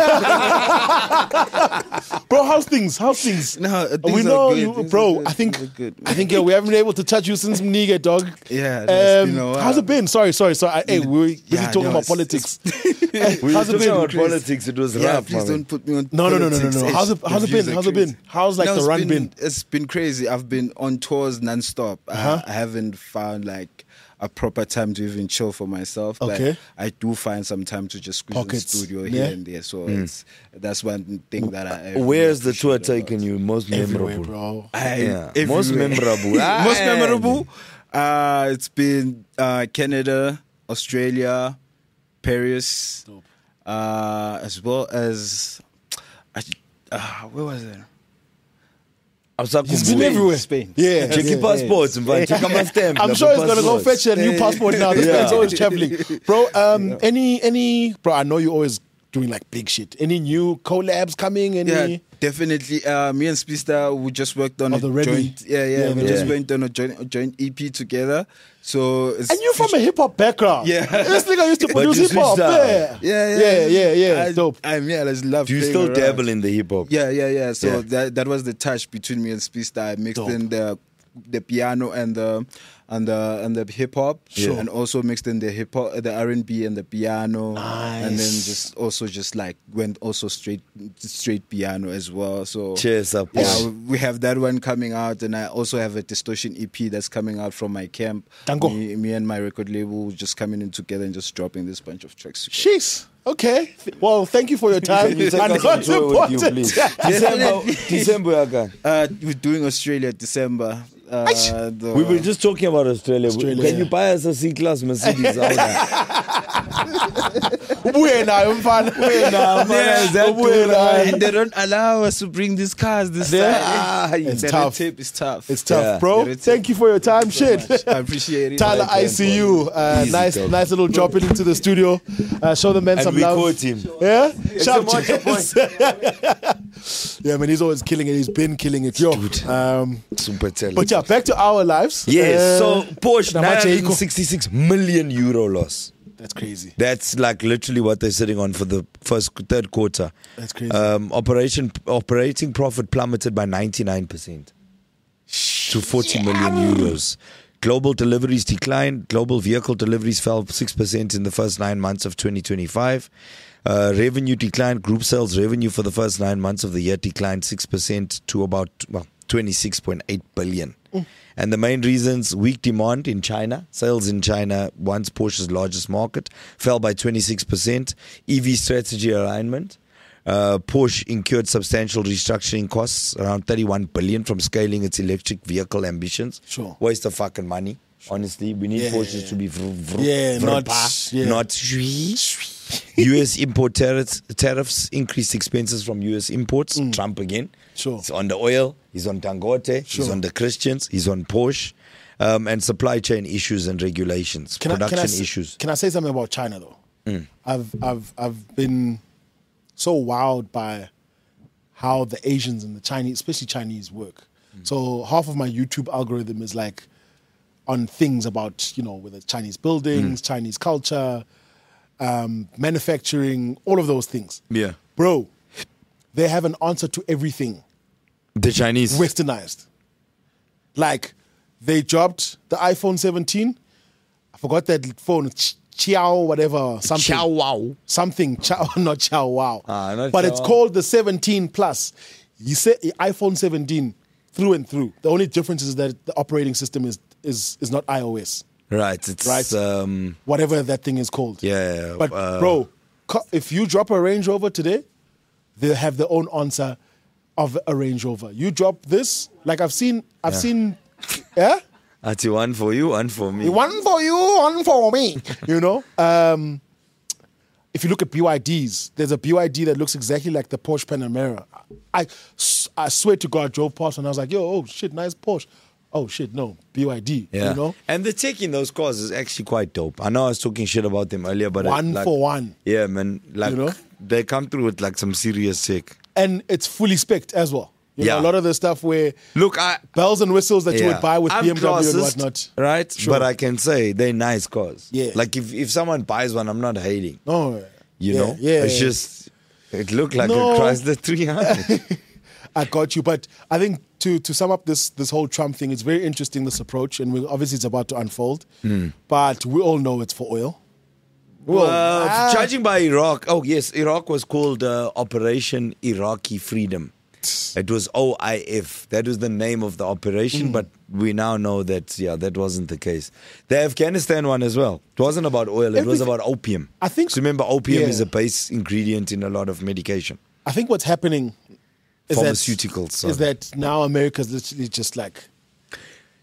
[SPEAKER 3] Bro, how's things?
[SPEAKER 1] No, things
[SPEAKER 3] We know
[SPEAKER 1] are good.
[SPEAKER 3] you,
[SPEAKER 1] Things
[SPEAKER 3] bro.
[SPEAKER 1] are good.
[SPEAKER 3] I think
[SPEAKER 1] Things are good.
[SPEAKER 3] yeah, we haven't been able to touch you since Mnige, dog.
[SPEAKER 1] Yeah, it's been a while.
[SPEAKER 3] How's it been? Sorry. Hey, we're busy
[SPEAKER 1] Yeah,
[SPEAKER 3] talking
[SPEAKER 1] no,
[SPEAKER 3] about
[SPEAKER 1] it's-
[SPEAKER 3] politics.
[SPEAKER 2] We
[SPEAKER 3] How's it
[SPEAKER 2] were talking
[SPEAKER 3] been?
[SPEAKER 2] about politics. It was
[SPEAKER 1] Yeah,
[SPEAKER 2] rough,
[SPEAKER 1] please
[SPEAKER 2] man.
[SPEAKER 1] don't put me on.
[SPEAKER 3] No.
[SPEAKER 1] politics.
[SPEAKER 3] How's it
[SPEAKER 1] The views
[SPEAKER 3] been?
[SPEAKER 1] are
[SPEAKER 3] How's it
[SPEAKER 1] crazy.
[SPEAKER 3] been? How's like
[SPEAKER 1] No,
[SPEAKER 3] the
[SPEAKER 1] it's
[SPEAKER 3] run been?
[SPEAKER 1] It's been crazy. I've been on tours nonstop. I haven't found like a proper time to even chill for myself. But
[SPEAKER 3] Okay.
[SPEAKER 1] I do find some time to just squeeze
[SPEAKER 3] Pockets.
[SPEAKER 1] the studio
[SPEAKER 3] Yeah.
[SPEAKER 1] here and there. So that's one thing that I.
[SPEAKER 2] Where's the tour
[SPEAKER 1] appreciate a lot.
[SPEAKER 2] taking you most
[SPEAKER 3] Everywhere,
[SPEAKER 2] memorable?
[SPEAKER 3] bro.
[SPEAKER 2] Yeah. Most
[SPEAKER 1] Everywhere.
[SPEAKER 2] memorable.
[SPEAKER 1] Most memorable. It's been Canada, Australia, Paris, as well as where was it?
[SPEAKER 3] He's been everywhere.
[SPEAKER 1] Spain.
[SPEAKER 3] Yeah.
[SPEAKER 2] Check your passports, man. Check out my stamp.
[SPEAKER 3] I'm sure he's gonna go fetch a new passport now. This man's always traveling, bro. Any, bro. I know you always doing like big shit. Any new collabs coming? Any?
[SPEAKER 1] Yeah, definitely. Me and Speedster, we just worked on
[SPEAKER 3] Oh,
[SPEAKER 1] a
[SPEAKER 3] the Remy.
[SPEAKER 1] joint. Yeah. We just went on a joint EP together. So it's
[SPEAKER 3] And you from a hip hop background?
[SPEAKER 1] Yeah.
[SPEAKER 3] This nigga used to
[SPEAKER 2] But
[SPEAKER 3] produce
[SPEAKER 2] you
[SPEAKER 3] hip hop.
[SPEAKER 2] switched up.
[SPEAKER 3] Yeah. Dope.
[SPEAKER 1] I just love.
[SPEAKER 2] Do you
[SPEAKER 1] playing
[SPEAKER 2] still
[SPEAKER 1] around.
[SPEAKER 2] dabble in the hip hop?
[SPEAKER 1] Yeah. So
[SPEAKER 2] Yeah.
[SPEAKER 1] that was the touch between me and Speedster. I mixed
[SPEAKER 3] Dope.
[SPEAKER 1] in the piano and the hip hop,
[SPEAKER 2] Sure.
[SPEAKER 1] and also mixed in the hip hop, the R&B and the piano, and then just like went also straight piano as well. So
[SPEAKER 2] Cheers up.
[SPEAKER 1] yeah, we have that one coming out, and I also have a Distortion EP that's coming out from my camp.
[SPEAKER 3] Dango.
[SPEAKER 1] Me and my record label just coming in together and just dropping this bunch of tracks together.
[SPEAKER 3] Jeez. Okay. Well, thank you for your time.
[SPEAKER 2] Can you take
[SPEAKER 3] And
[SPEAKER 2] us on
[SPEAKER 3] what's
[SPEAKER 2] tour with you,
[SPEAKER 3] important-
[SPEAKER 2] please? December, Aga.
[SPEAKER 1] We're doing Australia December.
[SPEAKER 2] We were just talking about Australia.
[SPEAKER 3] Australia,
[SPEAKER 2] Can
[SPEAKER 3] yeah.
[SPEAKER 2] you buy us a C-Class Mercedes?
[SPEAKER 3] Ubuye nayo mfana.
[SPEAKER 1] And they don't allow us to bring these cars this time.
[SPEAKER 3] It's
[SPEAKER 1] The
[SPEAKER 3] tough.
[SPEAKER 1] red tape is tough.
[SPEAKER 3] It's tough,
[SPEAKER 2] Yeah.
[SPEAKER 3] bro.
[SPEAKER 1] Yeah, it's-
[SPEAKER 3] Thank you for your time. Shit.
[SPEAKER 1] I appreciate it.
[SPEAKER 3] Tyler, I see you.
[SPEAKER 2] Easy,
[SPEAKER 3] Nice
[SPEAKER 2] dog.
[SPEAKER 3] little drop it into the studio. Show the men
[SPEAKER 2] And
[SPEAKER 3] some
[SPEAKER 2] we
[SPEAKER 3] love.
[SPEAKER 2] caught him.
[SPEAKER 3] Yeah? Sharp
[SPEAKER 2] a motor
[SPEAKER 3] James. Yeah, man, he's always killing it. He's been killing it. Yo.
[SPEAKER 2] Super talented.
[SPEAKER 3] But yeah, back to our lives.
[SPEAKER 2] Yes, so Porsche,
[SPEAKER 3] Namaste,
[SPEAKER 2] 966 million euro loss.
[SPEAKER 3] That's crazy.
[SPEAKER 2] That's like literally what they're sitting on for the third quarter.
[SPEAKER 3] That's crazy.
[SPEAKER 2] Operating profit plummeted by 99% to 40 million euros. Global deliveries declined. Global vehicle deliveries fell 6% in the first 9 months of 2025. Revenue declined. Group sales revenue for the first 9 months of the year declined 6% to about 26.8 billion. And the main reasons: weak demand in China. Sales in China, once Porsche's largest market, fell by 26%. EV strategy alignment. Porsche incurred substantial restructuring costs, around 31 billion, from scaling its electric vehicle ambitions.
[SPEAKER 3] Sure.
[SPEAKER 2] Waste of fucking money. Honestly, we need
[SPEAKER 3] Yeah,
[SPEAKER 2] Porsches
[SPEAKER 3] yeah.
[SPEAKER 2] to be
[SPEAKER 3] not
[SPEAKER 2] US import tariffs increased expenses from US imports. Trump again.
[SPEAKER 3] Sure.
[SPEAKER 2] He's on the oil. He's on Dangote. He's
[SPEAKER 3] Sure.
[SPEAKER 2] on the Christians. He's on Porsche. And supply chain issues and regulations, production issues.
[SPEAKER 3] Can I say something about China though? I've been so wowed by how the Asians and the Chinese, especially Chinese, work. So half of my YouTube algorithm is like on things about, whether it's Chinese buildings, Chinese culture, manufacturing, all of those things.
[SPEAKER 2] Yeah.
[SPEAKER 3] Bro, they have an answer to everything
[SPEAKER 2] The Chinese.
[SPEAKER 3] westernized. Like, they dropped the iPhone 17. I forgot that phone, Xiao, whatever, something.
[SPEAKER 2] Chow wow.
[SPEAKER 3] Something, not Chow Wow.
[SPEAKER 2] Not
[SPEAKER 3] But
[SPEAKER 2] Chow
[SPEAKER 3] it's
[SPEAKER 2] Wow.
[SPEAKER 3] called the 17 Plus. You say iPhone 17 through and through. The only difference is that the operating system is not iOS.
[SPEAKER 2] Right. It's
[SPEAKER 3] Right. Whatever that thing is called.
[SPEAKER 2] Yeah.
[SPEAKER 3] But bro, if you drop a Range Rover today, they'll have their own answer of a Range Rover. You drop this, like I've seen, yeah?
[SPEAKER 2] That's one for you, one for me.
[SPEAKER 3] One for you, one for me. If you look at BYDs, there's a BYD that looks exactly like the Porsche Panamera. I swear to God, I drove past and I was like, yo, oh shit, nice Porsche. Oh shit, no, BYD.
[SPEAKER 2] Yeah. And the tech in those cars is actually quite dope. I know I was talking shit about them earlier, but
[SPEAKER 3] One for one.
[SPEAKER 2] Yeah, man. Like they come through with like some serious tech.
[SPEAKER 3] And it's fully spec'd as well. A lot of the stuff where bells and whistles that you would buy with
[SPEAKER 2] I'm
[SPEAKER 3] BMW and
[SPEAKER 2] classist,
[SPEAKER 3] whatnot.
[SPEAKER 2] Right?
[SPEAKER 3] Sure.
[SPEAKER 2] But I can say they're nice cars.
[SPEAKER 3] Yeah.
[SPEAKER 2] Like if someone buys one, I'm not hating.
[SPEAKER 3] Oh,
[SPEAKER 2] You know?
[SPEAKER 3] Yeah.
[SPEAKER 2] It's just, it looked like
[SPEAKER 3] No.
[SPEAKER 2] a Chrysler 300.
[SPEAKER 3] I got you. But I think to sum up this whole Trump thing, it's very interesting, this approach. And obviously it's about to unfold. But we all know it's for oil.
[SPEAKER 2] Well, judging by Iraq, Iraq was called Operation Iraqi Freedom. It was OIF. That was the name of the operation, but we now know that, that wasn't the case. The Afghanistan one as well. It wasn't about oil, it was about opium.
[SPEAKER 3] I think.
[SPEAKER 2] So remember, opium
[SPEAKER 3] Yeah.
[SPEAKER 2] is a base ingredient in a lot of medication.
[SPEAKER 3] I think what's happening is
[SPEAKER 2] Pharmaceuticals.
[SPEAKER 3] is that now America's literally just like,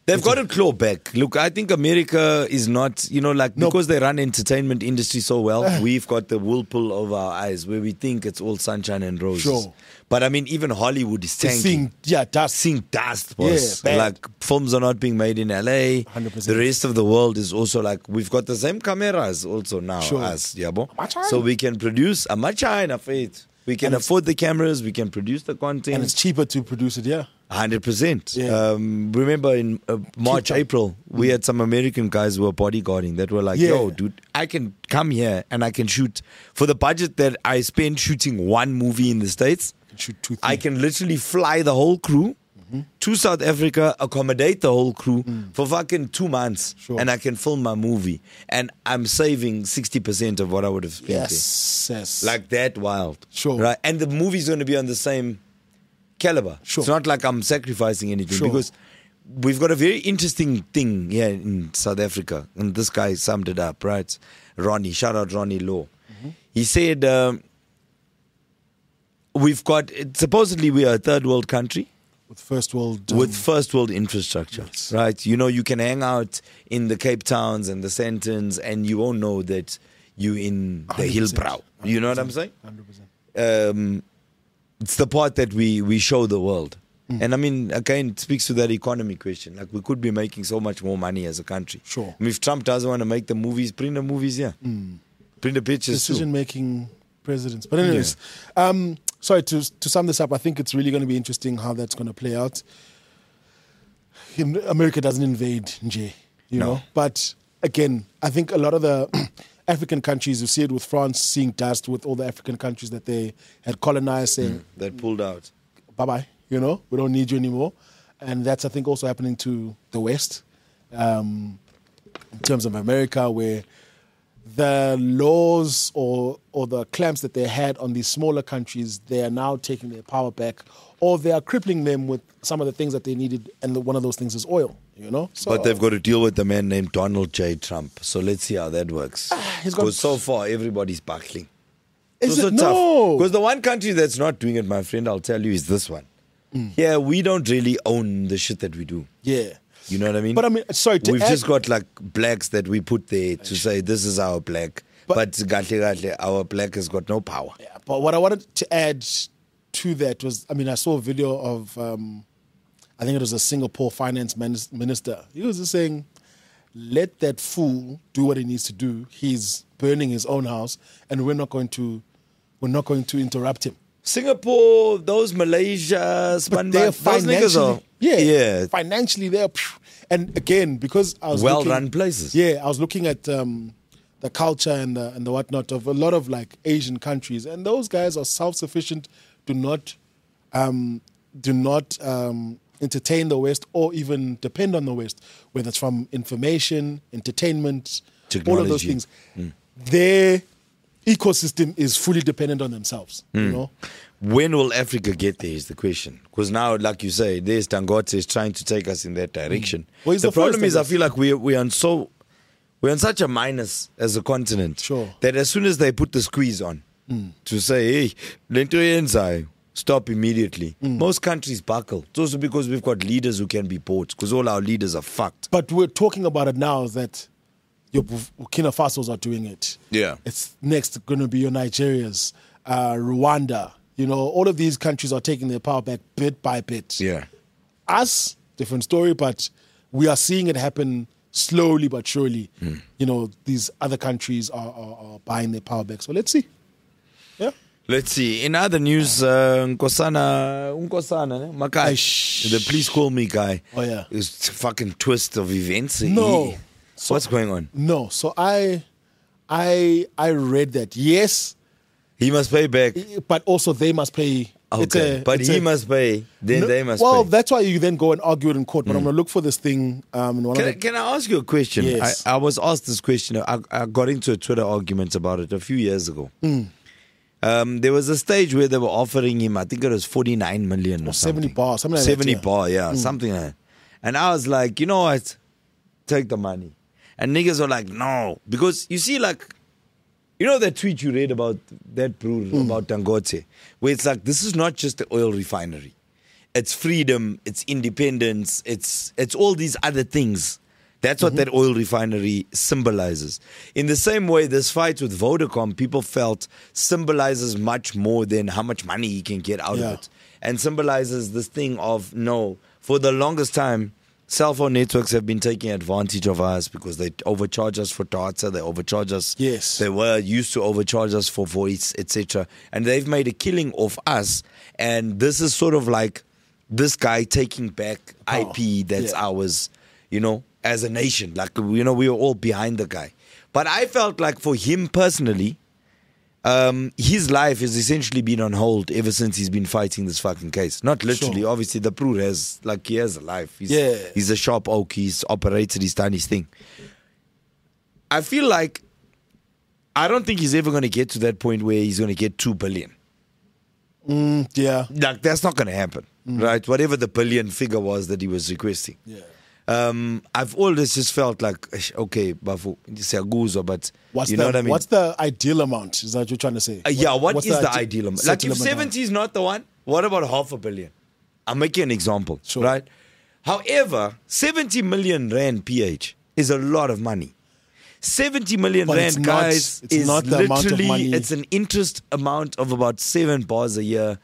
[SPEAKER 2] They've got to claw back. Look, I think America is not, because they run entertainment industry so well, we've got the whirlpool over our eyes where we think it's all sunshine and roses.
[SPEAKER 3] Sure.
[SPEAKER 2] But I mean, even Hollywood is tanking.
[SPEAKER 3] Seeing
[SPEAKER 2] Dust, boss.
[SPEAKER 3] Yeah, bad.
[SPEAKER 2] Like, films are not being made in LA.
[SPEAKER 3] 100%.
[SPEAKER 2] The rest of the world is also like, we've got the same cameras also now as, yabo. So we can produce a much higher faith. We can afford the cameras, we can produce the content.
[SPEAKER 3] And it's cheaper to produce it,
[SPEAKER 2] 100%.
[SPEAKER 3] Yeah.
[SPEAKER 2] Remember in March, April, we had some American guys who were bodyguarding that were like, yo, dude, I can come here and I can shoot. For the budget that I spend shooting one movie in the States,
[SPEAKER 3] shoot 2, 3.
[SPEAKER 2] I can literally fly the whole crew to South Africa, accommodate the whole crew for fucking 2 months.
[SPEAKER 3] Sure.
[SPEAKER 2] And I can film my movie. And I'm saving 60% of what I would have spent there.
[SPEAKER 3] Yes.
[SPEAKER 2] Like that wild.
[SPEAKER 3] Sure.
[SPEAKER 2] Right? And the movie's going to be on the same caliber.
[SPEAKER 3] Sure.
[SPEAKER 2] It's not like I'm sacrificing anything
[SPEAKER 3] Sure.
[SPEAKER 2] because we've got a very interesting thing here in South Africa. And this guy summed it up, right? Ronnie. Shout out Ronnie Law. He said, supposedly we are a third world country.
[SPEAKER 3] With first world
[SPEAKER 2] infrastructure, right? You can hang out in the Cape Towns and the Sandtons and you won't know that you're in the Hillbrow. You know what I'm saying?
[SPEAKER 3] 100%.
[SPEAKER 2] It's the part that we show the world. And I mean, again, it speaks to that economy question. Like, we could be making so much more money as a country.
[SPEAKER 3] Sure.
[SPEAKER 2] I mean, if Trump doesn't want to make the movies, print the movies, print the pictures too.
[SPEAKER 3] Decision-making presidents. But anyways, sorry, to sum this up, I think it's really going to be interesting how that's going to play out. America doesn't invade Nje, you know. But again, I think a lot of the African countries, you see it with France seeing dust with all the African countries that they had colonized, saying,
[SPEAKER 2] that pulled out.
[SPEAKER 3] bye-bye, we don't need you anymore. And that's, I think, also happening to the West in terms of America, where the laws or the clamps that they had on these smaller countries, they are now taking their power back, or they are crippling them with some of the things that they needed, and one of those things is oil, So,
[SPEAKER 2] But they've got to deal with a man named Donald J. Trump. So let's see how that works. Because so far, everybody's buckling.
[SPEAKER 3] Is
[SPEAKER 2] also
[SPEAKER 3] it?
[SPEAKER 2] tough.
[SPEAKER 3] No.
[SPEAKER 2] Because the one country that's not doing it, my friend, I'll tell you, is this one. Yeah, we don't really own the shit that we do.
[SPEAKER 3] Yeah.
[SPEAKER 2] You know what I mean?
[SPEAKER 3] But I mean, sorry,
[SPEAKER 2] we've just got like blacks that we put there to say this is our black. But gatle, our black has got no power.
[SPEAKER 3] Yeah, but what I wanted to add to that was, I mean, I saw a video of, I think it was a Singapore finance minister. He was just saying, let that fool do what he needs to do. He's burning his own house, and we're not going to interrupt him.
[SPEAKER 2] Singapore, those Malaysia,
[SPEAKER 3] But they're financially,
[SPEAKER 2] yeah.
[SPEAKER 3] financially they're, and again, because I was
[SPEAKER 2] well-run places.
[SPEAKER 3] Yeah, I was looking at the culture and the whatnot of a lot of like Asian countries, and those guys are self-sufficient, do not entertain the West or even depend on the West, whether it's from information, entertainment, all of those things. Their ecosystem is fully dependent on themselves.
[SPEAKER 2] When will Africa get there is the question. Because now, like you say, there's Dangote is trying to take us in that direction.
[SPEAKER 3] Well,
[SPEAKER 2] the problem is, I feel like we're on such a minus as a continent that as soon as they put the squeeze on to say, hey, lento yenzayo, stop immediately. Most countries buckle. It's also because we've got leaders who can be bought, because all our leaders are fucked.
[SPEAKER 3] But we're talking about it now that your Burkina Fasos are doing it.
[SPEAKER 2] Yeah.
[SPEAKER 3] It's next going to be your Nigerias, Rwanda. All of these countries are taking their power back bit by bit.
[SPEAKER 2] Yeah.
[SPEAKER 3] Us, different story, but we are seeing it happen slowly but surely. These other countries are buying their power back. So let's see. Yeah.
[SPEAKER 2] Let's see. In other news, Nkosana, Makai, the please call me guy.
[SPEAKER 3] Oh yeah.
[SPEAKER 2] Is fucking twist of events.
[SPEAKER 3] No.
[SPEAKER 2] What's going on?
[SPEAKER 3] No. So I read that. Yes.
[SPEAKER 2] He must pay back.
[SPEAKER 3] But also they must pay.
[SPEAKER 2] Okay. He must pay. Then they must pay.
[SPEAKER 3] Well, that's why you then go and argue it in court. But I'm going to look for this thing.
[SPEAKER 2] Can I ask you a question?
[SPEAKER 3] Yes.
[SPEAKER 2] I was asked this question. I got into a Twitter argument about it a few years ago. There was a stage where they were offering him, I think it was 49 million or
[SPEAKER 3] 70 bar, something like
[SPEAKER 2] 70
[SPEAKER 3] that.
[SPEAKER 2] bar, something like that. And I was like, you know what? Take the money. And niggas were like, no. Because you see, like, that tweet you read about that brew, about Dangote, where it's like, this is not just the oil refinery. it's freedom, it's independence, it's all these other things. That's what that oil refinery symbolizes. In the same way, this fight with Vodacom, people felt symbolizes much more than how much money he can get out of it. And symbolizes this thing of, no, for the longest time, cell phone networks have been taking advantage of us because they overcharge us for data, they overcharge us.
[SPEAKER 3] Yes.
[SPEAKER 2] They were used to overcharge us for voice, etc. And they've made a killing of us. And this is sort of like this guy taking back IP that's ours, you know, as a nation. Like, you know, we were all behind the guy. But I felt like for him personally, his life has essentially been on hold ever since he's been fighting this fucking case. Not literally, obviously. The Proor has, like, he has a life. He's a sharp oak. He's operated. He's done his thing. I feel like I don't think he's ever going to get to that point where he's going to get 2 billion. Like, that's not going to happen, right? Whatever the billion figure was that he was requesting. I've always just felt like, okay, but you know what I mean?
[SPEAKER 3] What's the ideal amount? Is that what you're trying to say?
[SPEAKER 2] What is the ideal amount? Like, if 70 is not the one, what about $500 million? I'll make you an example, right? However, 70 million rand PH is a lot of money. 70 million rand, guys, is not the amount of money. It's an interest amount of about 7 bars a year.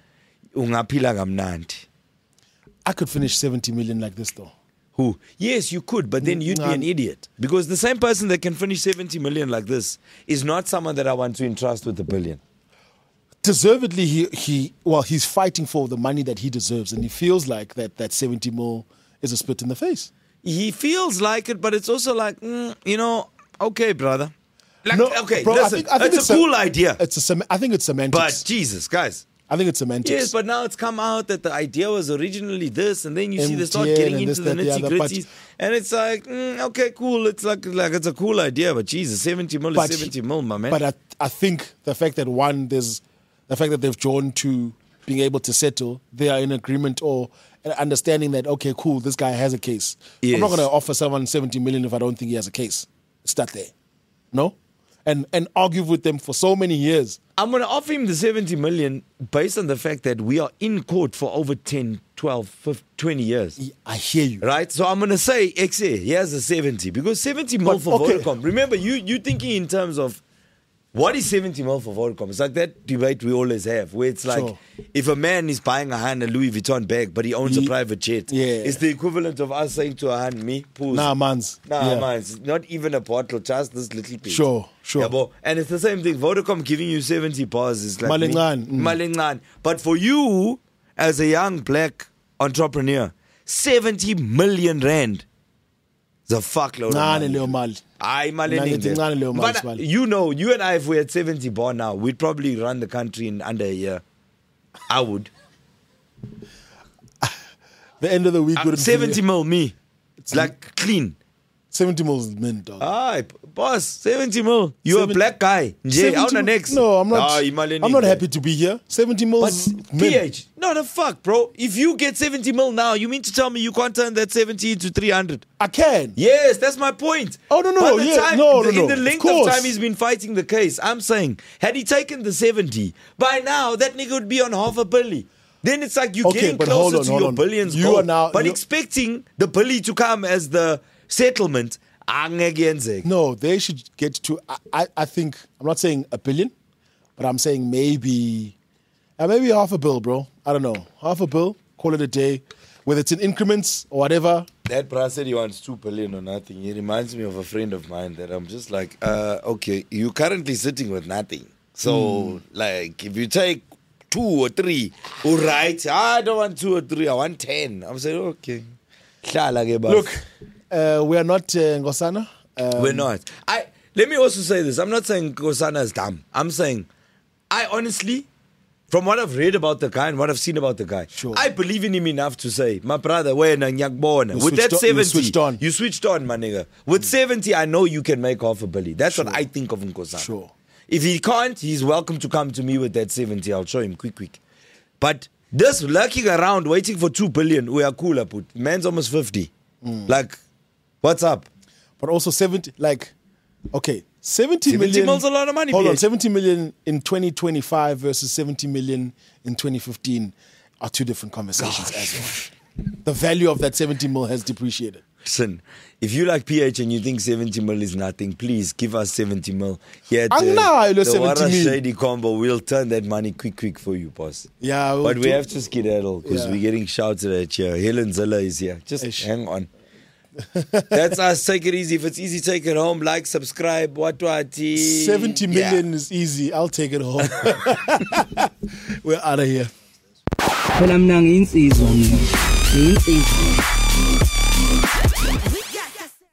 [SPEAKER 2] I
[SPEAKER 3] could finish 70 million like this, though.
[SPEAKER 2] Who? Yes, you could, but then you'd be an idiot. Because the same person that can finish 70 million like this is not someone that I want to entrust with $1 billion.
[SPEAKER 3] Deservedly, he's fighting for the money that he deserves, and he feels like that 70 mil is a spit in the face.
[SPEAKER 2] He feels like it, but it's also like, you know, okay, brother. Like,
[SPEAKER 3] no,
[SPEAKER 2] okay,
[SPEAKER 3] bro,
[SPEAKER 2] listen,
[SPEAKER 3] I think
[SPEAKER 2] it's a cool idea.
[SPEAKER 3] I think it's semantics.
[SPEAKER 2] But Jesus, guys.
[SPEAKER 3] I think it's semantics.
[SPEAKER 2] Yes, but now it's come out that the idea was originally this, and then you see they start getting into the nitty-gritties, and it's like, okay, cool. It's like it's a cool idea, but Jesus, 70 mil is 70 mil, my man.
[SPEAKER 3] But I think the fact that the fact that they've drawn to being able to settle, they are in agreement or understanding that, okay, cool, this guy has a case. Yes. I'm not going to offer someone 70 million if I don't think he has a case. Start there. No? And argue with them for so many years.
[SPEAKER 2] I'm going to offer him the 70 million based on the fact that we are in court for over 10, 12, 15, 20 years.
[SPEAKER 3] I hear you.
[SPEAKER 2] Right? So I'm going to say, XA, here's the 70. Because 70 mil for Vodacom. Remember, you thinking in terms of what is 70 mil for Vodacom? It's like that debate we always have, where it's like, if a man is buying a hand, a Louis Vuitton bag, but he owns a private jet, it's the equivalent of us saying to a hand, me, pools.
[SPEAKER 3] Mans.
[SPEAKER 2] Mans. Not even a bottle, just this little piece.
[SPEAKER 3] Sure.
[SPEAKER 2] Yeah, and it's the same thing. Vodacom giving you 70 bars is like
[SPEAKER 3] Malingan.
[SPEAKER 2] But for you, as a young black entrepreneur, 70 million rand is a fuckload of money. But you know, you and I, if we had 70 bar now, we'd probably run the country in under a year. I would.
[SPEAKER 3] The end of the week would
[SPEAKER 2] 70 mil me. It's like clean.
[SPEAKER 3] 70 mil is mint, dog.
[SPEAKER 2] Aye, boss, 70 mil. You're a black guy. Next.
[SPEAKER 3] No, I'm not. I'm not happy to be here. 70 mil is mint.
[SPEAKER 2] PH, no, the fuck, bro. If you get 70 mil now, you mean to tell me you can't turn that 70 into 300?
[SPEAKER 3] I can.
[SPEAKER 2] Yes, that's my point.
[SPEAKER 3] Oh, no.
[SPEAKER 2] In the length of time he's been fighting the case, I'm saying, had he taken the 70, by now, that nigga would be on $500 million. Then it's like you're getting closer to your billions.
[SPEAKER 3] You are now,
[SPEAKER 2] expecting the billy to come as the settlement.
[SPEAKER 3] No, they should get to, I think, I'm not saying $1 billion, but I'm saying maybe $500 million, bro. I don't know. $500 million, call it a day. Whether it's in increments or whatever.
[SPEAKER 2] That bro said he wants 2 billion or nothing. He reminds me of a friend of mine that I'm just like, okay, you're currently sitting with nothing. So, like, if you take 2 or 3, all right, I don't want 2 or 3, I want 10. I'm saying, okay.
[SPEAKER 3] Look, we are not Nkosana.
[SPEAKER 2] We're not. Let me also say this. I'm not saying Nkosana is dumb. I'm saying, I honestly, from what I've read about the guy and what I've seen about the guy, I believe in him enough to say, my brother, with that 70, you switched on, my nigga. With 70, I know you can make $500 million. That's what I think of Nkosana.
[SPEAKER 3] Sure.
[SPEAKER 2] If he can't, he's welcome to come to me with that 70. I'll show him quick. But this lurking around, waiting for 2 billion, we are cooler, put. Man's almost 50. Like, what's up?
[SPEAKER 3] But also 70, like, okay, 70 million.
[SPEAKER 2] 70 mill's a lot of money.
[SPEAKER 3] Hold on, 70 million in 2025 versus 70 million in 2015. are two different conversations as well. The value of that 70 mil has depreciated.
[SPEAKER 2] Listen, if you like PH and you think 70 mil is nothing, please give us 70 mil. Yeah,
[SPEAKER 3] the 70
[SPEAKER 2] Wara
[SPEAKER 3] mil.
[SPEAKER 2] Shady combo, we'll turn that money quick for you, boss.
[SPEAKER 3] Yeah,
[SPEAKER 2] but we have to skedaddle because we're getting shouted at here. Helen Zilla is here. Just hang on. That's us. Take it easy. If it's easy, take it home. Like, subscribe. What
[SPEAKER 3] 70 million is easy. I'll take it home. We're out of here.
[SPEAKER 9] Well, I'm not in season.